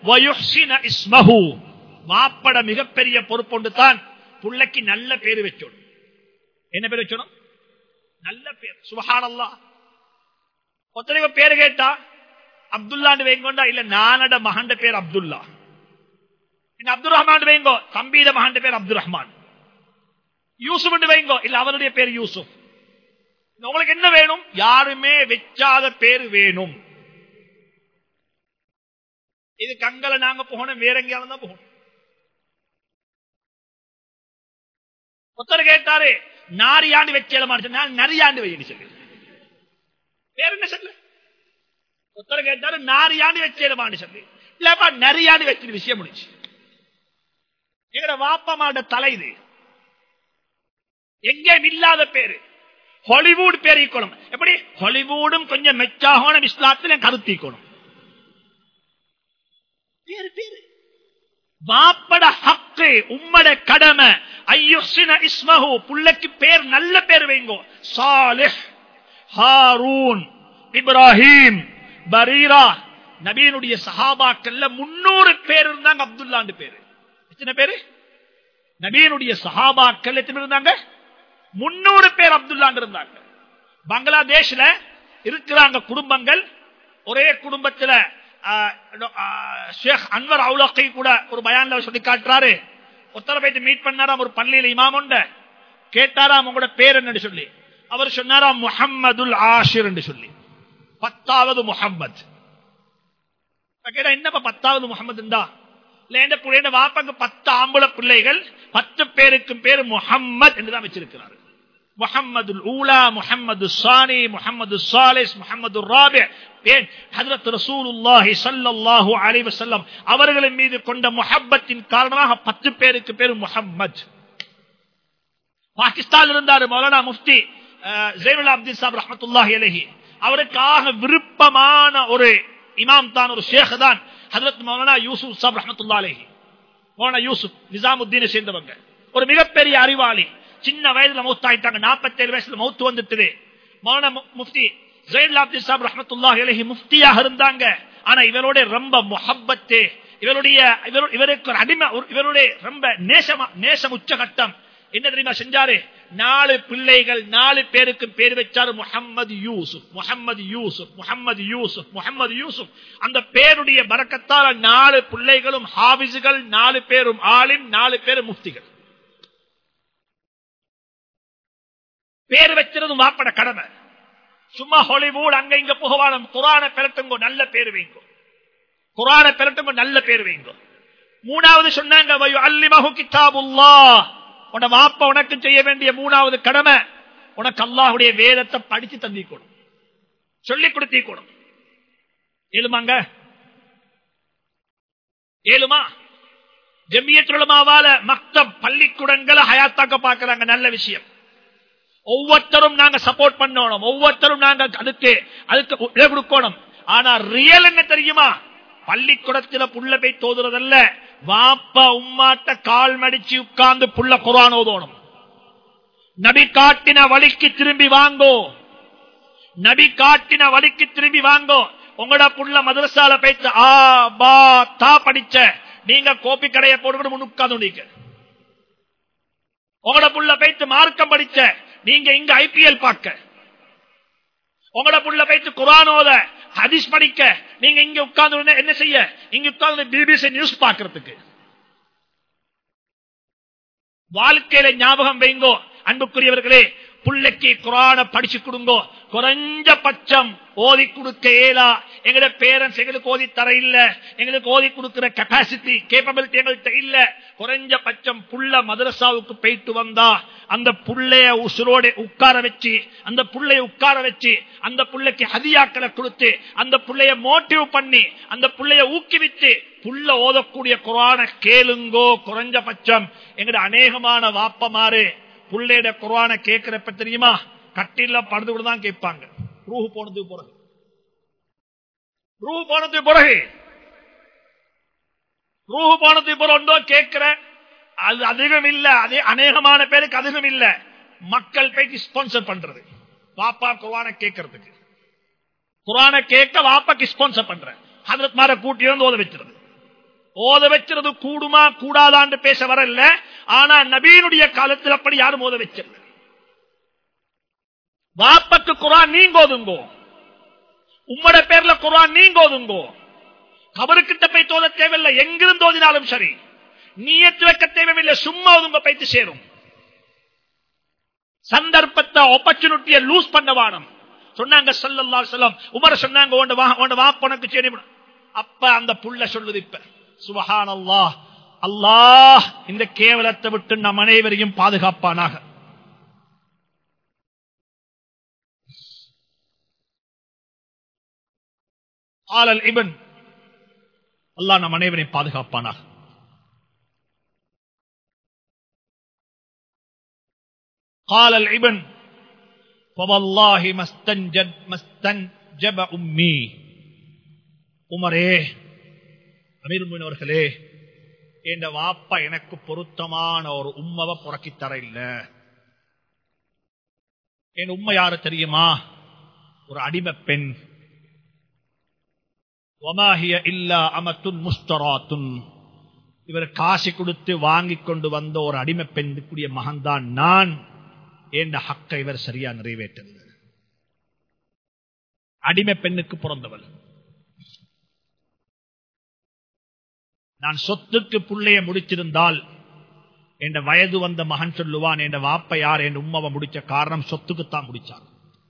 மாப்பட மிகப்பெரிய பொறுப்பு தான் புள்ளைக்கு நல்ல பேரு வச்சோம். என்ன பேர் வச்சோம்? நல்ல பேர். சுப்ஹானல்லாஹ். ஒத்தனை பேரு கேட்டா அப்துல்லான்னு வைங்கொண்டா, இல்ல நானட மகண்ட பேர் அப்துல்லா. அப்துல் ரஹ்மான் வைங்கோ, தம்பீத மகன் பேர் அப்துல் ரஹ்மான். யூசுப் வைங்கோ, இல்ல அவருடைய பேர் யூசுப். உங்களுக்கு என்ன வேணும்? யாருமே வெச்சாத பேரு வேணும். இது கங்கல நாங்க போகணும், வேற எங்கேயாவது தான் போகணும். ஒருத்தர் கேட்டாரு நாரியாண்டு வச்சேலமான, நரியாண்டு வைன்னு சொல்லி வேற என்ன சொல்லு. ஒருத்தர் கேட்டாரு நாரியாண்டு வச்சேலமான சொல்லி, இல்லப்பா நரியாண்டு வச்சு விஷயம் முடிச்சு. எங்கட வாப்பமாட தலை இது எங்கேயும் இல்லாத பேரு. ஹாலிவுட் பேர் ஈக்கணும். எப்படி? ஹாலிவுடும் கொஞ்சம் மெச்சாகணும், இஸ்லாத்துல கருத்திக்கணும். பேரு பேரு வாப்பட ஹக்கு, உம்மட கடமை. ஐயுஹ்சின இஸ்மஹு, புள்ளைக்கு பேர் நல்ல பேர் வைங்கோ. சாலிஹ், ஹாரூன், இப்ராஹிம், பரீரா. நபியினுடைய சஹாபாக்கள்ல முன்னூறு பேர் இருந்தாங்க அப்துல்லாண்டு பேரு. எத்தனை பேரு? நபியினுடைய சஹாபாக்கள் எத்தனை பேர் இருந்தாங்க? முன்னூறு பேர் அப்துல்லாண்டு இருந்தாங்க. பங்களாதேஷ்ல இருக்கிறாங்க குடும்பங்கள். ஒரே குடும்பத்தில் ஷேக் அன்வர் அவுலகை கூட ஒரு பயான்ல சொல்லி காட்டுறாரு. ஒத்தரை போயிட்டு மீட் பண்ணாராம் ஒரு பள்ளியில இமாம் உண்ட. கேட்டாராம் உங்களோட பேர் என்னன்னு சொல்லி. அவர் சொன்னாராம் முஹம்மதுல் ஆஷிர் என்று சொல்லி. பத்தாவது முஹம்மது. கேட்டா என்னப்பா பத்தாவது முஹம்மது இருந்தா? வாப்பாக்கு பத்து ஆம்பளை பிள்ளைகள், பத்து பேருக்கும் பேரு முஹம்மது என்றுதான் வச்சிருக்கிறார். முஹம்மது ஊலா, முஹம்மது சானி, முஹம்மது சாலிஸ், முஹம்மது ராபி. ஏன்? ஹஜ்ரத் ரசூலுல்லாஹி ஸல்லல்லாஹு அலைஹி வஸல்லம் அவர்களின் மீது கொண்ட முஹப்பத்தின் காரணமாக பத்து பேருக்கு பேரு முஹம்மது. பாகிஸ்தான் இருந்தார் மௌலானா முஃப்தி ஸைனுல் அப்தீன் சாப் ரஹ்மத்துல்லாஹி அலைஹி. அவருக்காக விருப்பமான ஒரு இமாம் தான், ஒரு ஷேக் தான் ஹஜ்ரத் மௌலானா யூசுப் சாப் ரஹ்மத்துல்லாஹி அலைஹி. மௌலானா யூசுப் நிசாமுத்தீனை சேர்ந்தவங்க, ஒரு மிகப்பெரிய அறிவாளி. சின்ன வயதுல மௌத் ஆயிட்டாங்க, நாற்பத்தி ஏழு வயசுல மௌத் வந்துட்டு. மௌலானா முஃப்தி ஸைனுல் அப்தீன் சாப் ரஹ்மத்துல்லாஹி அலைஹி முஃப்தியாக இருந்தாங்க. ஆனா இவரோட ரொம்ப முஹப்பத்து, இவருடைய இவருக்கு ஒரு அடிமை, இவருடைய ரொம்ப நேசமா நேசம் உச்சகட்டம். என்ன தெரியுமா செஞ்சாரு? நாலு பிள்ளைகள், நாலு பேருக்கு பேர் வச்சாரு முஹம்மது யூசுப், முஹம்மது யூசுப், முஹம்மது யூசுப், முஹம்மது யூசுப். அந்த பேருடைய பரக்கத்தால நாலு பிள்ளைகளும் ஹாபிஸ்கள், நாலு பேரும் ஆலிம், நாலு பேரும் முஃப்திகள். பேர் வச்சிருந்தும் வாப்பட கடமை. சும்மா ஹாலிவுட் அங்க இங்க புகவான குர்ஆனை பெறட்டுங்கோ, நல்ல பேர் வைங்கோ. குர்ஆனை பெறட்டுங்கோ, நல்ல பேர் வைங்கோ. மூணாவது சொன்னாங்க வயுஅல்லிமஹு கிதாபுல்லாஹ். உன வாப்பா உனக்கு செய்ய வேண்டிய மூணாவது கடமை, உனக்கு அல்லாஹ்வுடைய வேதத்தை படிச்சு தந்திக்கணும், சொல்லிக் கொடுத்திக்கணும். ஏழுமாங்க? ஏழுமா? ஜமியத்துல் உலமாவால மக்தப் பள்ளிக்கூட பள்ளிக்கூடங்களை ஹயாத்தாக்க பார்க்கிறாங்க. நல்ல விஷயம். ஒவ்வொருத்தரும் நாங்க சப்போர்ட் பண்ணணும், ஒவ்வொருத்தரும் நாங்க அதுக்கு அதுக்கு கொடுக்கணும். ஆனா ரியல் என்ன தெரியுமா? பள்ளிக்கூடத்துல புள்ள போய் தோதுறதல்ல, வாப்பா உம்மாட்ட கால் மடிச்சு உட்கார்ந்து புள்ள குர்ஆன் ஓதணும். நபி காட்டின வழிக்கு திரும்பி வாங்கோ, நபி காட்டின வழிக்கு திரும்பி வாங்கோ. உங்களோட புள்ள மதரசால போயிட்டு ஆ பா தா படிச்ச நீங்க கோப்பி கடையை போட்டு உட்கார்ந்து, உங்களோட புள்ள போயிட்டு மார்க்கம் படிச்ச நீங்க இங்க ஐபிஎல் பார்க்க, உங்களோட புள்ள போயிட்டு குர்ஆன் ஓத ஹதீஸ் படிக்க நீங்க இங்க உட்கார்ந்து என்ன செய்ய, இங்க உட்கார்ந்து பிபிசி நியூஸ் பார்க்கிறதுக்கு. வாழ்க்கையில ஞாபகம் வைங்கோ அன்புக்குரியவர்களே, புள்ளைக்கு குர்ஆன படிச்சு கொடுங்கோ. குறைஞ்ச பட்சம் ஓதி கொடுக்க ஏலா, எங்கட பேரண்ட்ஸ் எங்களுக்கு ஓதி தர இல்ல, எங்களுக்கு ஓதி கொடுக்கிற கெபாசிட்டி கேப்பபிலிட்டி எங்கள்கிட்ட இல்ல. குறைஞ்ச பட்சம் புள்ள மதரசாவுக்கு போயிட்டு வந்தா அந்த புள்ளைய உசுரோட உட்கார வச்சு, அந்த புள்ளைய உட்கார வச்சு அந்த புள்ளைக்கு ஹதியாக்களை கொடுத்து அந்த புள்ளைய மோட்டிவ் பண்ணி அந்த புள்ளைய ஊக்குவித்து புள்ள ஓதக்கூடிய குர்ஆன கேளுங்கோ. குறைஞ்ச பட்சம் எங்கட அநேகமான வாப்பமாறு புள்ளையோட குர்ஆன கேட்கிறப்ப தெரியுமா, கட்டில படுத்து கூட தான் கேட்பாங்க. ரூஹ் போனதுக்கு பிறகு ரூஹ் போனதுக்கு பிறகு ரூஹ் போனதுக்கு பிறகு கேட்கிற அது அதிகம் இல்ல, அதே அநேகமான பேருக்கு அதிகம் இல்ல. மக்கள் போய் ஸ்பான்சர் பண்றது வாப்பா குர்ஆன கேட்கறதுக்கு, குர்ஆன கேட்க வாப்பாக்கு ஸ்பான்சர் பண்ற ஹஜ்ரத் மார கூட்டி வந்து ஓத வச்சிருது. ஓத வச்சிருது கூடுமா கூடாதான்னு பேச வரல. ஆனா நபியினுடைய காலத்தில் அப்படி யாரும் ஓத வச்சிருந்த. வாப்பக்கு குர்ஆன் நீங்க ஓதுங்கோ, உம்மட பேர்ல குர்ஆன் நீங்க ஓதுங்கோ. கபருக்கிட்ட போய் தோத தேவையில்லை, எங்கிருந்து ஓதினாலும் சரி. நியத்து வைக்க தேவையில்லை, சும்மா ஓதுங்க போய்த்து சேரும். சந்தர்ப்பத்தை ஆப்பர்ச்சுனிட்டியை லூஸ் பண்ண வானம் சொன்னாங்க ஸல்லல்லாஹு அலைஹி வஸல்லம். உமர் சொன்னாங்க உன்ட வாப்பனுக்கு சரி. அப்ப அந்த புள்ள சொல்லுது, இப்ப சுப்ஹானல்லாஹ், அல்லாஹ் இந்த கேவலத்தை விட்டு நம் அனைவரையும் பாதுகாப்பானாக. ஆலல் இப்ன், அல்லாஹ் நம் அனைவரையும் பாதுகாப்பானாக. قال الابن فوالله ما استنجد ما استنجب امي. உமரே, அமீருல் முஃமினீன் அவர்களே, என் வாப்பா எனக்கு பொருத்தமான ஒரு உம்மவை புறக்கி தர இல்ல. என் உம்மை யாரு தெரியுமா? ஒரு அடிமை பெண். வமாஹிய இல்லா அமத்துன் முஸ்தராத்துன். இவர் காசு கொடுத்து வாங்கி கொண்டு வந்த ஒரு அடிமை பெண்ணுக்குரிய மகன்தான் நான். என் ஹக்கை இவர் சரியா நிறைவேற்றது. அடிமை பெண்ணுக்கு பிறந்தவள். நான் சொத்துக்கு புள்ளைய முடிச்சிருந்தால் என் வயது வந்த மகன் சொல்லுவான், என் வாப்ப யார் என் உம்மாவை முடிச்ச காரணம் சொத்துக்குத்தான் முடிச்சார்.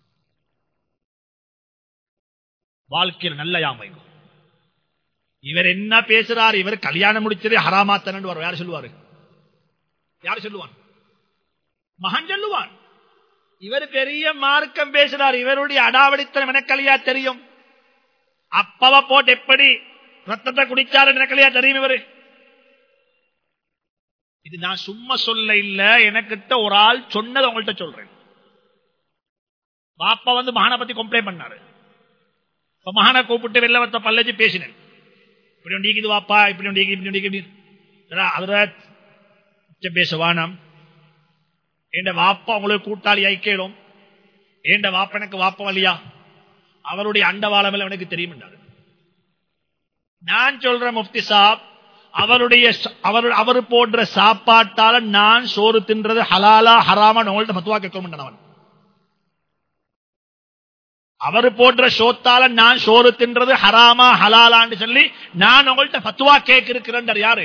வாழ்க்கையில் நல்ல யாமைக்கும் இவர் என்ன பேசுறார், இவர் கல்யாணம் முடிச்சதே ஹராமாத்தனு வரும். யார் சொல்லுவாரு? யார் சொல்லுவான்? மகன் சொல்லுவான். இவர் பெரிய மார்க்கம் பேசுறார், இவருடைய அடாவடித்தனம் எனக்கலையா தெரியும். அப்பவ போட்டு எப்படி ரத்தத்தை குடிச்சாரு எனக்கலையா தெரியும். இவரு இது நான் சும்மா சொல்ல இல்ல, எனக்கிட்ட ஒரு ஆள் சொன்னது உங்கள்கிட்ட சொல்றேன். பாப்பா வந்து மகனை பத்தி கம்ப்ளைண்ட் பண்ணாரு. இப்ப மகனை கூப்பிட்டு வெள்ளவத்த பல்லச்சு பேசினேன். இப்படி ஒண்டிக்குது வாப்பா, இப்படி ஒண்டிக்கு இப்படி ஒண்டிக்கு அதுல பேசுவானம். என் வாப்பா உங்களுக்கு கூட்டாளி ஐக்கியம், என் வாப்ப எனக்கு வாப்ப வழியா, அவருடைய அண்டவாளம் எனக்கு தெரியும். நான் சொல்றேன் முஃப்தி சாப், அவருடைய அவர் போன்ற சாப்பாட்டால நான் சோறு தின்றது ஹலாலா ஹராமா உங்கள்ட்ட மத்துவா கேட்க. அவர் போன்ற சோத்தால நான் சோறு தின்றது ஹராமா ஹலாலான்னு சொல்லி நான் உங்கள்ட்ட பத்துவா கேட்க இருக்கிறேன். யாரு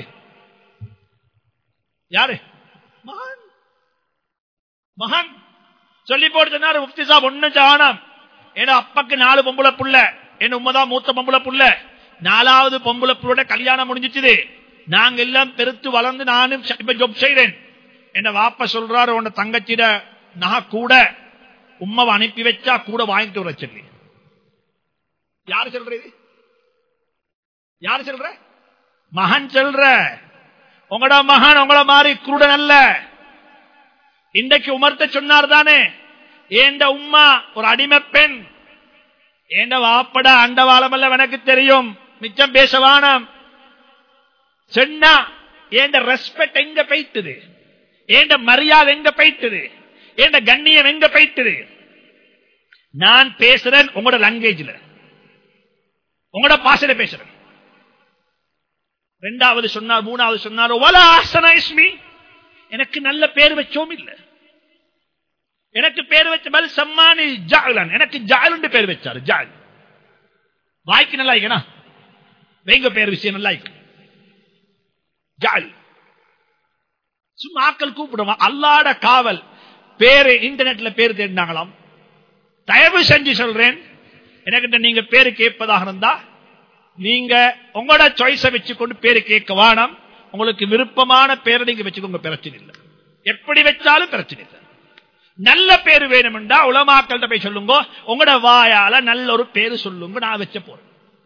யாரு மகன் மகன் சொல்லி போட்டு சொன்னாரு முஃப்தி சாப். ஒண்ணு சாணம், ஏன்னா அப்பக்கு நாலு பொம்பளை புள்ள, என் உண்மைதான் மூத்த பொம்பளை புள்ள. நாலாவது பொம்பளை புள்ளோட கல்யாணம் முடிஞ்சிச்சு. நாங்க எல்லாம் பெருத்து வளர்ந்து நானும் ஜாப் செய்றேன். என்ன வாப்ப சொல்றாரு, உன்ன தங்கச்சிட நான் கூட உம்மாவை அனுப்பி வச்சா கூட வாங்கிட்டு வர சொல்லி. யாரு சொல்றது? யாரு சொல்ற? மகன் சொல்ற. உங்களோட மகன் உங்கள மாதிரி குருடன் அல்ல. இன்றைக்கு உமர்த்த சொன்னார் தானே, ஏண்ட உம்மா ஒரு அடிமை பெண், ஏண்ட வாப்பட அண்டவாளமல்ல எனக்கு தெரியும், மிச்சம் பேசவானம் சொன்னா ஏண்ட ரெஸ்பெக்ட் எங்க போயிட்டுது, ஏண்ட மரியாதை எங்க போயிட்டுது, ஏண்ட கண்ணியம் எங்க போயிட்டுது. நான் பேசுறேன் உங்களோட லாங்குவேஜ்ல, உங்களோட பாஷையில பேசுறேன். ரெண்டாவது சொன்னார், மூணாவது சொன்னார், வலா அஹ்ஸன இஸ்மி, எனக்கு நல்ல பேர் வச்சோம் இல்ல, எனக்கு பேர் வச்ச பல் சம்மானி ஜஅலன், எனக்கு ஜஅல் பேர் வச்சாரு. ஜஅல் வாய்க்கு நல்லா இருக்கா, வேங்க பேர் விஷயம் நல்லா இருக்கு. ஜஅல் சும்மா ஆக்கள் கூப்பிடுவான். அல்லாஹ்வுடைய காவல் பேரு இன்டர்நெட்ல பேர் தேடினாங்களாம். தயவு செஞ்சு சொல்றேன், எனக்கு நீங்க பேரு கேட்பதாக இருந்தா நீங்க உங்களோட சாய்ஸை வச்சுக்கொண்டு பேரு கேட்க வேணாம். உங்களுக்கு விருப்பமான பேரை நீங்க வச்சுக்கோங்க, பிரச்சனை இல்லை. எப்படி வச்சாலும் பிரச்சனை இல்லை. நல்ல பேரு வேணும்டா உலமாக்கள்கிட்ட போய் சொல்லுங்க, உங்களோட வாயால நல்ல ஒரு பேரு சொல்லுங்க, நான் வச்ச போறேன்.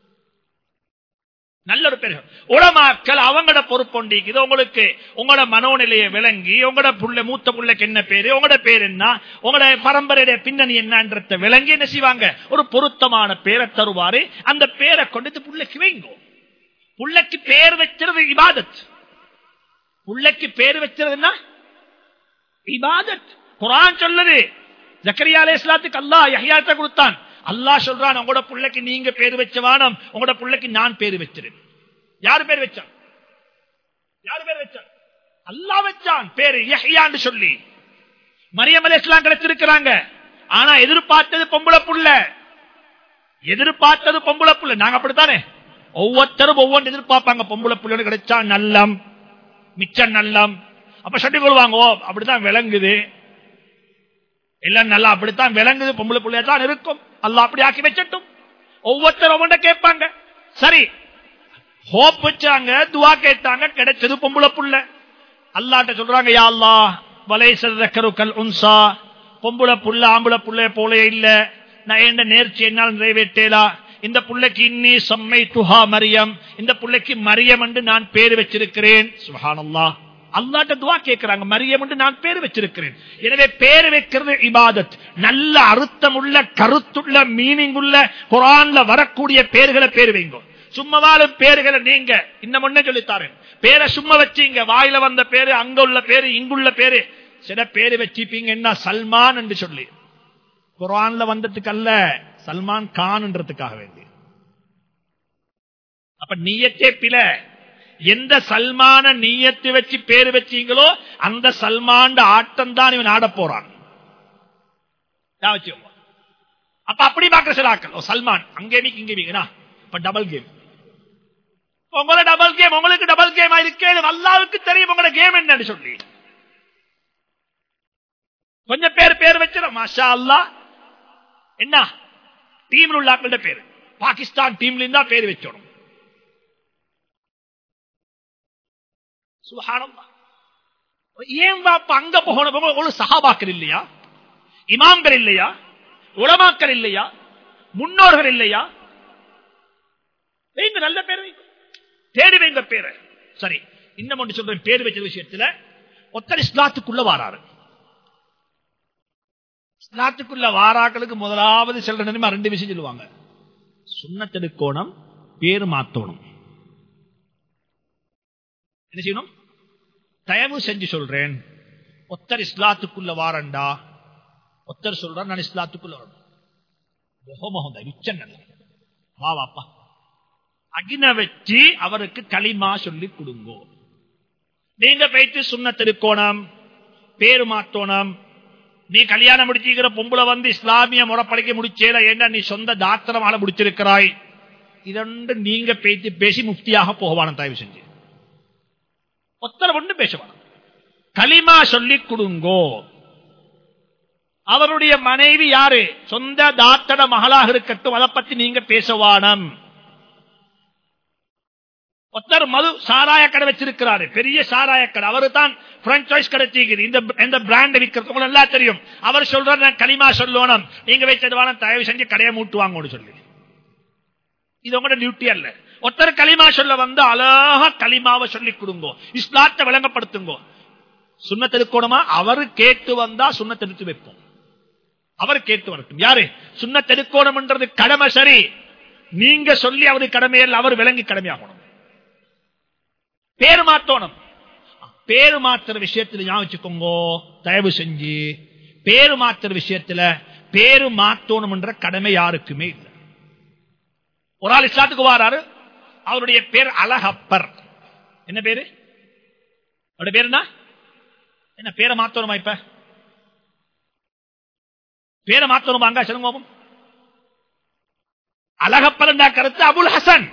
நல்ல ஒரு பேரு உலமாக்கள் அவங்களோட பொறுப்பொண்டிக்குது. உங்களுக்கு உங்களோட மனோநிலையை விளங்கி, உங்களோட புள்ள மூத்த புள்ளைக்கு என்ன பேரு, உங்களோட பேர் என்ன, உங்களோட பரம்பரையுடைய பின்னணி என்னன்றத விளங்கி என்ன செய்வாங்க, ஒரு பொருத்தமான பேரை தருவாரு. அந்த பேரை கொண்டு புள்ளைக்கு வைங்கோ. புள்ளைக்கு பேர் வச்சிருது இபாதத். புள்ளைக்கு பேர் வச்சிருதுன்னா இபாதத். குர்ஆன் சொல்லுது, ஜக்கரியா அலைஹிஸ்ஸலாத்துக்கு அல்லாஹ் யஹ்யாத்தை கொடுத்தான். அல்லாஹ் சொல்றான், உங்களோட புள்ளைக்கு நீங்க பேர் வச்ச வானம், உங்களோட புள்ளைக்கு நான் பேர் வச்சிருக்கேன். யாரு பேர் வச்சான்? யாரு பேர் வச்சான்? அல்லாஹ் வச்சான் பேரு யஹ்யான்னு சொல்லி. மரியம் அலைஹிஸ்ஸலாம் கிடைச்சிருக்கிறாங்க. ஆனா எதிர்பார்த்தது பொம்பளை புள்ள, எதிர்பார்த்தது பொம்பளை புள்ள. நாங்க அப்படித்தானே, ஒவ்வொருத்தரும் ஒவ்வொன்று எதிர்பார்ப்பாங்க. பொம்பளை புள்ளன்னு கிடைச்சா நல்லம், மிச்சம் நல்லம். அப்ப சொல்லிக் கொள்வாங்க, அப்படித்தான் விளங்குது, எல்லாம் நல்லா அப்படித்தான் விளங்குது, பொம்பளை புள்ளையா தான் இருக்கும், அல்லாஹ் அப்படி ஆக்கி வச்சட்டும். ஒவ்வொருத்தரும் ஒவ்வொன்றை கேட்பாங்க. சரி, ஹோப் வச்சாங்க, துவா கேட்டாங்க, கிடைச்சது பொம்பளை புள்ள. அல்லாஹ்ட்ட சொல்றாங்க, யா அல்லாஹ் வலைஸ ذكرُ كالأنثى, பொம்பளை புள்ள ஆம்பளை புள்ளைய போல இல்ல, நான் என்ன நேர்ச்சி என்னால் நிறைவேற்றேலா. இந்த புள்ளைக்கு இன்னி சம்மைத்துஹா மரியம், இந்த புள்ளைக்கு மரியம் என்று நான் பேர் வச்சிருக்கிறேன். சுப்ஹானல்லாஹ், அல்லாஹ்ட்ட துஆ கேக்குறாங்க, மரியம் என்று நான் பேர் வச்சிருக்கிறேன். எனவே பேர் வைக்கிறது இபாதத். நல்ல அர்த்தமுள்ள கருத்துள்ள மீனிங் உள்ள குர்ஆன்ல வரக்கூடிய பேர்களை பேர் வைங்க. சும்மாவாலும் பேர்களை நீங்க இன்னும் ஒண்ணே சொல்லித்தாரேன், பேரை சும்மா வச்சீங்க, வாயில வந்த பேரு, அங்க உள்ள பேரு, இங்குள்ள பேரு, சில பேரு வச்சிப்பீங்க. என்ன சல்மான் என்று சொல்லி, குர்ஆன்ல வந்ததுக்கு அல்ல, சல்மான் கான்ன்றதுக்காக வேண்டி. அப்ப நியத்தே பில. எந்த சல்மான நியத்து வச்சு பேரு வச்சீங்களோ அந்த சல்மான் ஆட்டம் தான் இவன் ஆட போறான். அப்ப அப்படி பாக்குற சிலாக்கள், சல்மான் அங்கே இங்கே வீங்கனா டபுள் கேம். உங்களோட டபுள் கேம், உங்களுக்கு டபுள் கேம் ஆயிருக்கேன். அல்லாஹ்வுக்கு தெரியும் உங்களோட கேம் என்னன்னு சொல்லி. கொஞ்சம் பேர் பேர் வச்சிடும், மாஷா அல்லாஹ். என்ன டீம்ல உள்ள ஆட்களோட பேரு, பாகிஸ்தான் டீம்ல இருந்தா பேர் வச்சோம். சுப்ஹானல்லாஹ். ஏன் வாப்பா அங்க போகணும்? உங்களுக்கு சஹாபாக்கள் இல்லையா, இமாம்கள் இல்லையா, உலமாக்கள் இல்லையா, முன்னோர்கள் இல்லையா? வைங்க, நல்ல பேர் வைங்க, தேடி வைங்க பேரை. சரி, இன்னும் ஒன்று சொல்றேன், பேர் வச்ச விஷயத்துல ஒத்தர் இஸ்லாத்துக்குள்ள வாராரு. இஸ்லாத்துக்குள்ள வாராக்களுக்கு முதலாவது செல்ற நிலைமை ரெண்டு விஷயம் சொல்லுவாங்க, சுன்னத்தெடுக்கோணம், பேரு மாத்தோணும். என்ன செய்யணும்? தயவு செஞ்சு சொல்றேன், ஒத்தர் இஸ்லாத்துக்குள்ள வாரண்டா, ஒத்தர் சொல்ற நான் இஸ்லாத்துக்குள்ள வரணும், வா வாப்பா அகின வச்சு அவருக்கு களிமா சொல்லி கொடுங்கோ. நீங்க போயிட்டு சுன்னத்தெடுக்கோணம், பேரு மாத்தோணம். நீ கல்யாணம் முடிச்சுக்கிற பொம்பளை வந்து இஸ்லாமிய முறைப்படைக்க முடிச்சேல, ஏன்னா நீ சொந்த தாத்திரமால முடிச்சிருக்கிறாய். இதொன்று நீங்க பேசி பேசி முஃப்தியாக போகவான. தயவு செஞ்சு ஒத்தர ஒன்று பேசுவான், களிமா சொல்லி கொடுங்கோ. அவருடைய மனைவி யாரு? சொந்த தாத்தட மகளாக இருக்கட்டும், அதை பத்தி நீங்க பேசவானம். ஒருத்தர் மது சாராய கடை வச்சிருக்கிறாரு, பெரிய சாராய கடை, அவரு தான் பிரான்சைஸ் கிடைச்சிருக்குது, இந்த பிராண்ட் விற்கிறது எல்லாம் தெரியும். அவர் சொல்றாரு, நான் களிமா சொல்லணும், நீங்க வச்சதுவான தயவு செஞ்சு கடையை மூட்டுவாங்கன்னு சொல்லி. இது உங்களோட டியூட்டி அல்ல. ஒருத்தர் களிமா சொல்ல வந்து அழகா களிமாவை சொல்லிக் கொடுங்கோ, இஸ்லாத்தை விளங்கப்படுத்துங்கோ. சுன்னத் எடுக்கணுமா? அவரு கேட்டு வந்தா சுன்னத் எடுத்து வைப்போம். அவர் கேட்டு வரட்டும். யாரு சுன்னத் எடுக்கணும்ன்றது கடமை. சரி, நீங்க சொல்லி அவரு கடமையில் அவர் விளங்கி கடமையாகணும். பேரு மாத்தணும். பேரு மாத்திர விஷயத்தில் ஞாபகம் தயவு செஞ்சு, பேரு மாத்திர விஷயத்துல பேரு மாத்தணும் என்ற கடமை யாருக்குமே இல்லை. ஒரு ஆள் இஸ்லாத்துக்கு வாராரு, அவருடைய பேர் அழகப்பர். என்ன பேரு? அவருடைய பேர் என்ன? என்ன பேரை மாத்தணுமா? இப்ப பேரை மாத்தணுமாங்க? சொல்லுங்க. அழகப்பர் என்ற கருத்து அபுல் ஹசன்.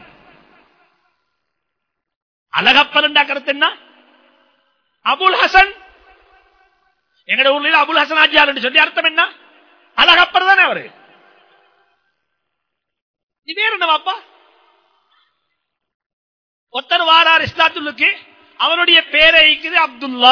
அழகப்பர் என்ற கருத்து என்ன? அபுல் ஹசன். எங்கட ஊர்ல அபுல் ஹசன் ஆஜியார் என்று சொல்லி அர்த்தம் என்ன? அழகப்பர் தானே அவரு. இது வேற என்ன பாப்பா? ஒருத்தர் வாரார் இஸ்லாத்துக்கு, அவருடைய பேரை இருக்குது அப்துல்லா.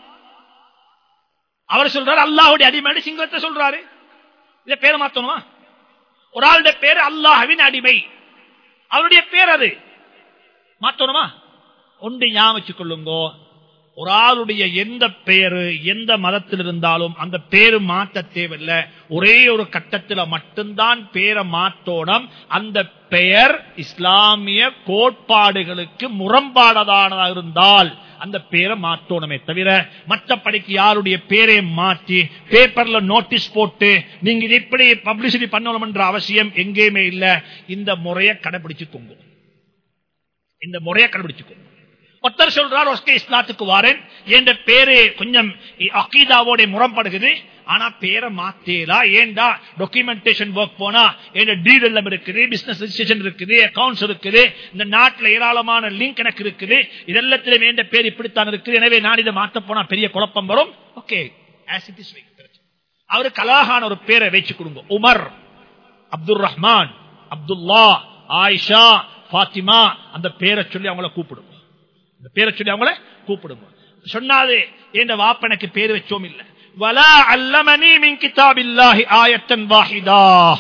அவர் சொல்றாரு அல்லாஹுடைய அடிமை, சிங்களத்தை சொல்றாரு. இத பேரை மாத்தணுமா? ஒரு ஆளுடைய பேரு அல்லாஹ்வின் அடிமை, அவருடைய பேர் அது மாத்தணுமா? ஒன்று ஞாபகம் கொள்ளுங்க, ஒரு ஆளுடைய எந்த பெயரு எந்த மதத்தில் இருந்தாலும் அந்த பேரு மாற்ற தேவையில்லை. ஒரே ஒரு கட்டத்தில் மட்டும்தான் பேரை மாற்றோணும். அந்த பெயர் இஸ்லாமிய கோட்பாடுகளுக்கு முரண்பாடானதாக இருந்தால் அந்த பேரை மாற்றோணுமே தவிர மற்றபடிக்கு யாருடைய பேரை மாற்றி பேப்பர்ல நோட்டீஸ் போட்டு நீங்க இது இப்படி பப்ளிசிட்டி பண்ணணும் என்ற அவசியம் எங்கேயுமே இல்லை. இந்த முறையை கடைபிடிச்சுக்கோங்க. இந்த முறையை கடைபிடிச்சுக்கோங்க. ஒருத்தர் சொல்றார் இஸ்லாத்துக்கு வாரேன், என் பேரு கொஞ்சம் அகீதாவோட முரண்படுகிறது, ஆனா பேரை மாத்தேலா. ஏண்டா டாக்குமெண்டேஷன் ஒர்க் போனா என் டீட் எல்லாம் இருக்குது, பிசினஸ் ரெஜிஸ்ட்ரேஷன் இருக்குது, அக்கவுண்ட்ஸ் இருக்குது, இந்த நாட்டில் ஏராளமான லிங்க் எனக்கு இருக்குது, இதெல்லாத்திலும் என் பேர் இப்படித்தான் இருக்குது, எனவே நான் இதை மாத்த போனா பெரிய குழப்பம் வரும். ஓகே, அவருக்கு அழகான ஒரு பேரை வச்சு கொடுங்க. உமர், அப்துல் ரஹ்மான், அப்துல்லா, ஆயிஷா, பாத்திமா, அந்த பேரை சொல்லி அவங்கள கூப்பிடுங்க. இந்த பேரை சொல்லி அவங்கள கூப்பிடுங்க. சொன்னாது என் வாப்பனுக்கு பேர் வச்சோம் இல்ல. வலா அல்லமனி மின் கிதாபில்லாஹி ஆயத்தன் வாஹிதா.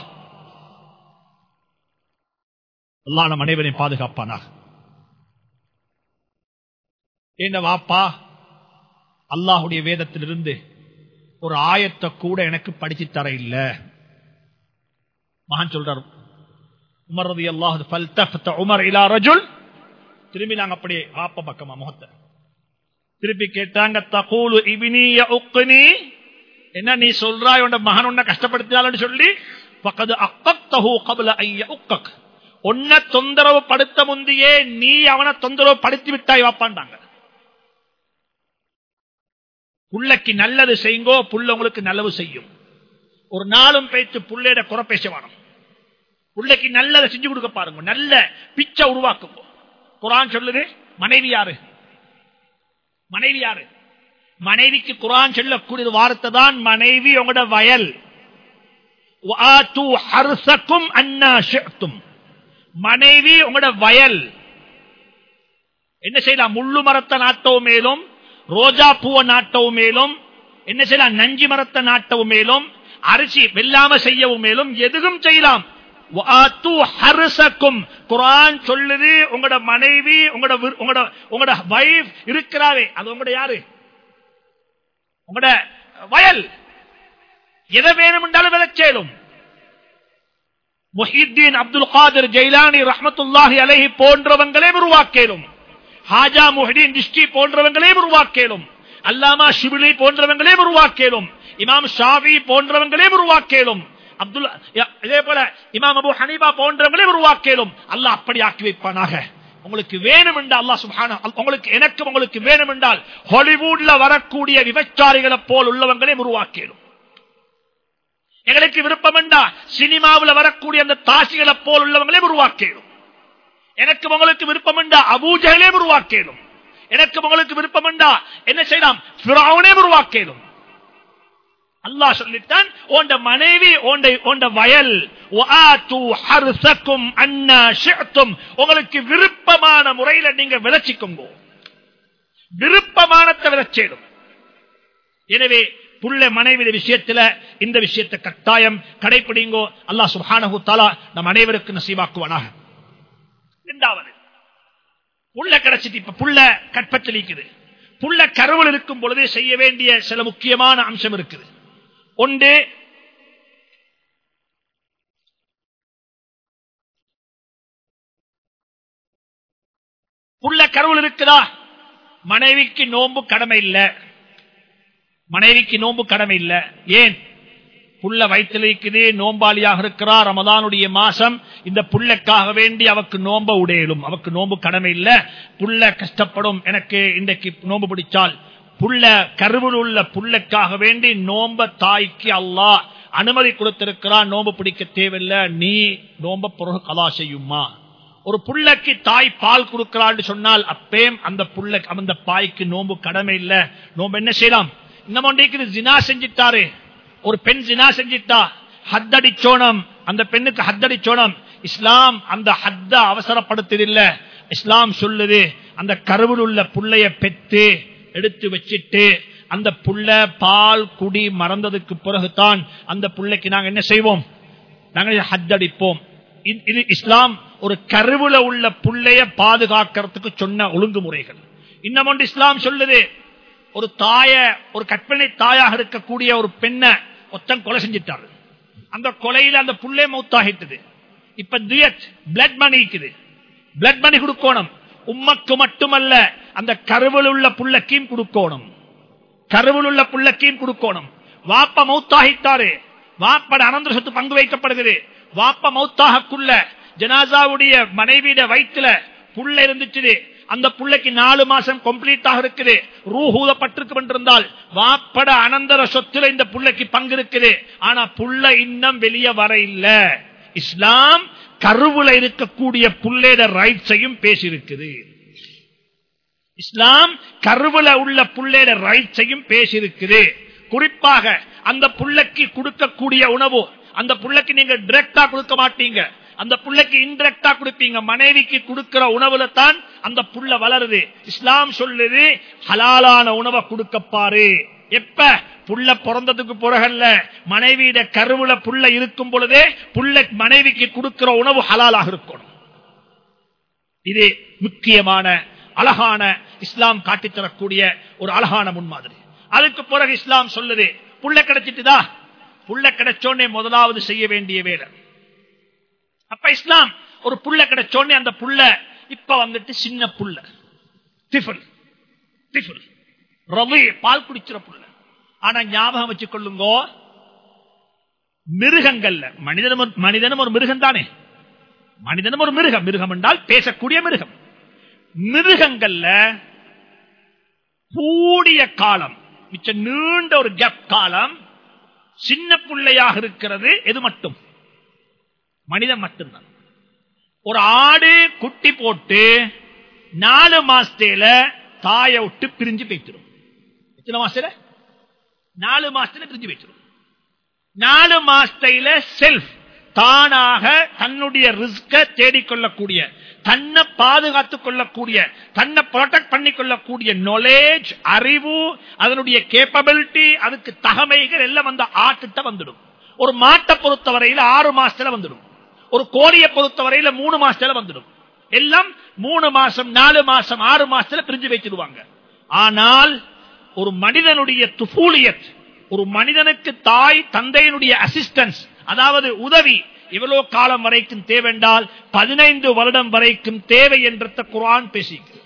அல்லாஹ் நம் அனைவரையும் பாதுகாப்பானாக. என் வாப்பா அல்லாஹுடைய வேதத்திலிருந்து ஒரு ஆயத்தை கூட எனக்கு படிச்சு தர இல்ல. மகான் சொல்றார் உமர் ரலியல்லாஹு அன்ஹு, ஃபல்தஃபத உமர் இலா ரஜுல். திரும்பி நாங்க அப்படியே ஆப்ப பக்கமா முகத்தை திருப்பி கேட்டாங்க, தகூலு இப்னி யஉக்னி, என்ன நீ சொல்றாய் உன் மகன் உன்னை கஷ்டப்படுத்தினான்னு சொல்லி, ஃபகத் அக்கக்தஹு கப்ல அன் யஉக்கக், உன்னை தொந்தரவு படுத்த முந்தியே நீ அவனை தொந்தரவு படுத்தி விட்டாய் வாப்பாண்டாங்க. புள்ளைக்கு நல்லது செய்யுங்கோ, புள்ள உங்களுக்கு நல்லது செய்யும். ஒரு நாளும் பேச்சு புள்ளையிட குறை பேசவானம். புள்ளைக்கு நல்லதை செஞ்சு கொடுக்க பாருங்க, நல்ல பிச்சை உருவாக்குங்க. குர்ஆன் சொல்லுது மனைவி யாரு? மனைவி யாரு? மனைவிக்கு குர்ஆன் சொல்லக்கூடிய வார்த்தை தான் மனைவி உங்களோட வயல். வஆது ஹர்ஸக்கும் அன்னா ஷிஅதும், மனைவி உங்களோட வயல். என்ன செய்யலாம்? முள்ளு மரத்தை நாட்டவும் மேலும், ரோஜா பூவை நாட்டவும் மேலும், என்ன செய்யலாம்? நஞ்சி மரத்தை நாட்டவும் மேலும், அரிசி வெல்லாம செய்யவும் மேலும், எதுவும் செய்யலாம். குர்ஆன் சொல்லுது உங்களோட மனைவி உங்களோட உங்களோட வைஃப் இருக்கிறாவே அது உங்களோட யாரு? உங்களோட வயல். எதை வேணும் என்றாலும் விளைச்சேலும். முஹித்தீன் அப்துல் காதிர் ஜைலானி ரஹ்மத்துல்லாஹி அலைஹி போன்றவங்களே உருவாக்கேலும், ஹாஜா முஹிதீன் திஷ்டி போன்றவங்களே உருவாக்கேலும், அல்லாமா ஷிபிலி போன்றவங்களே உருவாக்கேலும், இமாம் ஷாஃபி போன்றவங்களே உருவாக்கேலும், அப்துல்லா இதே போல இமாம் அபூ ஹனீஃபா போன்றவங்களே உருவாக்கேலும். அல்லாஹ் அப்படி ஆக்கி வைப்பானாக. உங்களுக்கு வேணும் என்றால் அல்லாஹ் சுப்ஹானஹு, உங்களுக்கு எனக்கு உங்களுக்கு வேணும் என்றால் ஹாலிவுட்ல வரக்கூடிய விபச்சாரிகளை போல் உள்ளவங்களே உருவாக்கேலும். எங்களுக்கு விருப்பம் என்றா சினிமாவில் வரக்கூடிய அந்த தாசிகளை போல் உள்ளவங்களே உருவாக்கேலும். எனக்கு உங்களுக்கு விருப்பம் என்றா அபூஜஹலே உருவாக்கேலும். எனக்கு உங்களுக்கு விருப்பம் என்றா என்ன செய்யலாம்? ஃபிரௌனை உருவாக்கேலும். அல்லாஹ் சொல்லிட்டான் உன்ட மனைவி உன்ட வயல். வஆது ஹர்ஸக்கும் அன்னா ஷிஅதும், உங்களுக்கு விருப்பமான முறையில் நீங்க விளைச்சிக்கோங்க. விருப்பமானத்தை விளைச்சேடும். எனவே புள்ள மனைவி விஷயத்தில் இந்த விஷயத்தை கட்டாயம் கடைபிடிங்கோ. அல்லாஹ் சுப்ஹானஹு தஆலா நம் அனைவருக்கும் நசீபாக்குவானாக. இரண்டாவது, புள்ள கிடைச்சிட்டு இப்ப புள்ள கற்பத்தில் இருக்குது. புள்ள கருவில் இருக்கும் பொழுது செய்ய வேண்டிய சில முக்கியமான அம்சம் இருக்குது. ஒன்று, புள்ள கருவில் இருக்குதா, மனைவிக்கு நோன்பு கடமை இல்ல. மனைவிக்கு நோன்பு கடமை இல்ல. ஏன்? புள்ள வயிற்றில் இருக்குது, நோம்பாளியாக இருக்கிறார், ரமதானுடைய மாசம், இந்த புள்ளக்காக வேண்டி அவக்கு நோம்ப உடையலும், அவக்கு நோம்பு கடமை இல்ல. புள்ள கஷ்டப்படும், எனக்கு இன்றைக்கு நோம்பு பிடிச்சால். புள்ள கருவில் உள்ள புள்ளக்காக வேண்டி நோம்ப தாய்க்கு அல்லாஹ் அனுமதி கொடுத்திருக்கிறான், நோம்பு பிடிக்க தேவையில்லை, நீ நோம்ப பிறகு கலா செய்யுமா. ஒரு புள்ளக்கு தாய் பால் கொடுக்கிறான்னு சொன்னால் அப்பேம் அந்த புள்ள அந்த பாய்க்கு நோம்பு கடமை இல்ல. நோம்பு என்ன செய்யலாம்? இன்னமும் ஜினா செஞ்சிட்டாரு, ஒரு பெண் ஜினா செஞ்சிட்டா, ஹத்தடிச்சோனம், அந்த பெண்ணுக்கு ஹத்தடிச்சோனம். இஸ்லாம் அந்த ஹத்த அவசரப்படுத்ததில்ல. இஸ்லாம் சொல்லுது, அந்த கருவில் உள்ள புள்ளைய பெற்று எடுத்து வச்சிட்டு அந்த புள்ள பால் குடி மறந்ததுக்கு பிறகுதான் அந்த புள்ளைக்கு நாங்க என்ன செய்வோம்? நாங்கள் ஹத்தடிப்போம். இது இஸ்லாம் ஒரு கருவுல உள்ள புள்ளைய பாதுகாக்கிறதுக்கு சொன்ன ஒழுங்குமுறைகள். இன்னமொன்று இஸ்லாம் சொல்லுது, ஒரு தாய, ஒரு கற்பனை தாயாக இருக்கக்கூடிய ஒரு பெண்ணை ஒத்தன் கொலை செஞ்சிட்டாரு, அந்த கொலையில அந்த புள்ளை மௌத்தாகிட்டது. இப்ப தியத் பிளட் மணி இருக்குது, பிளட் மணி கொடுக்கணும். உம்மக்கு மட்டுமல்ல, அந்த கருவில் உள்ள புள்ளக்கையும் கொடுக்கணும், கருவில் உள்ள புள்ளக்கையும் கொடுக்கணும். வாப்ப மௌத்தாகிட்டாரு, வாப்பட அனந்தர சொத்து பங்கு வைக்கப்படுகிறது. வாப்ப மௌத்தாகக்குள்ள ஜனாசாவுடைய மனைவியிட வயிற்றுல புள்ள இருந்துச்சு, அந்த புள்ளைக்கு நாலு மாசம் கம்ப்ளீட்டாக இருக்குது, ரூஹூதப்பட்டிருந்தால் வாப்பட அனந்தர சொத்துல இந்த புள்ளைக்கு பங்கு இருக்குது. ஆனா புள்ள இன்னும் வெளியே வர இல்ல. இஸ்லாம் கருவுல இருக்கக்கூடிய புள்ளையோட ரைட்ஸையும் பேசியிருக்குது. இஸ்லாம் கருவுல உள்ள புள்ளையோட ரைட்ஸையும் பேசியிருக்குது. குறிப்பாக அந்த புள்ளைக்கு கொடுக்கக்கூடிய உணவு, அந்த புள்ளைக்கு நீங்க டைரக்டா கொடுக்க மாட்டீங்க, அந்த புள்ளைக்கு இன்டைரக்டா கொடுப்பீங்க. மனைவிக்கு கொடுக்கிற உணவுல தான் அந்த புள்ள வளருது. இஸ்லாம் சொல்லுது, ஹலாலான உணவை கொடுக்கப்பாரு. எப்ப? புள்ள பிறந்ததுக்கு பிறகல்ல, மனைவியிட கருவுல புள்ள இருக்கும் பொழுதே புள்ள மனைவிக்கு கொடுக்கிற உணவு ஹலாலாக இருக்கணும். இது முக்கியமான அழகான இஸ்லாம் காட்டித்தரக்கூடிய ஒரு அழகான முன்மாதிரி. அதுக்கு பிறகு இஸ்லாம் சொல்லுது, புள்ள கிடைச்சிட்டுதா, புள்ள கிடைச்சோன்னே முதலாவது செய்ய வேண்டிய வேலை. அப்ப இஸ்லாம் ஒரு புள்ள கிடைச்சோன்னே அந்த புள்ள இப்ப வந்துட்டு சின்ன புள்ள, திஃபுல் திஃபுல் ரவி, பால் குடிச்சிற புள்ள. ஆனா ஞாபகம் வச்சுக் கொள்ளுங்க, மிருகங்கள்ல மனிதனும் மனிதனும் ஒரு மிருகம் தானே, மனிதனும் ஒரு மிருகம். மிருகம் என்றால் பேசக்கூடிய மிருகம். மிருகங்கள்ல கூடிய காலம், மிச்ச நீண்ட ஒரு கேப் காலம் சின்ன பிள்ளையாக இருக்கிறது எது மட்டும்? மனிதன் மட்டும்தான். ஒரு ஆடு குட்டி போட்டு நாலு மாசத்துல தாயை விட்டு பிரிஞ்சு போய்த்திடும். எத்தனை மாசத்துல? நாலு மாசத்துல பிரிஞ்சு போய்த்திடும். நாலு மாசத்துல செல்ஃப் தானாக தன்னுடைய ரிஸ்க தேடிக்கொள்ளக்கூடிய, தன்னை பாதுகாத்துக் கொள்ளக்கூடிய, தன்னை ப்ரொடெக்ட் பண்ணி கொள்ளக்கூடிய நாலேஜ், அறிவு, அதனுடைய கேப்பபிலிட்டி, அதுக்கு தகமைகள் எல்லாம் அந்த ஆட்டுட்ட வந்துடும். ஒரு மாட்டை பொறுத்தவரையில ஆறு மாசத்துல வந்துடும், ஒரு கோழியை பொறுத்தவரையில மூணு மாசத்துல வந்துடும். எல்லாம் மூணு மாசம் நாலு மாசம் ஆறு மாசத்துல பிரிஞ்சு வைச்சிருவாங்க. ஆனால் ஒரு மனிதனுடைய துஃபூலியத், ஒரு மனிதனுக்கு தாய் தந்தையினுடைய அசிஸ்டன்ஸ், அதாவது உதவி இவ்வளவு காலம் வரைக்கும் தேவைண்டால் பதினைந்து வருடம் வரைக்கும் தேவை என்ற குர்ஆன் பேசிக்கிறது.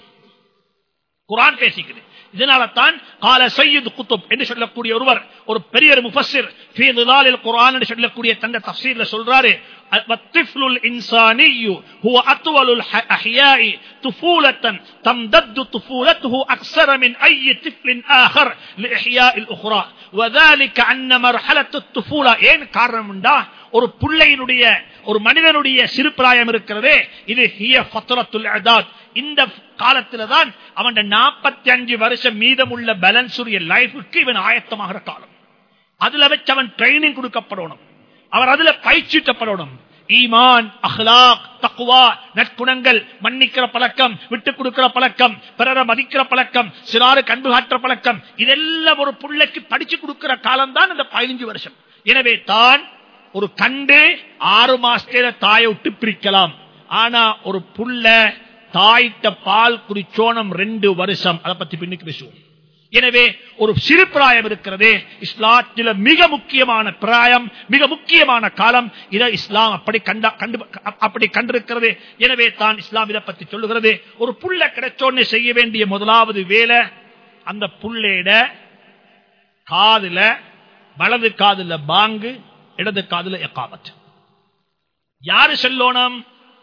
குர்ஆன் பேசிக்கிறது. இதனால தான் கால சையீத் குத்துப் என்று சொல்லக்கூடிய ஒருவர், ஒரு பெரிய முஃபஸ்ஸிர் ஃபீ திலாலில் குர்ஆன் என்று சொல்லக்கூடிய தந்த தஃப்சீர்ல சொல்றாரு, வத்திஃப்லுல் இன்சானியு ஹுவ அத்வலுல் அஹ்யாஇ துஃபூலத்தன் தம்தது துஃபூலத்துஹு அக்ஸர மின் ஐ திஃப்லின் ஆகர் லிஇஹ்யாஇல் உக்ரா வذلك அன்ன மர்ஹலத்துத் துஃபூலா. ஏன் காரணம்டா, ஒரு புள்ளையினுடைய, ஒரு மனிதனுடைய சிறு பிராயம் இருக்கிறதே, இது ஹிய ஃபத்ரத்துல் இஅதாத். இந்த காலத்துல தான் அவன் நாற்பத்தி அஞ்சு வருஷம் மீதமுள்ள பேலன்ஸ் உடைய லைஃபுக்கு இவன் ஆயத்தமாகிற காலம். அதுல வச்சு அவன் ட்ரைனிங் கொடுக்கப்படணும், அவர் அதுல பயிற்சிக்கப்படணும். ஈமான், அஹ்லாக், தக்வா, நற்குணங்கள், மன்னிக்கிற பழக்கம், விட்டுக் கொடுக்கிற பழக்கம், பிறரை மதிக்கிற பழக்கம், சிறாரு கண்டு காட்டுற பழக்கம், இதெல்லாம் ஒரு புள்ளைக்கு படிச்சு கொடுக்கிற காலம் தான் இந்த பதினஞ்சு வருஷம். எனவே தான் ஒரு கண்டு ஆறு மாசத்துல தாயை விட்டு பிரிக்கலாம். ஆனா ஒரு புள்ள தாயிட்ட பால் குடிச்சோனம் ரெண்டு வருஷம். அதை பத்தி பின்னுக்கு பேசுவோம். எனவே ஒரு சிறு பிராயம் இருக்கிறது இஸ்லாத்தில் மிக முக்கியமான பிராயம், மிக முக்கியமான காலம். இதை இஸ்லாம் அப்படி கண்ட அப்படி கண்டிருக்கிறது. எனவே தான் இஸ்லாம் இதை பற்றி சொல்லுகிறது. ஒரு புள்ள கிடைச்சோன்னு செய்ய வேண்டிய முதலாவது வேலை, அந்த புள்ளையிட காதுல, வலது காதுல பாங்கு, இடது காதுல இகாமத். யாரு சொல்லணும்?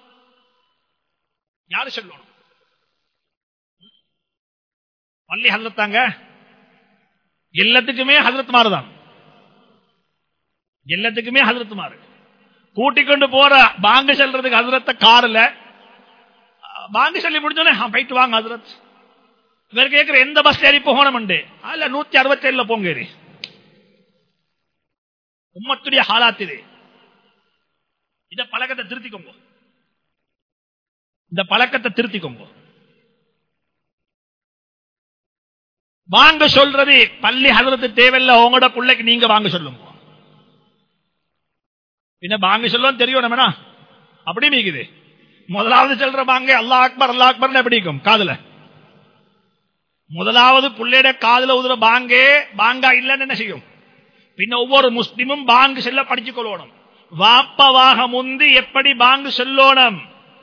யாரு சொல்லணும்? பள்ளி ஹஜ்ரத்தாங்க. எல்லாத்துக்குமே ஹஜ்ரத் மாறுதான், எல்லாத்துக்குமே ஹஜ்ரத் மாறு. கூட்டிக் கொண்டு போற பாங்கு செல்றதுக்கு ஹஜ்ரத்த கார்ல பாங்கு சொல்லி முடிஞ்சோன்னே போயிட்டு வாங்க ஹஜ்ரத். இவர் கேட்கிற எந்த பஸ் ஏறி போகணும் அல்ல நூத்தி அறுபத்தி ஏழுல போங்க. உம்மத்துடைய ஹாலாத் இது. இந்த பழக்கத்தை திருத்திக்கோங்க, இந்த பழக்கத்தை திருத்திக்கோங்க. வாங்க சொல்றது பள்ளி ஹஜ்ரத் தேவையில்லை, உங்களோட பிள்ளைக்கு நீங்க வாங்க சொல்லுங்க. என்ன வாங்க சொல்லும் தெரியும் நம்ம அப்படி மீக்குது. முதலாவது சொல்ற வாங்க அல்லாஹ் அக்பர் அல்லாஹ் அக்பர் எப்படி இருக்கும் காதுல? முதலாவது புள்ளையோட காதுல உதுற பாங்கே பாங்கா இல்லன்னு என்ன செய்யும்? பின்ன ஒவ்வொரு முஸ்லிமும் பாங்கு செல்ல படிச்சு கொள்ளணும். வாப்பவாக முந்தி எப்படி பாங்கு சொல்லணும்,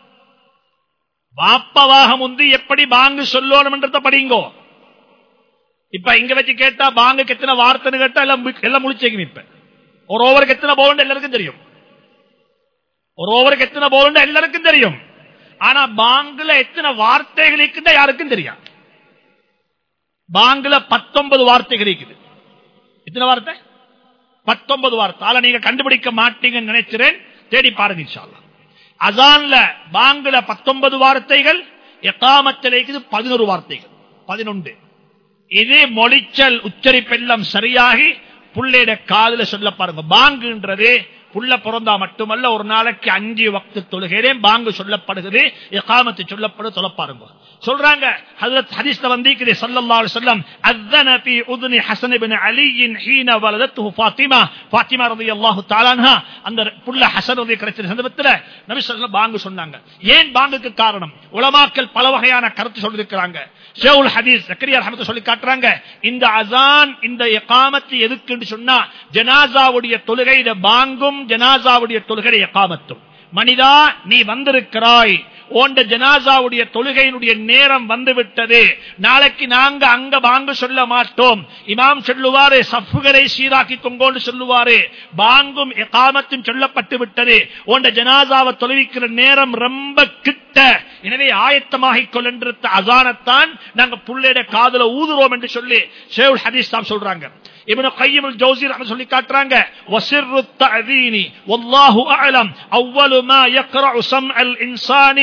வாப்பவாக முந்தி எப்படி பாங்கு சொல்லணும் என்றத படிங்கோ. இப்ப இங்க வச்சு கேட்டா பாங்குக்கு எத்தனை வார்த்தைன்னு கேட்டா எல்லாம் எல்லாம் முழிச்சேக்கும். இப்ப ஒரு ஓவருக்கு எத்தனை போல் எல்லாருக்கும் தெரியும், ஒரு ஓவருக்கு எத்தனை போல் எல்லாருக்கும் தெரியும். ஆனா பாங்குல எத்தனை வார்த்தைகள் இருக்குன்னு யாருக்கும் தெரியும். பாங்குல பத்தொன்பது வார்த்தைகள் இருக்குது. எத்தனை வார்த்தை? பத்தொன்பது வார்த்தை. ஆனா நீங்க கண்டுபிடிக்க மாட்டீங்கன்னு நினைக்கிறேன், தேடி பாருங்க இன்ஷா அல்லாஹ். அஸான்ல பாங்குல பத்தொன்பது வார்த்தைகள், இகாமத்தில் இருக்குது பதினொரு வார்த்தைகள், பதினொன்று. இது மொழிச்சல் உச்சரிப்பெல்லாம் சரியாகி புள்ளையிட காதுல சொல்ல பாருங்க. பாங்குன்றது புள்ள பிறந்தா மட்டுமல்ல, ஒரு நாளைக்கு அஞ்சு வக்து தொழுகிறே பாங்கு சொல்லப்படுகிறது, இகாமத்து சொல்லப்படு சொல்ல பாருங்க. சொல்றாங்க ஹஜ்ரத் ஹதீஸ்ல வந்திருக்குது ஸல்லல்லாஹு அலைஹி வஸல்லம் அஸன ஃபீ உذن ஹஸன் இப்னு அலி ஹீன வலதத்துஹு ஃபாத்திமா ஃபாத்திமா রাদিয়াল্লাহு தஆலா அன்ஹா அந்த புள்ள ஹஸன் ரதி கிடைச்ச சந்தர்ப்பத்துல நபி ஸல்லல்லாஹு பாங்கு சொன்னாங்க. ஏன் பாங்குக்கு காரணம்? உலமாக்கள் பல வகையான கருத்து சொல்லிருக்காங்க. ஷேகுல் ஹதீஸ் ஜக்கரியா ரஹ்மத்துல்லாஹி சொல்லி காட்டுறாங்க, இந்த அஸான் இந்த இகாமத் எதுக்குன்னு சொன்னா ஜனாஸாவுடைய தொழுகையில பாங்கும் ஜனாஸாவுடைய தொழுகையில இகாமத்தும். மனிதா நீ வந்திருக்கிறாய், ஓண்ட ஜனாஸாவுடைய தொழுகையினுடைய நேரம் வந்துவிட்டது, நாளைக்கு நாங்க அங்க பாங்கு சொல்ல மாட்டோம். இமாம் சொல்லுவாரு சஃப்களை சீராக்கி கொங்கோன்னு சொல்லுவாரு, பாங்கும் இகாமத்தும் சொல்லப்பட்டு விட்டது, ஓண்ட ஜனாஸாவை தொழுவிக்கிற நேரம் ரொம்ப கிட்ட, எனவே ஆயத்தமாகிக் கொள்ள அஸானத்தான் நாங்க புள்ளையோட காதுல ஊதுறோம் என்று சொல்லி ஷேகுல் ஹதீஸ் தான் சொல்றாங்க. இப்னு கய்யிம் அல் ஜௌஸி ரஹ்மத்துல்லாஹி சொல்லி காட்டுறாங்க, வஸிர்ரு தஅதீனி வல்லாஹு அஅலம் அவ்வலு மா யக்ரஉ ஸம்அல் இன்சானி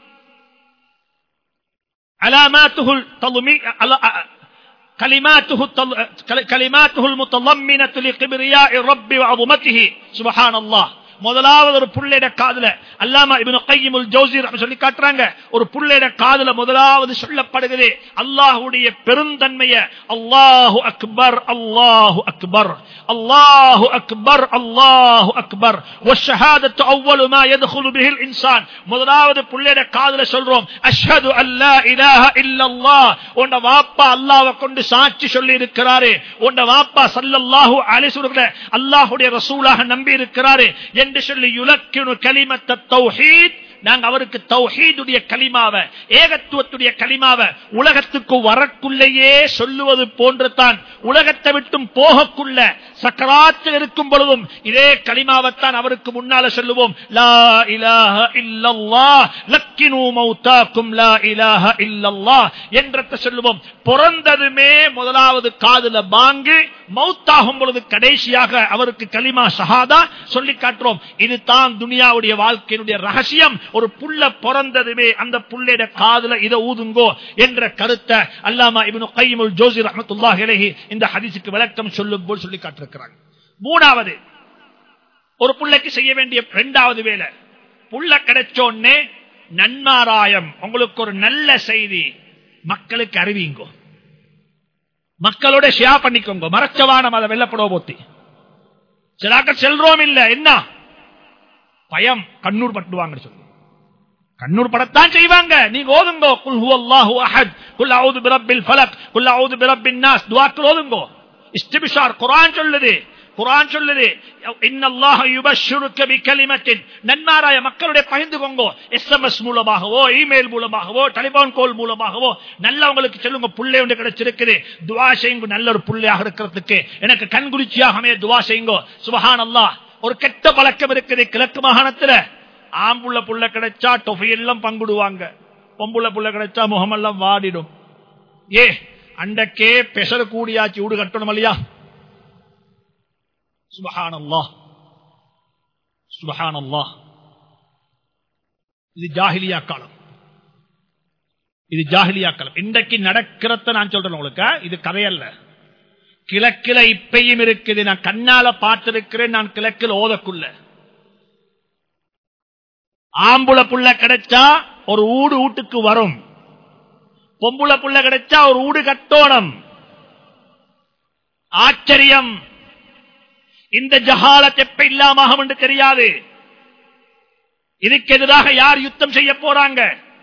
அலாமாத்துஹு தல்மி كلماته كلماته المتضمنة لكبرياء الرب وعظمته سبحان الله. முதலாவது ஒரு புள்ளையோட காதுல அல்லாமா இப்னு கய்யிம் அல் ஜௌஸி ரஹ்மத்துல்லாஹி சொல்லி காட்டுறாங்க, ஒரு புள்ளையோட காதுல முதலாவது சொல்லப்படுகிறது அல்லாஹ்வுடைய பெருந்தன்மைய, அல்லாஹு அக்பர் அல்லாஹு அக்பர் அல்லாஹு அக்பர் அல்லாஹு அக்பர் வஷ்ஷஹாதத்து அவ்வலு மா யத்குலு பிஹில் இன்சான். முதலாவது புள்ளையோட காதுல சொல்றோம் அஷ்ஹது அல்லா இலாஹ இல்லல்லாஹ். உன்ட வாப்பா அல்லாஹ்வை கொண்டு சாட்சி சொல்லி இருக்கிறாரு, உன்ட வாப்பா ஸல்லல்லாஹு அலைஹி வஸல்லம் அல்லாஹ்வுடைய ரசூலாக நம்பி இருக்கிறாரு என்று சொல்லி யுலக்கினு கலிமத்த தௌஹீத். நாங்க அவருக்கு தௌஹீதுடைய கலிமாவை, ஏகத்துவத்துடைய கலிமாவை உலகத்துக்கு வரக்குள்ளேயே சொல்லுவது போன்று தான் உலகத்தை விட்டும் போகக்குள்ள சக்கராத்தில் இருக்கும் பொழுதும் இதே கலிமாவைத்தான் அவருக்கு முன்னால சொல்லுவோம். லா இலாஹ இல்லல்லாஹ் லக்கினு மௌதாக்கும் லா இலாஹ இல்லல்லாஹ் என்றத சொல்லுவோம். பிறந்ததுமே முதலாவது காதுல பாங்கு, மௌத்தாகும் பொழுது கடைசியாக அவருக்கு கலிமா ஷஹாதா சொல்லி காட்டுறோம். இதுதான் துனியாவுடைய வாழ்க்கையினுடைய ரகசியம். ஒரு புள்ள பிறந்ததுமே அந்த புள்ளையோட காதுல இத ஊதுங்கோ என்ற கருத்தை அல்லாமா இப்னு கய்யிம் அல் ஜௌஸி ரஹ்மத்துல்லாஹி அலைஹி இந்த ஹதீஸுக்கு விளக்கம் சொல்லும் போல் சொல்லி காட்டிருக்கிறாங்க. மூணாவது ஒரு புள்ளைக்கு செய்ய வேண்டிய இரண்டாவது வேலை, புள்ள கிடைச்சோன்னே நன்மாராயம், உங்களுக்கு ஒரு நல்ல செய்தி மக்களுக்கு அறிவிங்கோ, மக்களோட ஷேர் பண்ணிக்கோங்க. மரச்சவானம் அதை வெள்ளப்படோ போத்தி சிலாக்க செல்றோம் இல்ல, என்ன பயம் கண்ணூர் பட்டுவாங்க சொல்லி கண்ணூர் படத்தான் செய்வாங்க. நீங்க ஓதுங்கோ, குல் ஹுவல்லாஹு அஹத், குல் அஊது பிரப்பில் ஃபலக், குல் அஊது பிரப்பின் நாஸ் துஆக்கள் ஓதுங்கோ. இஸ்திப்ஷார் குர்ஆன் சொல்லுது, குர்ஆன் சொல்லுது இன்னல்லாஹ யுபஷ்ஷிருக பிகலிமத்தின், நன்மாராய மக்களுடைய பகிர்ந்துகோங்க. எஸ்எம்எஸ் மூலமாகவோ இமெயில் மூலமாகவோ டெலிபோன் கால் மூலமாகவோ நல்லவங்களுக்கு சொல்லுங்க, புள்ளை ஒன்று கிடைச்சிருக்குது, துஆ செய்யுங்க, நல்ல ஒரு புள்ளையாக இருக்கிறதுக்கு எனக்கு கண்குளிர்ச்சியாகவே துஆ செய்யுங்க. சுப்ஹானல்லாஹ். ஒரு கெட்ட பழக்கம் இருக்குது கிழக்கு மாகாணத்துல, ஆம்புள்ள புள்ள கிடைச்சா டொஃபி எல்லாம் பங்குடுவாங்க, பொம்புள்ள புள்ள கிடைச்சா முகமெல்லாம் வாடிடும். ஏ அண்டக்கே பெசர் கூடியாச்சு ஊடு கட்டணும் இல்லையா? சுப்ஹானல்லாஹ், சுப்ஹானல்லாஹ். இது ஜாஹிலியா காலம், இது ஜாஹிலியா காலம். இன்றைக்கு நடக்கிறத நான் சொல்றேன் உங்களுக்கு, இது கதையல்ல. கிழக்கில இப்பையும் இருக்குது, நான் கண்ணால பார்த்திருக்கிறேன். நான் கிழக்கில் ஓதக்குள்ள ஆம்புல புள்ள கிடைச்சா ஒரு ஊடு வீட்டுக்கு வரும், பொம்புல புள்ள கிடைச்சா ஒரு ஊடு கட்டோணம். ஆச்சரியம். இந்த ஜஹாலத் எப்ப இல்லாம என்று தெரியாது. இதுக்கு எதிராக யார் யுத்தம் செய்ய போறாங்க?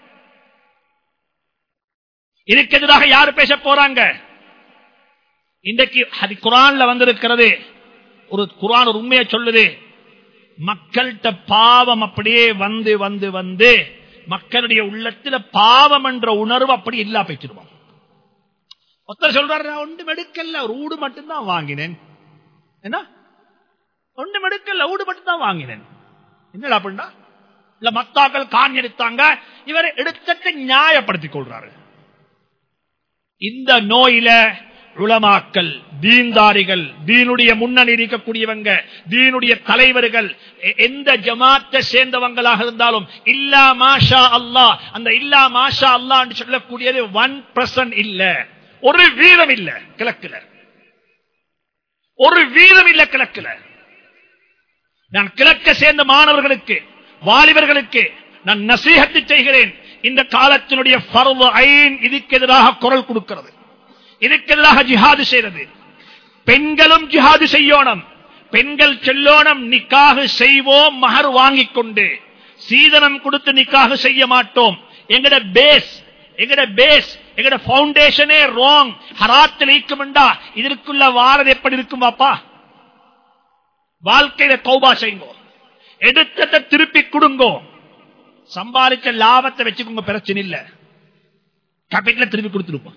இதுக்கு எதிராக யார் பேச போறாங்க? இன்றைக்கு அது குர்ஆன்ல வந்திருக்கிறது. ஒரு குர்ஆன் ஒரு உண்மையை சொல்லுது. மக்கள்கிட்ட பாவம் அப்படியே வந்து வந்து வந்து மக்களுடைய உள்ளத்துல பாவம் என்ற உணர்வு அப்படி இல்லா போயிடுவோம். ஒருத்தர் சொல்றாரு, நான் ஒன்றும் எடுக்கல, ஒரு ஊடு மட்டும்தான் வாங்கினேன். என்ன ஒன்றும் எடுக்கல, ஊடு மட்டும்தான் வாங்கினேன். என்னடா அப்படின்னா, இல்ல மத்தாக்கள் காணி எடுத்தாங்க, இவரை எடுத்த நியாயப்படுத்திக் கொள்றாரு. இந்த நோயில உலமாக்கள், தீன்தாரிகள், தீனுடைய முன்னணி இருக்கக்கூடியவங்க, தீனுடைய தலைவர்கள், எந்த ஜமாத்தை சேர்ந்தவங்களாக இருந்தாலும் இல்லா மாஷா அல்லாஹ், அந்த இல்லா மாஷா அல்லாஹ் என்று சொல்லக்கூடியது ஒன் பர்சன்ட் இல்ல, ஒரு வீதம் இல்ல கிழக்குல, ஒரு வீதம் இல்ல கிழக்குல. நான் கிழக்க சேர்ந்த மாணவர்களுக்கு, வாலிபர்களுக்கு நான் நசீஹத்து செய்கிறேன். இந்த காலத்தினுடைய ஃபர்து ஐன் இதுக்கு எதிராக குரல் கொடுக்கிறது, இதுக்கு எதிராக ஜிஹாது செய்கிறது. பெண்களும் ஜிஹாது செய்யணும். பெண்கள் செல்லோனம், நிக்காக செய்வோம் மஹர் வாங்கிக் கொண்டு, சீதனம் கொடுத்து நிக்காக செய்ய மாட்டோம். எங்கட பேஸ், எங்கட பேஸ், எங்கட பவுண்டேஷனே ராங். ஹராத்தில் ஈக்கும்டா இதற்குள்ள வாரது எப்படி இருக்கும் பாப்பா? வாழ்க்கையில தௌபா செய்யுங்க, எடுத்ததை திருப்பி கொடுங்கோ, சம்பாதிச்ச லாபத்தை வச்சுக்கோங்க, பிரச்சனை இல்ல, கேபிட்டல திருப்பி கொடுத்துருப்போம்.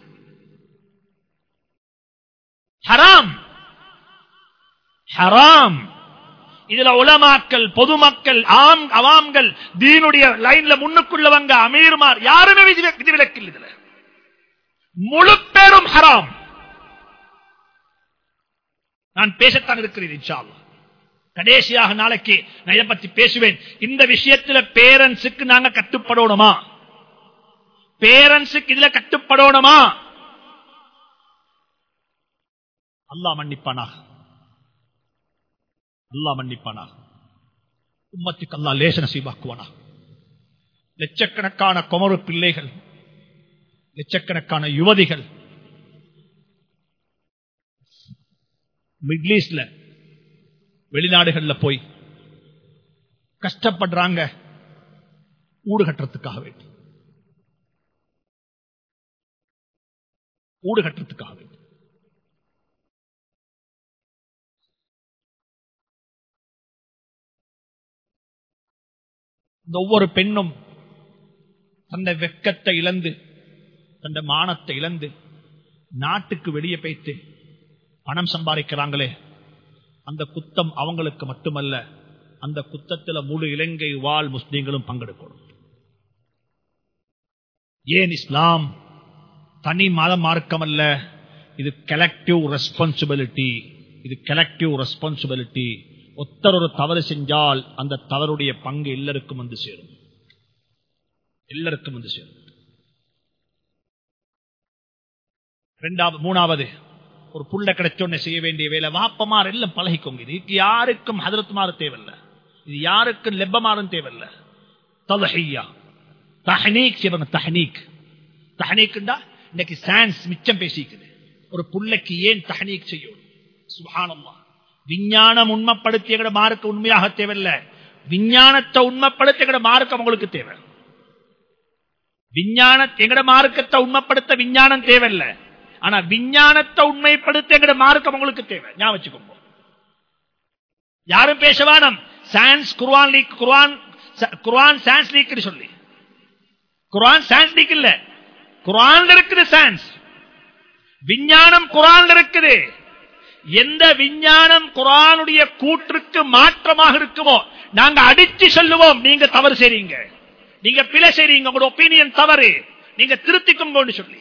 ஹராம், ஹராம். இதுல உலமாக்கள், பொதுமக்கள், ஆம் அவாம்கள், தீனுடைய லைன்ல முன்னுக்குள்ளவங்க, அமீர்மார் யாருமே விதிவிலக்கில். இதுல முழு பேரும் ஹராம். நான் பேசத்தான் இருக்கிறேன் இன்ஷா அல்லாஹ். கடைசியாக நாளைக்கு நான் இதை பத்தி பேசுவேன். இந்த விஷயத்துல பேரண்ட்ஸுக்கு நாங்க கட்டுப்படணுமா? பேரண்ட்ஸுக்கு இதுல கட்டுப்படணுமா? அல்லாஹ் மன்னிப்பானாக, அல்லாஹ் மன்னிப்பானாக. உம்மத்துக்கு அல்லாஹ் லேச நசீபாக்குவானா. லட்சக்கணக்கான குமரு பிள்ளைகள், லட்சக்கணக்கான யுவதிகள் மிடில் ஈஸ்ட்ல, வெளிநாடுகள்ல போய் கஷ்டப்படுறாங்க ஊடு கட்டுறதுக்காக வேண்டி, ஊடு கட்டுறதுக்காக வேண்டி. இந்த ஒவ்வொரு பெண்ணும் தன்னை வெக்கத்தை இழந்து, தன்னை மானத்தை இழந்து நாட்டுக்கு வெளியே போய்த்து பணம் சம்பாதிக்கிறாங்களே, அந்த குத்தம் அவங்களுக்கு மட்டுமல்ல, அந்த குத்தத்தில் முழு இலங்கை வாழ் முஸ்லீம்களும் பங்கெடுக்கணும். ஏன் இஸ்லாம் தனி மத மார்க்கம் அல்ல, இது கலெக்டிவ் ரெஸ்பான்சிபிலிட்டி, இது கலெக்டிவ் ரெஸ்பான்சிபிலிட்டி. ஒருத்தர் ஒரு தவறு செஞ்சால் அந்த தவறுடைய பங்கு எல்லாருக்கும் வந்து சேரும், எல்லாருக்கும் வந்து சேரும். இரண்டாவது, மூணாவது, ஒரு புள்ள கிடைச்சோன்னு செய்ய வேண்டிய வேலை வாப்பமார் எல்லாம் பழகிக்கோங்க. இதுக்கு யாருக்கும் ஹதரத்துமாறு தேவையில்லை, இது யாருக்கும் லெப்பமாறும் தேவையில்லை. தல்ஹியா, தஹ்னீக் செய்வாங்க. தஹ்னீக், தஹ்னீக்ண்டா இன்னைக்கு சயின்ஸ் மிச்சம் பேசிக்குது. ஒரு புள்ளைக்கு ஏன் தஹ்னீக் செய்யும்? சுப்ஹானல்லாஹ். விஞ்ஞானம் உண்மைப்படுத்திய மார்க்க உண்மையாக தேவையில்லை, விஞ்ஞானத்தை உண்மைப்படுத்திய மார்க்கம் உங்களுக்கு தேவை. விஞ்ஞான எங்கட மார்க்கத்தை உண்மைப்படுத்த விஞ்ஞானம் தேவையில்லை. ஆனா விஞ்ஞானத்தை உண்மைப்படுத்த எங்கட மார்க்கம் உங்களுக்கு தேவை. ஞாபகம் வச்சுக்கோங்க. யாரும் பேசவானம் சயின்ஸ் குர்ஆன் லீக் குர்ஆன் குர்ஆன் சயின்ஸ் லீக் சொல்லி. குர்ஆன் சயின்ஸ் லீக் இல்ல, குர்ஆன்ல இருக்குது சயின்ஸ். விஞ்ஞானம் குர்ஆன்ல இருக்குது. எந்த விஞ்ஞானம் குர்ஆனுடைய கூற்றுக்கு மாற்றமாக இருக்குமோ நாங்க அடிச்சு சொல்லுவோம், நீங்க தவறு செய்றீங்க, நீங்க பிழை செய்றீங்க, உங்களோட ஒப்பீனியன் தவறு, நீங்க திருத்திக்கோங்க சொல்லி.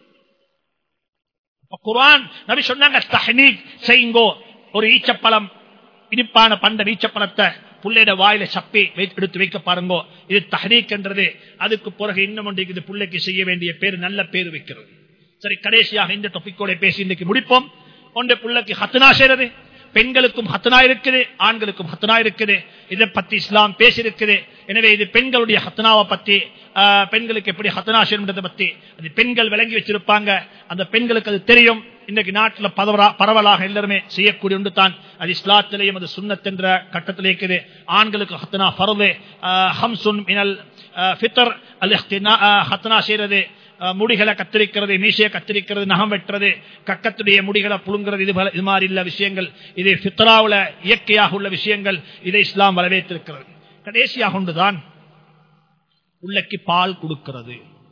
குர்ஆன் நபி சொன்னாங்க தஹ்னீக் செய்யுங்கோ. ஒரு ஈச்சப்பழம், இனிப்பான பண்ட ஈச்சப்பழத்தை புள்ளையோட வாயில சப்பி எடுத்து வைக்க பாருங்க, இது தஹ்னீக் என்றது. அதுக்கு பிறகு இன்னும் ஒன்று புள்ளைக்கு செய்ய வேண்டிய பேர் நல்ல பேர் வைக்கிறது. சரி, கடைசியாக இந்த டாபிக்கோட பேசி இன்னைக்கு முடிப்போம். ஒன்று புள்ளைக்கு ஹத்னா செய்யறது. பெண்களுக்கும் ஹத்னா இருக்குது, ஆண்களுக்கும் ஹத்னா இருக்குது. இதை பத்தி இஸ்லாம் பேசி இருக்குது. எனவே இது பெண்களுடைய ஹத்னாவை பத்தி, பெண்களுக்கு எப்படி ஹத்னா செய்யறதை பத்தி அது பெண்கள் விளங்கி வச்சிருப்பாங்க. அந்த பெண்களுக்கு அது தெரியும். இன்றைக்கு நாட்டில் பரவலாக எல்லாருமே செய்யக்கூடிய ஒன்று தான். அது இஸ்லாத்திலேயும் அது சுன்னத் என்ற கட்டத்தில் இருக்குது. ஆண்களுக்கு ஹத்னா ஃபர்து, ஹம்சுன் மினல் ஃபித்ர் அல் இஹ்தினா, ஹத்னா செய்யறது, முடிகளை கத்திரிக்கிறது, மீசையை கத்திரிக்கிறது, நகம் வெட்டுறது, கக்கத்துடைய முடிகளை புழுங்குறது, இது இது மாதிரி உள்ள விஷயங்கள், இது ஃபித்ராவுல இயற்கையாக உள்ள விஷயங்கள். இதை இஸ்லாம் வரவேற்றிருக்கிறது. கடைசியாக ஒன்றுதான் உள்ளக்கு பால் கொடுக்கிறது.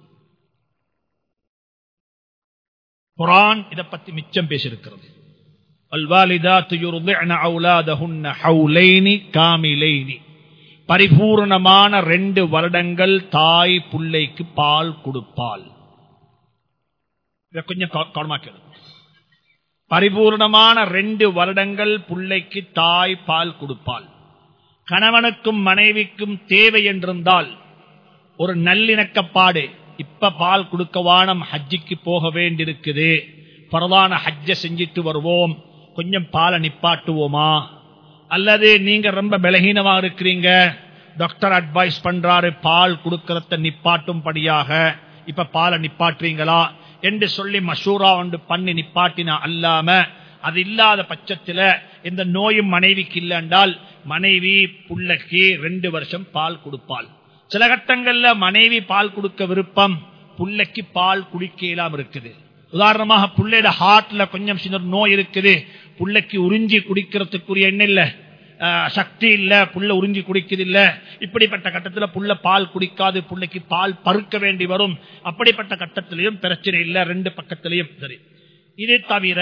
குர்ஆன் இதை பத்தி மிச்சம் பேசியிருக்கிறது. அல்வாலிதாத்து யுர்திஅன அவுலாதஹுன்ன ஹவுலைனி காமிலைனி, பரிபூர்ணமான ரெண்டு வருடங்கள் தாய் புள்ளைக்கு பால் கொடுப்பாள். கொஞ்சம் கவனமா கேளு. பரிபூர்ணமான ரெண்டு வருடங்கள் புள்ளைக்கு தாய் பால் கொடுப்பாள். கணவனுக்கும் மனைவிக்கும் தேவை என்றிருந்தால் ஒரு நல்லிணக்கப்பாடு, இப்ப பால் கொடுக்க வானம், ஹஜ்ஜிக்கு போக வேண்டியிருக்குது, பரவான ஹஜ்ஜ செஞ்சிட்டு வருவோம், கொஞ்சம் பாலை நிப்பாட்டுவோமா, அல்லது நீங்க ரொம்ப பலகீனமா இருக்கிறீங்க, டாக்டர் அட்வைஸ் பண்றாரு பால் கொடுக்கறத நிப்பாட்டும் படியாக, இப்ப பாலை நிப்பாட்டுறீங்களா என்று சொல்லி மஷூரா ஒன்று பண்ணி நிப்பாட்டினா அல்லாம, அது இல்லாத பட்சத்தில் இந்த நோயும் மனைவிக்கு இல்லை என்றால் மனைவி புள்ளைக்கு ரெண்டு வருஷம் பால் கொடுப்பாள். சில கட்டங்கள்ல மனைவி பால் கொடுக்க விருப்பம், புள்ளைக்கு பால் குடிக்கலாம் இருக்குது. உதாரணமாக புள்ளையோட ஹார்ட்ல கொஞ்சம் சின்ன நோய் இருக்குது, புள்ளைக்கு உறிஞ்சி குடிக்கிறதுக்குரிய எண்ணம் இல்ல, சக்தி இல்ல, புள்ள உறிஞ்சி குடிக்குது இல்ல, இப்படிப்பட்ட கட்டத்தில் புள்ள பால் குடிக்காது, புள்ளைக்கு பால் பருக்க வேண்டி வரும். அப்படிப்பட்ட கட்டத்திலையும் பிரச்சனை இல்ல, ரெண்டு பக்கத்திலையும் சரி. இதை தவிர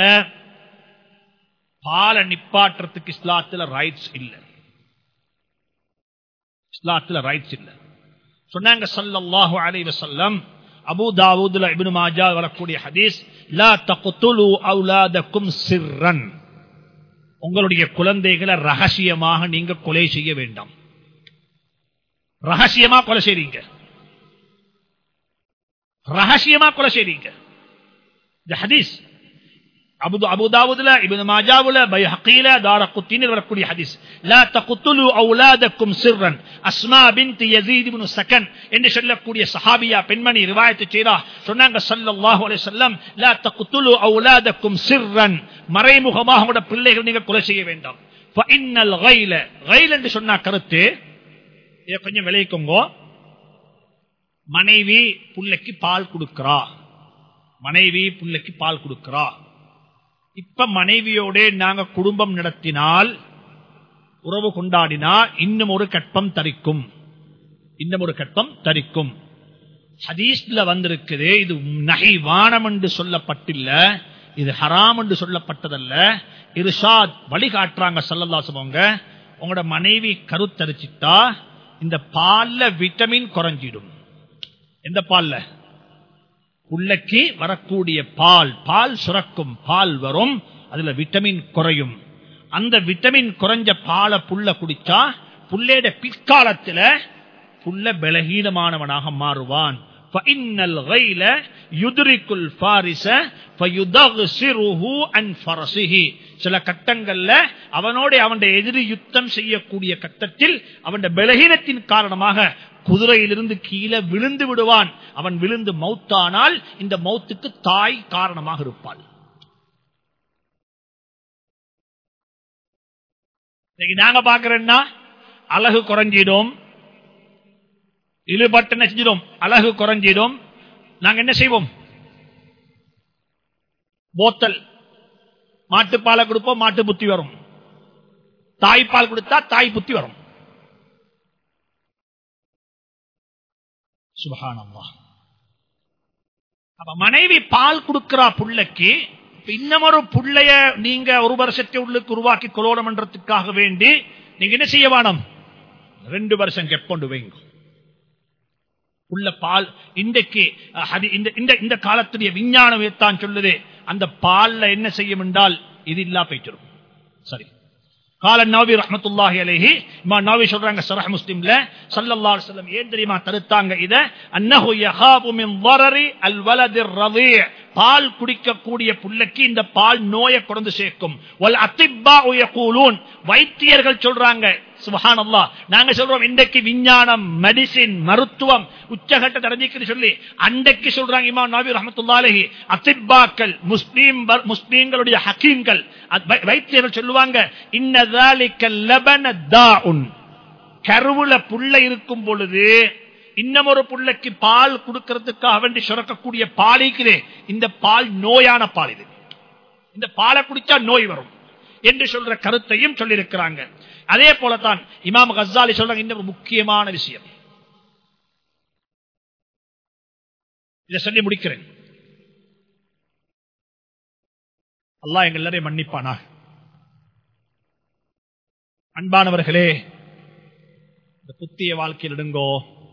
பாலை நிப்பாட்டுறதுக்கு இஸ்லாத்துல ரைட்ஸ் இல்ல, இஸ்லாத்துல ரைட்ஸ் இல்ல. சொன்னாங்க ஸல்லல்லாஹு அலைஹி வஸல்லம், அபூ தாவூதுல இப்னு மாஜா வரக்கூடிய ஹதீஸ், லா தக்துலு அவுலாதக்கும் சிர்ரன், உங்களுடைய குழந்தைகளை ரகசியமாக நீங்க கொலை செய்ய வேண்டாம். ரகசியமா கொலை செய்றீங்க, ரகசியமா கொலை செய்றீங்க. இந்த ஹதீஸ் அபூ அபூ தாவூதுல இப்னு மாஜாவுல பைஹகீல தாரகுத்தினில் வரக்கூடிய ஹதீஸ். லா தக்துலு அவுலாதக்கும் சிர்ரன், அஸ்மா பின்த் யஸீத் இப்னு சகன் என்று சொல்லக்கூடிய சஹாபியா பெண்மணி ரிவாயத் செய்றா. சொன்னாங்க ஸல்லல்லாஹு அலைஹி வஸல்லம், லா தக்துலு அவுலாதக்கும் சிர்ரன், மறைமுகமாக உங்களுடைய பிள்ளைகள் நீங்க கொலை செய்ய வேண்டாம். ஃபஇன்னல் கைல, கைல் என்று சொன்னா கருத்து, இதை கொஞ்சம் விளைவிக்கோங்க. மனைவி புள்ளைக்கு பால் கொடுக்கிறா, மனைவி புள்ளைக்கு பால் கொடுக்கிறா. இப்ப மனைவியோட நாங்க குடும்பம் நடத்தினால், உறவு கொண்டாடினா இன்னும் ஒரு கற்பம் தரிக்கும், இன்னும் ஒரு கற்பம் தரிக்கும். ஹதீஸ்ல வந்திருக்குது, இது நஹிவானம் என்று சொல்லப்பட்டில்ல, இது ஹராம் என்று சொல்லப்பட்டதல்ல. இர்ஷாத் வழிகாட்டுறாங்க ஸல்லல்லாஹு அலைஹி வஸல்லம், உங்களோட மனைவி கருத்தரிச்சிட்டா இந்த பால்ல விட்டமின் குறைஞ்சிடும். எந்த பால்ல? புள்ளைக்கு வரக்கூடிய பால், பால் சுரக்கும், பால் வரும், அதுல விட்டமின் குறையும். அந்த விட்டமின் குறைஞ்ச பாலை புள்ள குடிச்சா புள்ளையோட பிற்காலத்துல புள்ள பலகீனமானவனாக மாறுவான். ஃபஇன்னல் கைல யுத்ரிகுல் ஃபாரிஸ ஃபயுதக்ஸிருஹு அன் ஃபரஸிஹி, சில கட்டங்கள்ல அவனோட அவனுடைய எதிரி யுத்தம் செய்யக்கூடிய கட்டத்தில் அவனுடைய பலகீனத்தின் காரணமாக குதிரையிலிருந்து கீழே விழுந்து விடுவான். அவன் விழுந்து மௌத்தானால் இந்த மௌத்துக்கு தாய் காரணமாக இருப்பாள். நாங்க பாக்குறேன்னா அழகு குறைஞ்சிடும், இழுபட்டு என்ன செஞ்சிடும், அழகு குறைஞ்சிடும். நாங்க என்ன செய்வோம், போத்தல் மாட்டுப்பாலை கொடுப்போம், மாட்டு புத்தி வரும். தாய்ப்பால் கொடுத்தா தாய் புத்தி வரும். சுப்ஹானல்லாஹ். அப்ப மனைவி பால் கொடுக்கிறா புள்ளைக்கு, இன்னமொரு புள்ளைய நீங்க ஒரு வருஷத்தை உள்ளுக்கு உருவாக்கி கொள்ளணும் என்றதுக்காக வேண்டி நீங்க என்ன செய்ய வேணும், ரெண்டு வருஷம் கெப்பொண்டு வைங்க. உள்ள பால் இன்றைக்கு இந்த காலத்துடைய விஞ்ஞானம் தான் சொல்லுது, அந்த பால்ல என்ன செய்யும் என்றால் இது இல்லா போயிட்டு. சரி, قال النووي رحمه الله عليه ما نووي சொல்றாங்க ஷரஹ் முஸ்லிம்ல ஸல்லல்லாஹு அலைஹி வஸல்லம் ஏன் தெரியுமா தடுத்தாங்க இத, அன்னஹு யஹாபு மின் ضرر الولد الرضيع, பால் குடிக்கக்கூடிய புள்ளைக்கு இந்த பால் நோயை கொண்டு சேர்க்கும். வல் அத்திப்பாஉ யகூலூன், வைத்தியர்கள் சொல்றாங்க. சுப்ஹானல்லாஹ். நாங்க சொல்றோம் இன்றைக்கு விஞ்ஞானம், மெடிசின், மருத்துவம் உச்சகட்டத்தை அடைஞ்சிக்குன்னு சொல்லி, அன்றைக்கு சொல்றாங்க இமாம் நவவி ரஹ்மத்துல்லாஹி அலைஹி, அத்திப்பாக்கள், முஸ்லிம் முஸ்லிம்களுடைய ஹக்கீம்கள், வைத்தியர்கள் சொல்லுவாங்க, இன்ன ذلك اللبن داء, கருவுல புள்ள இருக்கும் பொழுது இன்னமொரு புள்ளைக்கு பால் கொடுக்கிறதுக்காக வேண்டி சுரக்கக்கூடிய பாலிக்கிறே, இந்த பால் நோயான பால், இது இந்த பாலை குடிச்சா நோய் வரும் என்று சொல்ற கருத்தையும் சொல்லியிருக்கிறாங்க. அதே போலதான் இமாம் கஸ்ஸாலி சொல்றாங்க இன்னொரு முக்கியமான விஷயம், இதை சொல்லி முடிக்கிறேன். அல்லாஹ் எங்கள் எல்லாரையும் மன்னிப்பானா. அன்பானவர்களே, இந்த புத்திய வாழ்க்கையில் இடுங்கோ.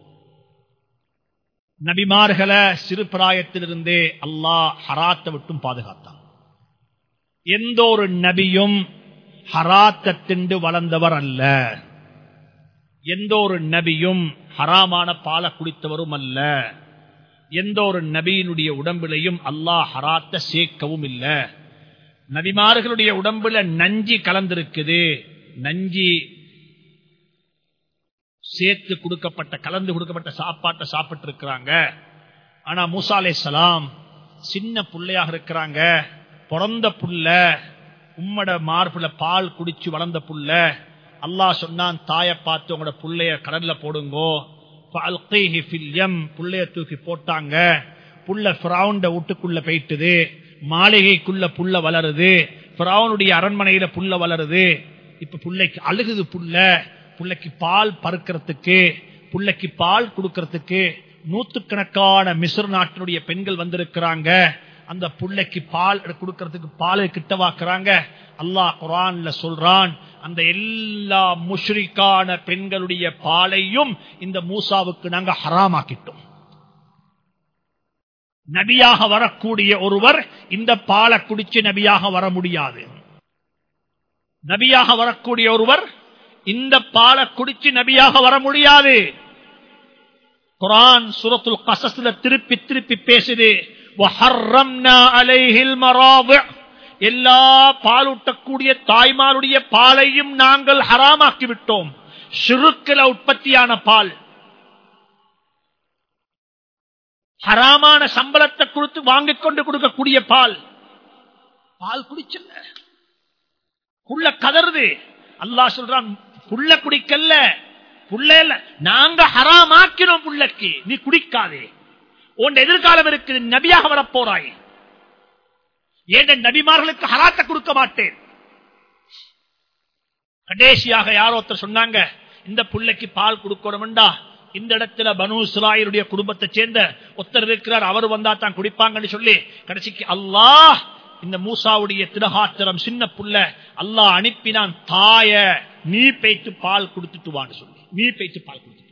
நபிமார்களை சிறு பிராயத்திலிருந்தே அல்லாஹ் ஹராத்தை விட்டும் பாதுகாத்தான். எந்த ஒரு நபியும் ஹராத்தை திண்டு வளர்ந்தவர் அல்ல. எந்த ஒரு நபியும் ஹராமான பாலை குடித்தவரும் அல்ல. எந்த ஒரு நபியினுடைய உடம்பிலையும் அல்லாஹ் ஹராத்தை சேர்க்கவும் இல்லை. நபிமார்களுடைய உடம்புல நஞ்சி கலந்திருக்குது, நஞ்சி சேர்த்து கொடுக்கப்பட்ட கலந்து கொடுக்கப்பட்ட சாப்பாட்டை சாப்பிட்டு இருக்கிறாங்க. ஆனா மூசா அலைஹிஸ்ஸலாம் சின்ன புள்ளையாக இருக்கிறாங்க, பிறந்த புள்ள, உம்மட மார்புல பால் குடிச்சு வளர்ந்த புள்ள. அல்லாஹ் சொன்னான், தாயை பார்த்து உங்களோட புள்ளைய கடல்ல போடுங்கோ. புள்ளைய தூக்கி போட்டாங்க. புள்ள ஃபிரௌன் வீட்டுக்குள்ள போயிட்டுது, மாளிகைக்குள்ள புள்ள வளருது, ஃபிரௌனுடைய அரண்மனையில புள்ள வளருது. இப்ப புள்ளைக்கு அழுகுது, புள்ள புள்ளைக்கு பால் பருக்கிறதுக்கு, புள்ளைக்கு பால் கொடுக்கறதுக்கு நூத்துக்கணக்கான மிஸ்ர் நாட்டினுடைய பெண்கள் வந்திருக்கிறாங்க. அந்த புள்ளைக்கு பால் கொடுக்கறதுக்கு பால் கிட்டவாக்குறாங்க. அல்லாஹ் குர்ஆன்ல சொல்றான், அந்த எல்லா முஷ்ரிக்கான பெண்களுடைய பாலையும் இந்த மூசாவுக்கு நாங்க ஹராமாக்கிட்டோம். நபியாக வரக்கூடிய ஒருவர் இந்த பாலை குடிச்சு நபியாக வர முடியாது. நபியாக வரக்கூடிய ஒருவர் இந்த பாலை குடிச்சு நபியாக வர முடியாது. குர்ஆன் சூரத்துல் கஸஸ்ல திருப்பி திருப்பி பேசுது, வஹர்ரம்னா அலைஹில் மராதி, எல்லா பாலூட்டக்கூடிய தாய்மாருடைய பாலையும் நாங்கள் ஹராமாக்கி விட்டோம். ஷிர்க்ல உற்பத்தியான பால், ஹராமான சம்பளத்தை கொடுத்து வாங்கிக் கொண்டு கொடுக்கக்கூடிய பால், பால் குடிச்சல்ல, புள்ள கதறுது. அல்லாஹ் சொல்றான், புள்ள குடிக்கல்ல, புள்ள இல்ல, நாங்க ஹராமாக்கினோம் புள்ளக்கு, நீ குடிக்காதே. உன் எதிர்காலம் இருக்குது, நபியாக வரப்போறாய். ஏன் நபிமார்களுக்கு ஹராத்தை கொடுக்க மாட்டேன். கடைசியாக யாரோ ஒருத்தர் சொன்னாங்க, இந்த புள்ளைக்கு பால் கொடுக்கணும்டா, இந்த இடத்துல பனு இஸ்ராயீலுடைய குடும்பத்தை சேர்ந்த ஒருத்தர் இருக்கிறார், அவர் வந்தா தான் குடிப்பாங்கன்னு சொல்லி கடைசிக்கு அல்லாஹ் இந்த மூசாவுடைய திரகாத்திரம் சின்ன புள்ள அல்லாஹ் அனுப்பினான், தாய நீ பேய்த்து பால் கொடுத்துட்டு வான்னு சொல்லி, நீ பேய்த்து பால் கொடுத்துட்டு.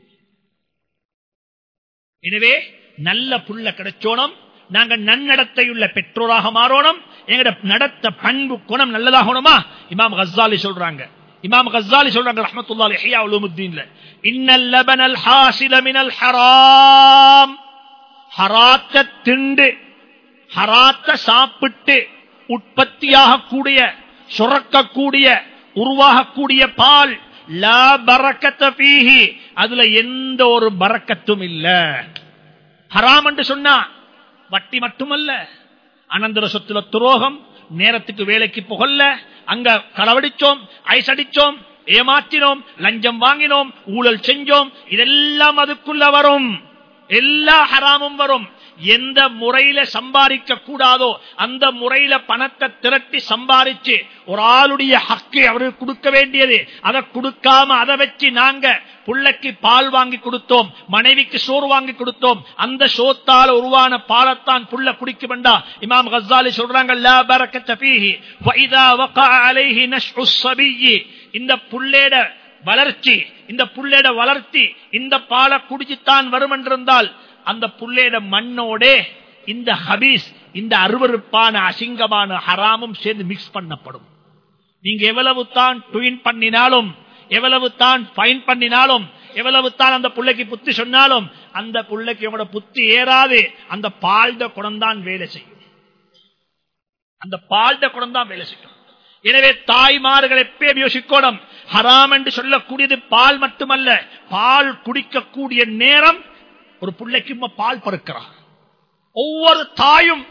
எனவே நல்ல புள்ள கிடைச்சோனும், நாங்க நன்னடத்தையுள்ள பெற்றோராக மாறணும், எங்கட நடத்த பண்பு குணம் நல்லதாகணுமா. இமாம் கஸ்ஸாலி சொல்றாங்க, இமாம் கஸ்ஸாலி சொல்றாங்க ரஹ்மத்துல்லாஹி அலைஹி இஹ்யா உலூமுத்தீன்ல, இன்னல் லபனல் ஹாஸில மினல் ஹராம், ஹராத்த திண்டு ஹராத்த சாப்பிட்டு உற்பத்தியாகக்கூடிய சுரக்கக்கூடிய உருவாகக்கூடிய பால் லா பரக்கத ஃபீஹி, அதுல எந்த ஒரு பரக்கத்தும் இல்ல. ஹராம் என்று சொன்னா வட்டி மட்டுமல்ல, அனந்தர சொத்துல துரோகம், நேரத்துக்கு வேலைக்கு புகழ்ல, அங்க களவடிச்சோம், ஐஸ் அடிச்சோம், ஏமாற்றினோம், லஞ்சம் வாங்கினோம், ஊழல் செஞ்சோம், இதெல்லாம் அதுக்குள்ள வரும். எல்லா ஹராமும் வரும். எந்த முறையில சம்பாதிக்க கூடாதோ அந்த முறையில பணத்தை திரட்டி சம்பாதிச்சு ஒரு ஆளுடைய ஹக்கை அவருக்கு கொடுக்க வேண்டியது, அதை கொடுக்காம அதை வச்சு நாங்க புள்ளைக்கு பால் வாங்கி கொடுத்தோம், மனைவிக்கு சோறு வாங்கி கொடுத்தோம், அந்த சோத்தால உருவான பாலத்தான் புள்ள குடிக்க வேண்டாம். இமாம் கஸ்ஸாலி சொல்றாங்க, லா பரக்கத ஃபீஹி வஇதா வகஅ அலைஹி நஷ்உ ஸபிய்யி. இந்த புள்ளைட வளர்ச்சி, இந்த புள்ளைட வளர்ச்சி இந்த பாலை குடிச்சுத்தான் வரும் என்றிருந்தால் அந்த புள்ளைட மண்ணோட இந்த ஹபீஸ், இந்த அருவருப்பான அசிங்கமான ஹராமும் சேர்ந்து மிக்ஸ் பண்ணப்படும். நீங்க எவ்வளவு தான் ட்வின் பண்ணினாலும், எவ்வளவு தான் ஃபைன் பண்ணினாலும், எவ்வளவு தான் அந்த புள்ளைக்கு புத்தி சொன்னாலும் அந்த புள்ளைக்கு உங்களோட புத்தி ஏறாது. அந்த பால்ட குணம்தான் வேலை செய்யும். அந்த பால்ட குணம்தான் வேலை செய்யும். எனவே தாய்மார்கள் எப்பயும் யோசிக்கணும், ஹராம் என்று சொல்லக்கூடியது பால் மட்டுமல்ல, பால் குடிக்கக்கூடிய நேரம் ஒரு பிள்ளைக்கு பால் பருக்கிறார். ஒவ்வொரு தாயும்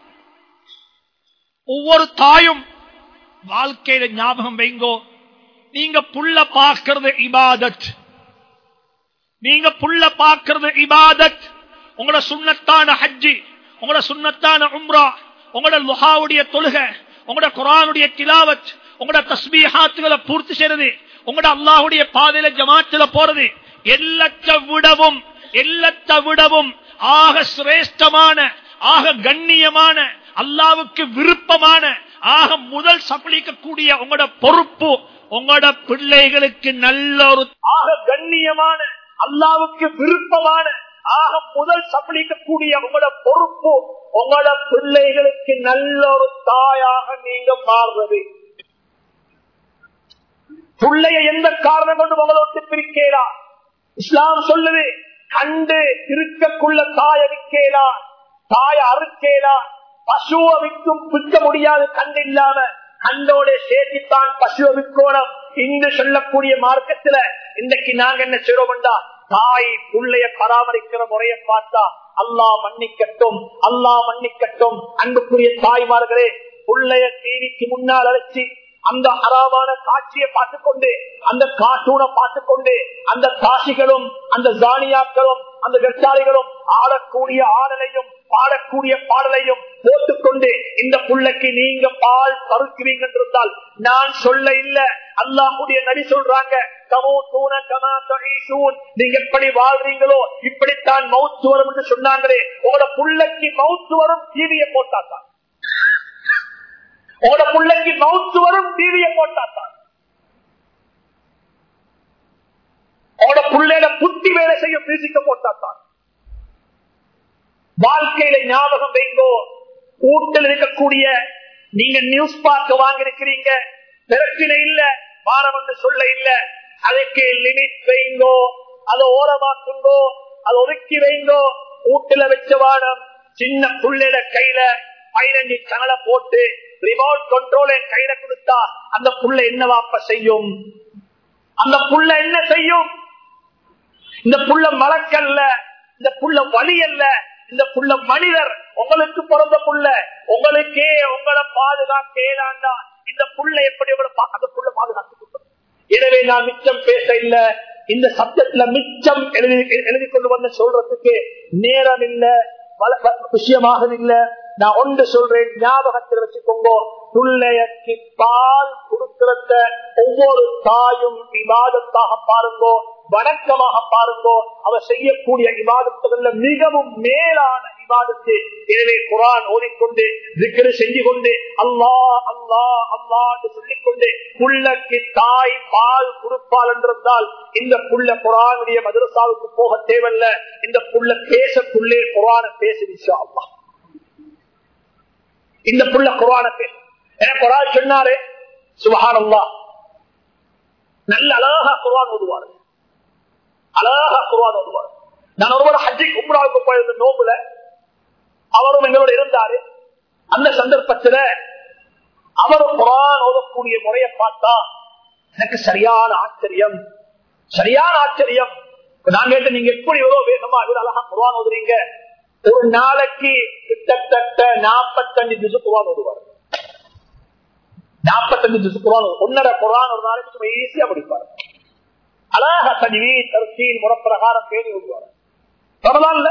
ஒவ்வொரு தாயும் வாழ்க்கையில ஞாபகம் வைங்கோ, நீங்க புள்ள பார்க்கிறது இபாதத், நீங்க புள்ள பார்க்கிறது இபாதத். உங்களோட சுன்னத்தான ஹஜ்ஜி, உங்களோட சுன்னத்தான உம்ரா, உங்களோட லுஹாவுடைய தொழுகை, உங்களோட குர்ஆனுடைய திலாவத், உங்களோட தஸ்பீஹாத்துகளை பூர்த்தி செய்யறது, உங்களோட அல்லாஹ்வுடைய பாதையில ஜமாத்துல போறது, எல்லாத்த விடவும் எல்லாத்த விடவும் ஆக சிரேஷ்டமான, ஆக கண்ணியமான, அல்லாஹ்வுக்கு விருப்பமான, ஆக முதல் சப்பளிக்கக்கூடிய உங்களோட பொறுப்பு உங்களோட பிள்ளைகளுக்கு நல்ல ஒரு ஆக கண்ணியமான, அல்லாஹ்வுக்கு விருப்பமான, ஆக முதல் சப்பளிக்கக்கூடிய உங்களோட பொறுப்பு உங்களோட பிள்ளைகளுக்கு நல்ல ஒரு தாயாக நீங்க மாறுறது. பிள்ளைய எந்த காரணம் கொண்டு உங்களோட்டு பிரிக்கலாம்? இஸ்லாம் சொல்லுது, கண்டு இருக்கக்குள்ள தாய விற்கலா, தாய அறுக்கலா, பசுவை விற்கும் விற்க முடியாது கண்டு இல்லாம, கண்டோட சேர்த்தித்தான் பசுவை விற்கணும் என்று சொல்லக்கூடிய மார்க்கத்துல இன்றைக்கு நாங்க என்ன செய்யறோம்டா, தாய் புள்ளைய பராமரிக்கிற முறையை பார்த்தா அல்லாஹ் மன்னிக்கட்டும், அல்லாஹ் மன்னிக்கட்டும். அன்புக்குரிய தாய்மார்களே, புள்ளைய டிவிக்கு முன்னால் அழைச்சி அந்த ஹராமான காட்சியை பார்த்துக்கொண்டு, அந்த கார்ட்டூனை பார்த்துக்கொண்டு, அந்த காசிகளும் அந்த ஜானியாக்களும் அந்த கர்ச்சாலிகளும் ஆடக்கூடிய ஆடலையும் பாடக்கூடிய பாடலையும் போட்டுக்கொண்டு இந்த புள்ளைக்கு நீங்க பால் பருக்குவீங்க என்றால் நான் சொல்ல இல்ல, அல்லாஹ்வுடைய நபி சொல்றாங்க, நீங்க எப்படி வாழ்றீங்களோ இப்படித்தான் மவுத்து வரும் என்று சொன்னாங்களே. உங்களோட புள்ளைக்கு மவுத்து வரும் டிவியை போட்டாத்தான், உங்களோட புள்ளைக்கு மவுத்து வரும் டிவியை போட்டாத்தான், உங்களோட புள்ளையில புத்தி வேலை செய்ய பேசிக்க போட்டாத்தான். வாழ்க்கையில ஞாபகம் வைங்கோ, வீட்டில் இருக்கக்கூடிய நீங்க நியூஸ் பார்க்க வாங்கிருக்கிறீங்க, பிரச்சனை இல்ல, வாரம் என்று சொல்ல இல்ல, அதுக்கு லிமிட் வைங்கோ, அதை ஓரமாக்குங்கோ, அதை ஒதுக்கி வைங்கோ. வீட்டுல வச்ச வாரம் சின்ன புள்ளையில கையில பதினஞ்சு சேனலை போட்டு ரிமோட் கண்ட்ரோல் என் கையில கொடுத்தா அந்த புள்ள என்னவாப்ப செய்யும்? அந்த புள்ள என்ன செய்யும்? இந்த புள்ள மலக்கல்ல, இந்த புள்ள வலி அல்ல, இந்த புள்ள மனிதர். உங்களுக்கு பிறந்த புள்ள உங்களுக்கே உங்களை பாதுகாக்கேதாண்டா, இந்த புள்ள எப்படி அந்த புள்ள பாதுகாத்து கொடுக்கும். எனவே நான் மிச்சம் பேச இல்ல, இந்த சப்ஜெக்ட்ல மிச்சம் எழுதி எழுதி கொண்டு வந்து சொல்றதுக்கு நேரம் இல்ல, விஷயமாக இல்ல. நான் ஒன்று சொல்றேன், ஞாபகத்தில் வச்சுக்கோங்க, புள்ளையக்கு பால் கொடுக்கிறத ஒவ்வொரு தாயும் இபாதத்தாக பாருங்கோ, வணக்கமாக பாருங்கோ. அவர் செய்யக்கூடிய இபாதத்துகள்ல மிகவும் மேலான இபாதத்து. எனவே குர்ஆன் ஓதிக்கொண்டு திக்ர் செஞ்சு கொண்டு அல்லாஹ் அல்லாஹ் அல்லாஹ் என்று சொல்லிக்கொண்டு புள்ளக்கு தாய் பால் கொடுப்பால் என்றிருந்தால் இந்த புள்ள குர்ஆனுடைய மதரசாவுக்கு போக தேவையில்ல. இந்த புள்ள பேசக்குள்ளே குர்ஆனை பேசி இன்ஷா அல்லாஹ். இந்த புள்ள குர்ஆனை பேச எனக்கு ஒரு ஆள் சொன்னாரு, சுப்ஹானல்லாஹ், நல்ல அழகா குர்ஆன் ஓதுவாரு, அழகா குர்ஆன் ஓதுவாரு. நான் ஒருவர் ஹஜ்ஜி உம்ராவுக்கு போயிருந்த நோம்புல அவரும் எங்களோட இருந்தாரு. அந்த சந்தர்ப்பத்துல அவரும் குர்ஆன் ஓதக்கூடிய முறையை பார்த்தா எனக்கு சரியான ஆச்சரியம், சரியான ஆச்சரியம். நான் கேட்டு, நீங்க எப்படி எவ்வளவு வேகமா இவ்வளவு அழகா குர்ஆன் ஓதுறீங்க? ஒரு நாளைக்கு கிட்டத்தட்ட நாற்பத்தஞ்சு ஜுஸ் குர்ஆன் ஓதுவார். நாற்பத்தஞ்சு ஜுஸ் குர்ஆன், ஒன்னரை குர்ஆன் ஒரு நாளைக்கு ஈஸியா படிப்பார். அழகா தஜ்வீத் தர்தீல் முறப்பிரகாரம் பேணி விடுவார். ரமலான்ல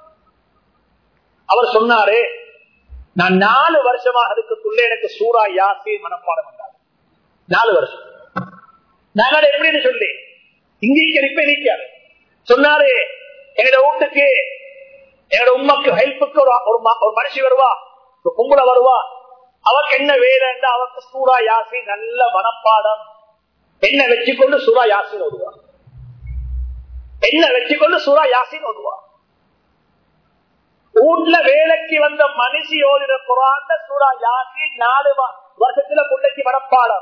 அவர் சொன்னாரு, நான் நாலு வருஷமாக இருக்கக்குள்ள எனக்கு சூரா யாசீன் மனப்பாடம் பண்ணாரு. நாலு வருஷம் நாங்க எப்படின்னு சொல்லி இங்க இப்ப நிக்காரு சொன்னாரு, எங்க வீட்டுக்கு எங்க உண்மைக்கு ஹெல்ப்புக்கு ஒரு மனுஷி வருவா, ஒரு கும்பல வருவா, அவருக்கு என்ன வேலை, அவருக்கு சூரா யாசீன் நல்ல மனப்பாடம், என்ன வச்சுக்கொண்டு சூரா யாசீன் ஓடுவா, என்ன வச்சுக்கொண்டு சூரா யாசீன் ஓடுவா. வீட்டுல வேலைக்கு வந்த மனுஷி ஓடுற குரான் சூரா யாசீன் நாலு வருஷத்துல பிள்ளைக்கு மனப்பாடம்.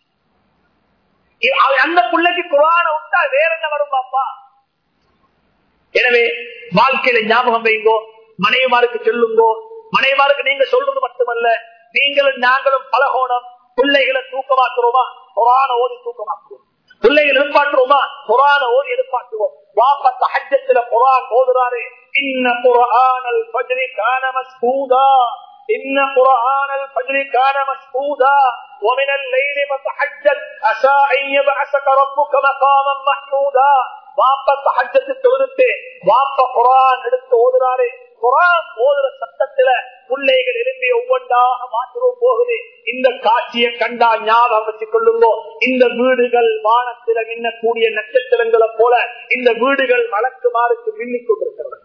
அந்த பிள்ளைக்கு குரான விட்டா வேற என்ன வரும் பாப்பா? எனவே வாழ்க்கையில ஞாபகம் வைங்கோ, மனைவிமாருக்கு சொல்லுங்கோ, மனைவிமாருக்கு நீங்க சொல்றது மட்டுமல்ல, நீங்களும் நாங்களும் பலகோணம். பிள்ளைகளை தூக்கமாக்குறோமா, குரான ஓதி தூக்கமாக்குவோம். பிள்ளைகள் எழுப்பாட்டுவோமா, குரான ஓதி எழுப்பாட்டுவோம். வாப்பா தஹஜ்ஜத்துல குரான் ஓதுறாரு, இன்ன குர்ஆனல் ஃபஜ்ரி கான மஸ்கூதா, இன்ன குர்ஆனல் ஃபஜ்ரி கான மஸ்கூதா ومن الليل فتهجد عسى ان يبعثك ربك مقاما محمودا. வாப்பா தஹஜ்ஜத் தொழுது வாப்பா குர்ஆன் எடுத்து ஓதுறாரு. குர்ஆன் ஓதுற சத்தத்துல பிள்ளைகள் எழுப்பி ஒவ்வொன்றாக மாற்றவும் போகுது. இந்த காட்சியை கண்டா ஞாபகம் வச்சுக் கொள்ளுங்கோ, இந்த வீடுகள் வானத்தில மின்னக்கூடிய நட்சத்திரங்களை போல இந்த வீடுகள் மலக்குமாருக்கு மின்னிக் கொண்டிருக்கிறது.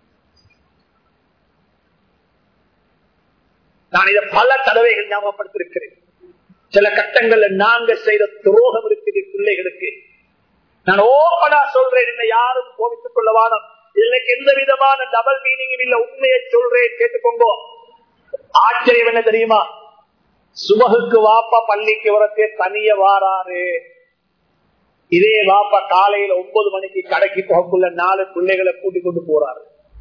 நான் இதை பல தடவைகள் ஞாபகப்படுத்திருக்கிறேன். சில கட்டங்கள்ல நாங்க செய்த துரோகம் இருக்குது பிள்ளைகளுக்கு. நான் ஓப்பனா சொல்றேன், என்ன யாரும் கோபித்துக் கொள்ள வானம். இதுக்கு எந்த விதமான டபுள் மீனிங்கும் இல்ல, உண்மையை சொல்றேன், கேட்டுக்கோங்க. ஆச்சரியம் என்ன தெரியுமா? சுபகுக்கு வாப்பா பள்ளிக்கு வரத்தே தனிய வாராரு. இதே வாப்பா காலையில ஒன்பது மணிக்கு கடைக்கு போகக்குள்ள நாலு பிள்ளைகளை கூட்டிக் கொண்டு போறாரு.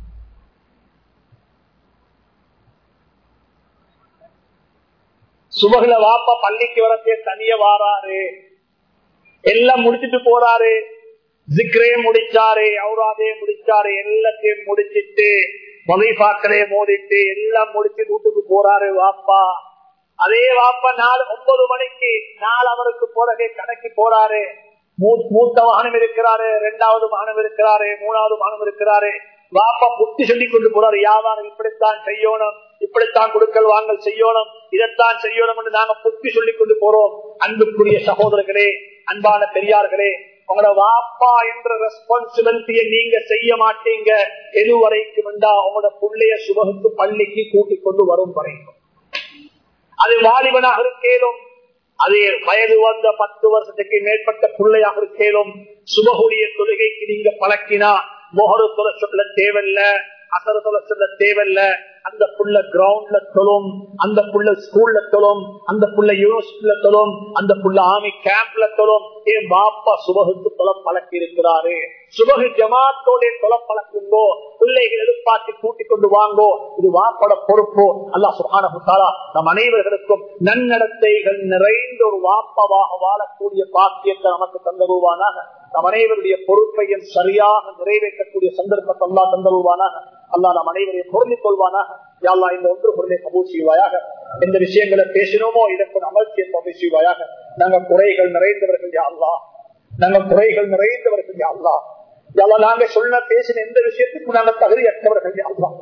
சுபகுல வாப்பா பள்ளிக்கு வரத்தே தனிய வாராரு, எல்லாம் முடிச்சுட்டு போறாரு. ஜிக்ரே முடிச்சாரு, அவுராதே முடிச்சாரு, எல்லாத்தையும் முடிச்சிட்டு வலைபாக்களே மோதிட்டு எல்லாம் முடிச்சு வீட்டுக்கு போறாரு வாப்பா. அதே வாப்பா நாலு ஒன்பது மணிக்கு நாலு அவருக்கு போறதே கடைக்கு போறாரு. மூத்த வாகனம் இருக்கிறாரு, இரண்டாவது வாகனம் இருக்கிறாரு, மூணாவது வாகனம் இருக்கிறாரு. வாப்பா புத்தி சொல்லி கொண்டு போறாரு, வியாபாரம் இப்படித்தான் செய்யணும், இப்படித்தான் கொடுக்கல் வாங்கல் செய்யணும், இதைத்தான் செய்யணும் என்று நாங்க புத்தி சொல்லி கொண்டு போறோம். அன்புக்குரிய சகோதரர்களே, அன்பான பெரியார்களே, உங்களோட வாப்பா என்ற ரெஸ்பான்சிபிலிட்டியை நீங்க செய்ய மாட்டீங்க எதுவரைக்கும் என்றா உங்களோட பிள்ளைய சுபகுக்கு பள்ளிக்கு கூட்டிக் கொண்டு வரும் வரைக்கும். அது வாலிபனாக இருக்கேலும், அது வயது வந்த பத்து வருஷத்துக்கு மேற்பட்ட பிள்ளையாக இருக்கேலும், சுபகுடைய தொழுகைக்கு நீங்க பழக்கினா மொஹரு தொலை சொல்ல தேவையில்ல, அசர தொலை சொல்ல தேவையில்ல. அந்த புள்ள கிரவுண்ட்ல தொழும், அந்த புள்ள ஸ்கூல்ல தொழும், அந்த புள்ள யூனிவர்சிட்டியில தொழும், அந்த புள்ள ஆர்மி கேம்ப்ல தொழும். என் பாப்பா சுபகுக்கு தொலை பழக்கி இருக்கிறாரு. சுபகு ஜமாத்தோட தொலை பழக்குங்கோ, பிள்ளைகள் எதிர்பார்த்து கூட்டிக் கொண்டு வாங்கோ. இது வாப்போட பொறுப்பு. அல்லாஹ் சுப்ஹானஹு வ தஆலா நம் அனைவர்களுக்கும் நன்னடத்தைகள் நிறைந்த ஒரு வாப்பாவாக வாழக்கூடிய பாக்கியத்தை நமக்கு தந்தருவானாக. நம் அனைவருடைய பொறுப்பையும் சரியாக நிறைவேற்றக்கூடிய சந்தர்ப்பத்தை அல்லாஹ் தந்தருவானாக. அல்லாஹ் நம் அனைவரையும் பொருந்திக் கொள்வானாக. யா அல்லாஹ் இந்த ஒன்று பொருளை கபூல் செய்வாயாக. எந்த விஷயங்களை பேசினோமோ இதற்கு அமல் செய்ய செய்வாயாக. நாங்கள் குறைகள் நிறைந்தவர்கள் யா அல்லாஹ், நாங்கள் குறைகள் நிறைந்தவர்கள் யா அல்லாஹ். யா அல்லாஹ் நாங்கள் சொன்ன பேசின எந்த விஷயத்துக்கும் நாங்கள் தகுதியற்றவர்கள் யா அல்லாஹ்.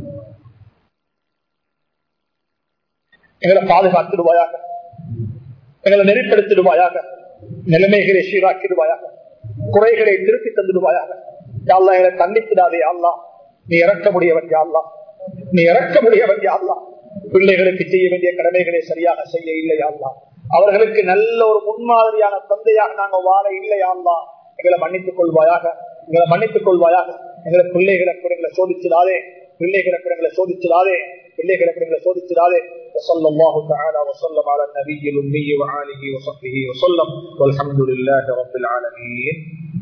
எங்களை பாதுகாத்திடுவாயாக, எங்களை நெறிப்படுத்திடுவாயாக, நிலைமைகளை சீராக்கிடுவாயாக, குறைகளை திருப்பி தந்துடுவாயாக. யா அல்லாஹ் எங்களை தண்டித்திடாதே யா அல்லாஹ். நீ இறக்க முடியவன் யா அல்லாஹ், நீ இறக்க முடியவன் யா அல்லாஹ். பிள்ளைகளுக்கு செய்ய வேண்டிய கடமைகளை சரியாக செய்ய இல்லை யா அல்லாஹ். அவர்களுக்கு நல்ல ஒரு முன்மாதிரியான தந்தையாக நாங்கள் வாழ இல்லை யா அல்லாஹ். எங்களை மன்னித்துக் கொள்வாயாக, எங்களை மன்னித்துக் கொள்வாயாக. எங்களை பிள்ளைகளை குறைகளை சோதிச்சிடாதே, பிள்ளைகளை குறைகளை சோதிச்சிடாதே, பிள்ளைகளை குறைகளை சோதிச்சிடாதே. وصلى الله تعالى وسلم على النبي الأمي وآله وصحبه وسلم والحمد لله رب العالمين.